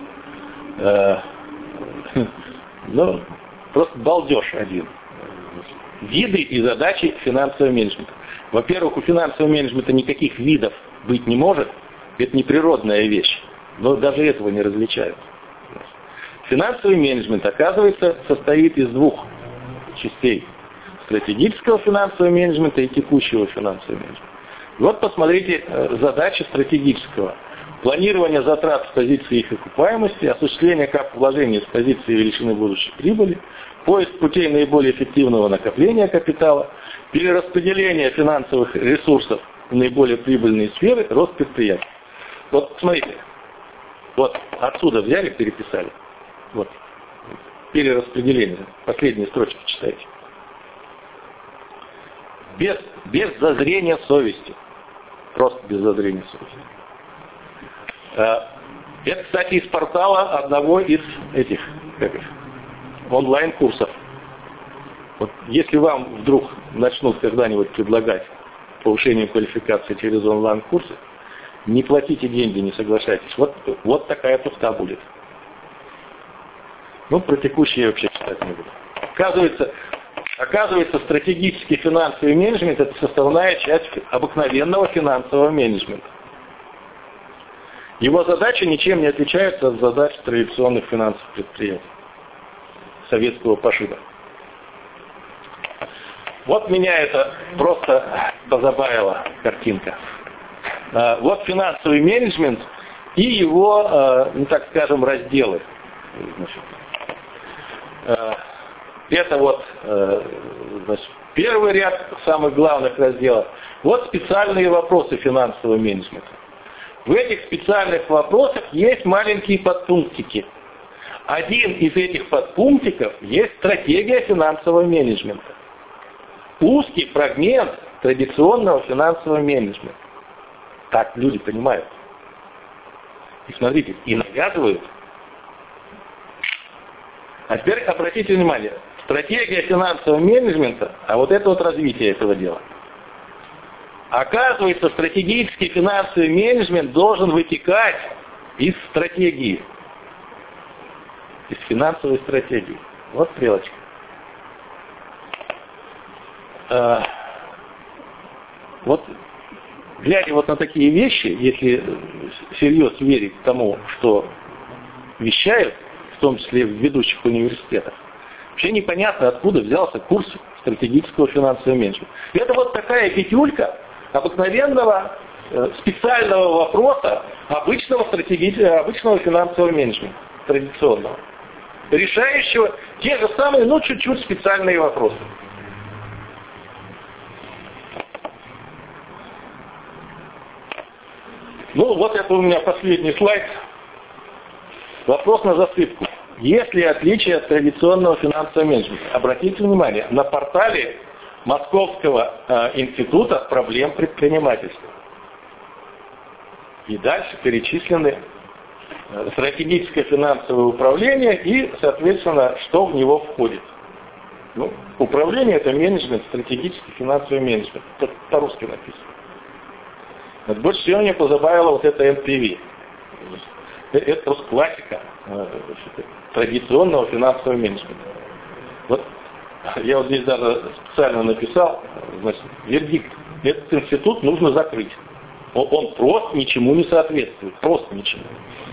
Speaker 1: Ну, просто балдеж один. Виды и задачи финансового менеджмента. Во-первых, у финансового менеджмента никаких видов быть не может. Это неприродная вещь. Но даже этого не различают. Финансовый менеджмент, оказывается, состоит из двух частей. Стратегического финансового менеджмента и текущего финансового менеджмента. Вот посмотрите задачи стратегического. Планирование затрат с позиции их окупаемости, осуществление капвложений с позиции величины будущей прибыли, поиск путей наиболее эффективного накопления капитала, перераспределение финансовых ресурсов в наиболее прибыльные сферы, рост предприятий. Вот смотрите, вот отсюда взяли, переписали. Вот. Перераспределение. Последние строчки читайте. Без, без зазрения совести. Просто без зазрения совести. Это, кстати, из портала одного из этих, как их, онлайн-курсов. Вот если вам вдруг начнут когда-нибудь предлагать повышение квалификации через онлайн-курсы, не платите деньги, не соглашайтесь. Вот, вот такая туфта будет. Ну, про текущие я вообще читать не буду. Оказывается, Оказывается, стратегический финансовый менеджмент – это составная часть обыкновенного финансового менеджмента. Его задачи ничем не отличаются от задач традиционных финансовых предприятий советского пошиба. Вот меня это просто позабавила картинка. Вот финансовый менеджмент и его, ну так скажем, разделы. Это вот значит, первый ряд самых главных разделов. Вот специальные вопросы финансового менеджмента. В этих специальных вопросах есть маленькие подпунктики. Один из этих подпунктиков есть стратегия финансового менеджмента. Узкий фрагмент традиционного финансового менеджмента. Так люди понимают. И смотрите, и навязывают. А теперь обратите внимание. Стратегия финансового менеджмента, а вот это вот развитие этого дела. Оказывается, стратегический финансовый менеджмент должен вытекать из стратегии. Из финансовой стратегии. Вот стрелочка. А, вот, глядя вот на такие вещи, если всерьез верить тому, что вещают, в том числе в ведущих университетах, вообще непонятно, откуда взялся курс стратегического финансового менеджмента. Это вот такая петюлька обыкновенного э, специального вопроса обычного, стратегического, обычного финансового менеджмента, традиционного, решающего те же самые, но чуть-чуть специальные вопросы. Ну, вот это у меня последний слайд. Вопрос на засыпку. Есть ли отличие от традиционного финансового менеджмента? Обратите внимание, на портале Московского э, института проблем предпринимательства. И дальше перечислены э, стратегическое финансовое управление и, соответственно, что в него входит. Ну, управление – это менеджмент, стратегический финансовый менеджмент. Это по-русски написано. Вот больше всего мне позабавило вот это эм пи ви. Это просто классика традиционного финансового менеджмента. Вот я вот здесь даже специально написал, значит, вердикт. Этот институт нужно закрыть. Он, он просто ничему не соответствует. Просто ничему.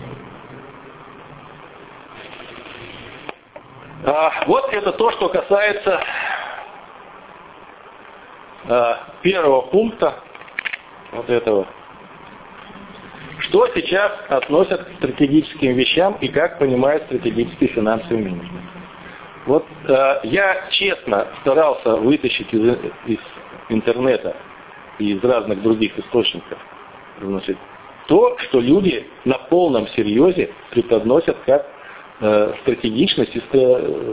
Speaker 1: А, вот это то, что касается а, первого пункта вот этого. Что сейчас относят к стратегическим вещам и как понимают стратегический финансовый менеджмент. Вот э, я честно старался вытащить из, из интернета и из разных других источников, значит, то, что люди на полном серьезе преподносят как э, стратегичность, и, э,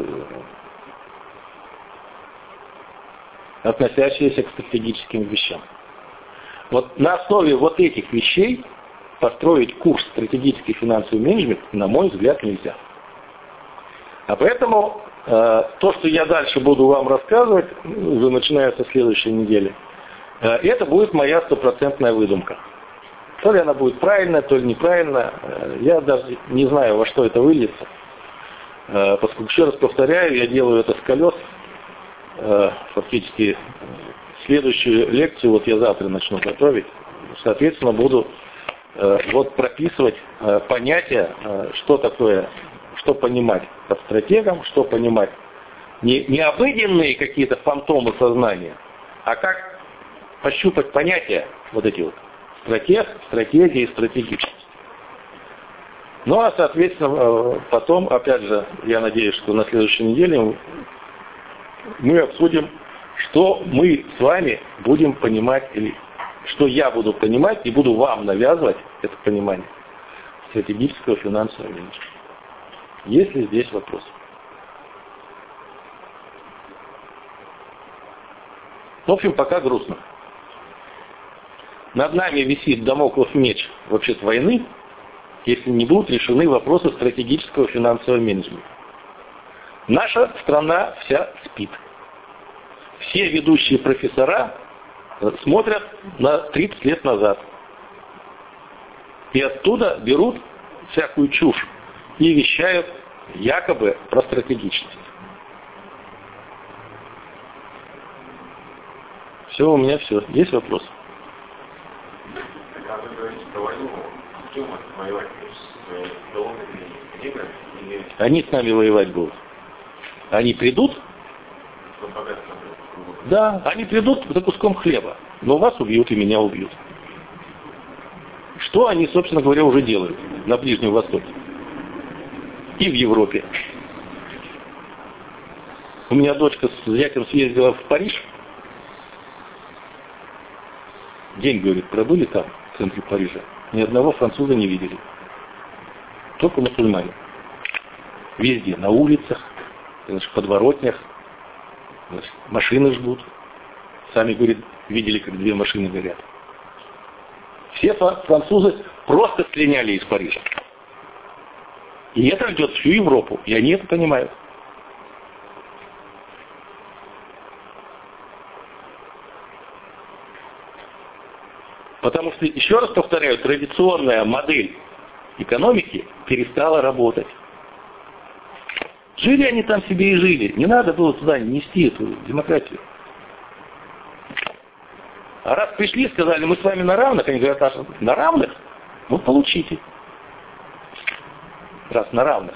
Speaker 1: относящиеся к стратегическим вещам. Вот на основе вот этих вещей построить курс стратегический финансовый менеджмент, на мой взгляд, нельзя. А поэтому э, то, что я дальше буду вам рассказывать, уже начиная со следующей недели, э, это будет моя стопроцентная выдумка. То ли она будет правильная, то ли неправильная, э, я даже не знаю, во что это выльется. Э, поскольку, еще раз повторяю, я делаю это с колес. Э, фактически следующую лекцию, вот я завтра начну готовить, соответственно, буду э, вот прописывать э, понятия, э, что такое, что понимать под стратегом, что понимать не, не обыденные какие-то фантомы сознания, а как пощупать понятия вот эти вот стратег, стратегии и стратегичность. Ну а соответственно потом, опять же, я надеюсь, что на следующей неделе мы обсудим, что мы с вами будем понимать, или что я буду понимать и буду вам навязывать это понимание стратегического финансового менеджмента. Есть ли здесь вопросы? В общем, пока грустно. Над нами висит дамоклов меч вообще-то войны, если не будут решены вопросы стратегического финансового менеджмента. Наша страна вся спит. Все ведущие профессора смотрят на тридцать лет назад. И оттуда берут всякую чушь и вещают якобы про стратегичность. Все, у меня все. Есть вопросы?
Speaker 2: А вы говорите про войну, с кем воевать? С колонными неграми? Или...
Speaker 1: Они с нами воевать будут. Они придут? Да, они придут за куском хлеба, но вас убьют и меня убьют. Что они, собственно говоря, уже делают на Ближнем Востоке и в Европе. У меня дочка с зятем съездила в Париж. День, говорит, пробыли там, в центре Парижа. Ни одного француза не видели. Только мусульмане. Везде, на улицах, в подворотнях. Машины ждут. Сами, говорит, видели, как две машины горят. Все французы просто слиняли из Парижа. И это ждет всю Европу. И они это понимают. Потому что, еще раз повторяю, традиционная модель экономики перестала работать. Жили они там себе и жили. Не надо было туда нести эту демократию. А раз пришли, сказали, мы с вами на равных, они говорят, а на равных? Ну, получите. Раз на равных.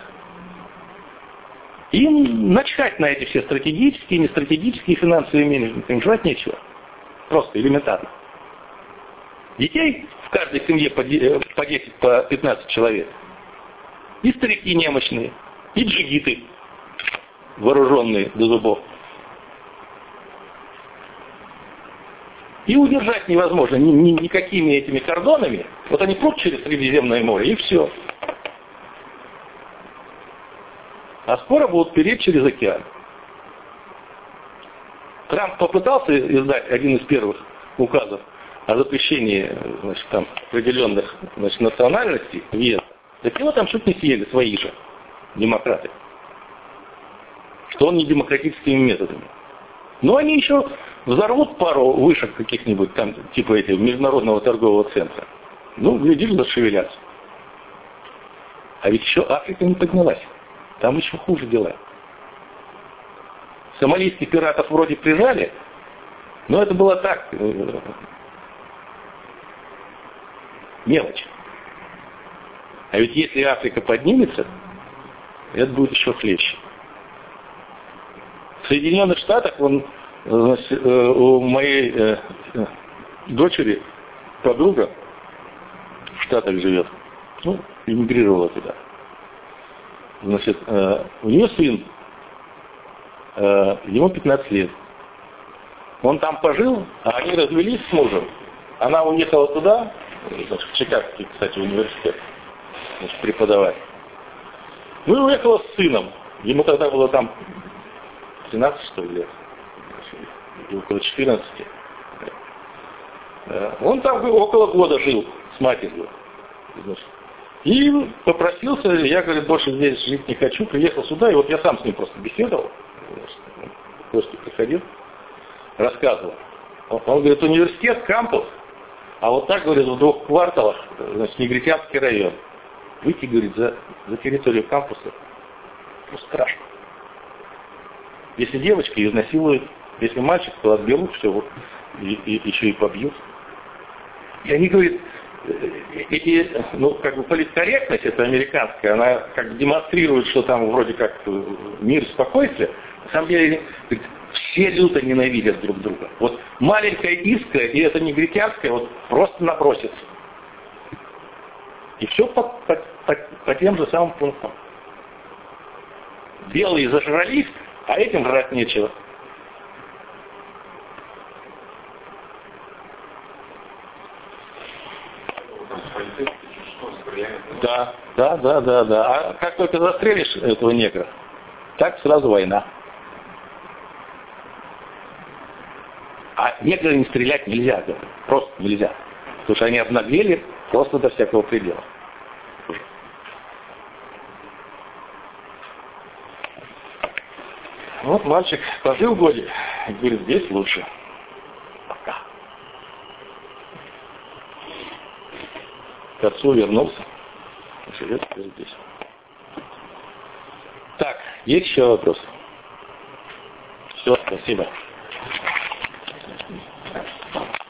Speaker 1: Им начхать на эти все стратегические, нестратегические финансовые менеджменты. Им жрать нечего. Просто элементарно. Детей в каждой семье по десять, по пятнадцать человек. И старики немощные. И джигиты, вооруженные до зубов. И удержать невозможно ни, ни, никакими этими кордонами. Вот они прут через Средиземное море, и все. А скоро будут переть через океан. Трамп попытался издать один из первых указов о запрещении, значит, там, определенных, значит, национальностей въезда. Так его там чуть не съели свои же демократы. Что он не демократическими методами. Но они еще взорвут пару вышек каких-нибудь там, типа этих международного торгового центра. Ну, глядишь, зашевелятся. А ведь еще Африка не поднялась. Там еще хуже дела. Сомалийских пиратов вроде прижали, но это было так, э, мелочь. А ведь если Африка поднимется, это будет еще хлеще. В Соединенных Штатах он, значит, у моей э, дочери подруга в Штатах живет, ну, эмигрировала туда. Значит, э, у нее сын, э, ему пятнадцать лет. Он там пожил, а они развелись с мужем. Она уехала туда, значит, в Чикагский, кстати, университет, значит, преподавать. Ну и уехала с сыном. Ему тогда было там тринадцать, что ли, лет. Около четырнадцати. Он там около года жил с матерью. И попросился, я, говорит, больше здесь жить не хочу, приехал сюда, и вот я сам с ним просто беседовал, просто приходил, рассказывал. Он, он говорит, университет, кампус, а вот так, говорит, в двух кварталах, значит, Негритянский район. Выйти, говорит, за, за территорию кампуса, ну, страшно. Если девочка, ее изнасилуют, если мальчик, то отберут все, вот, и, и еще и побьют. И они говорят, эти, ну, как бы политкорректность, это американская, она как бы демонстрирует, что там вроде как мир, спокойствие. На самом деле, говорит, все люто ненавидят друг друга. Вот маленькая искра, и это негритянская, вот просто набросится. И все по, по, по, по тем же самым пунктам. Белые зажрались, а этим жрать нечего. Да, да, да, да, да. А как только застрелишь этого негра, так сразу война. А негры не стрелять нельзя, да, просто нельзя. Потому что они обнаглели просто до всякого предела. Вот мальчик пожил годик и говорит, здесь лучше. Пока. К отцу вернулся. Живет здесь. Так, есть еще вопросы? Все, спасибо.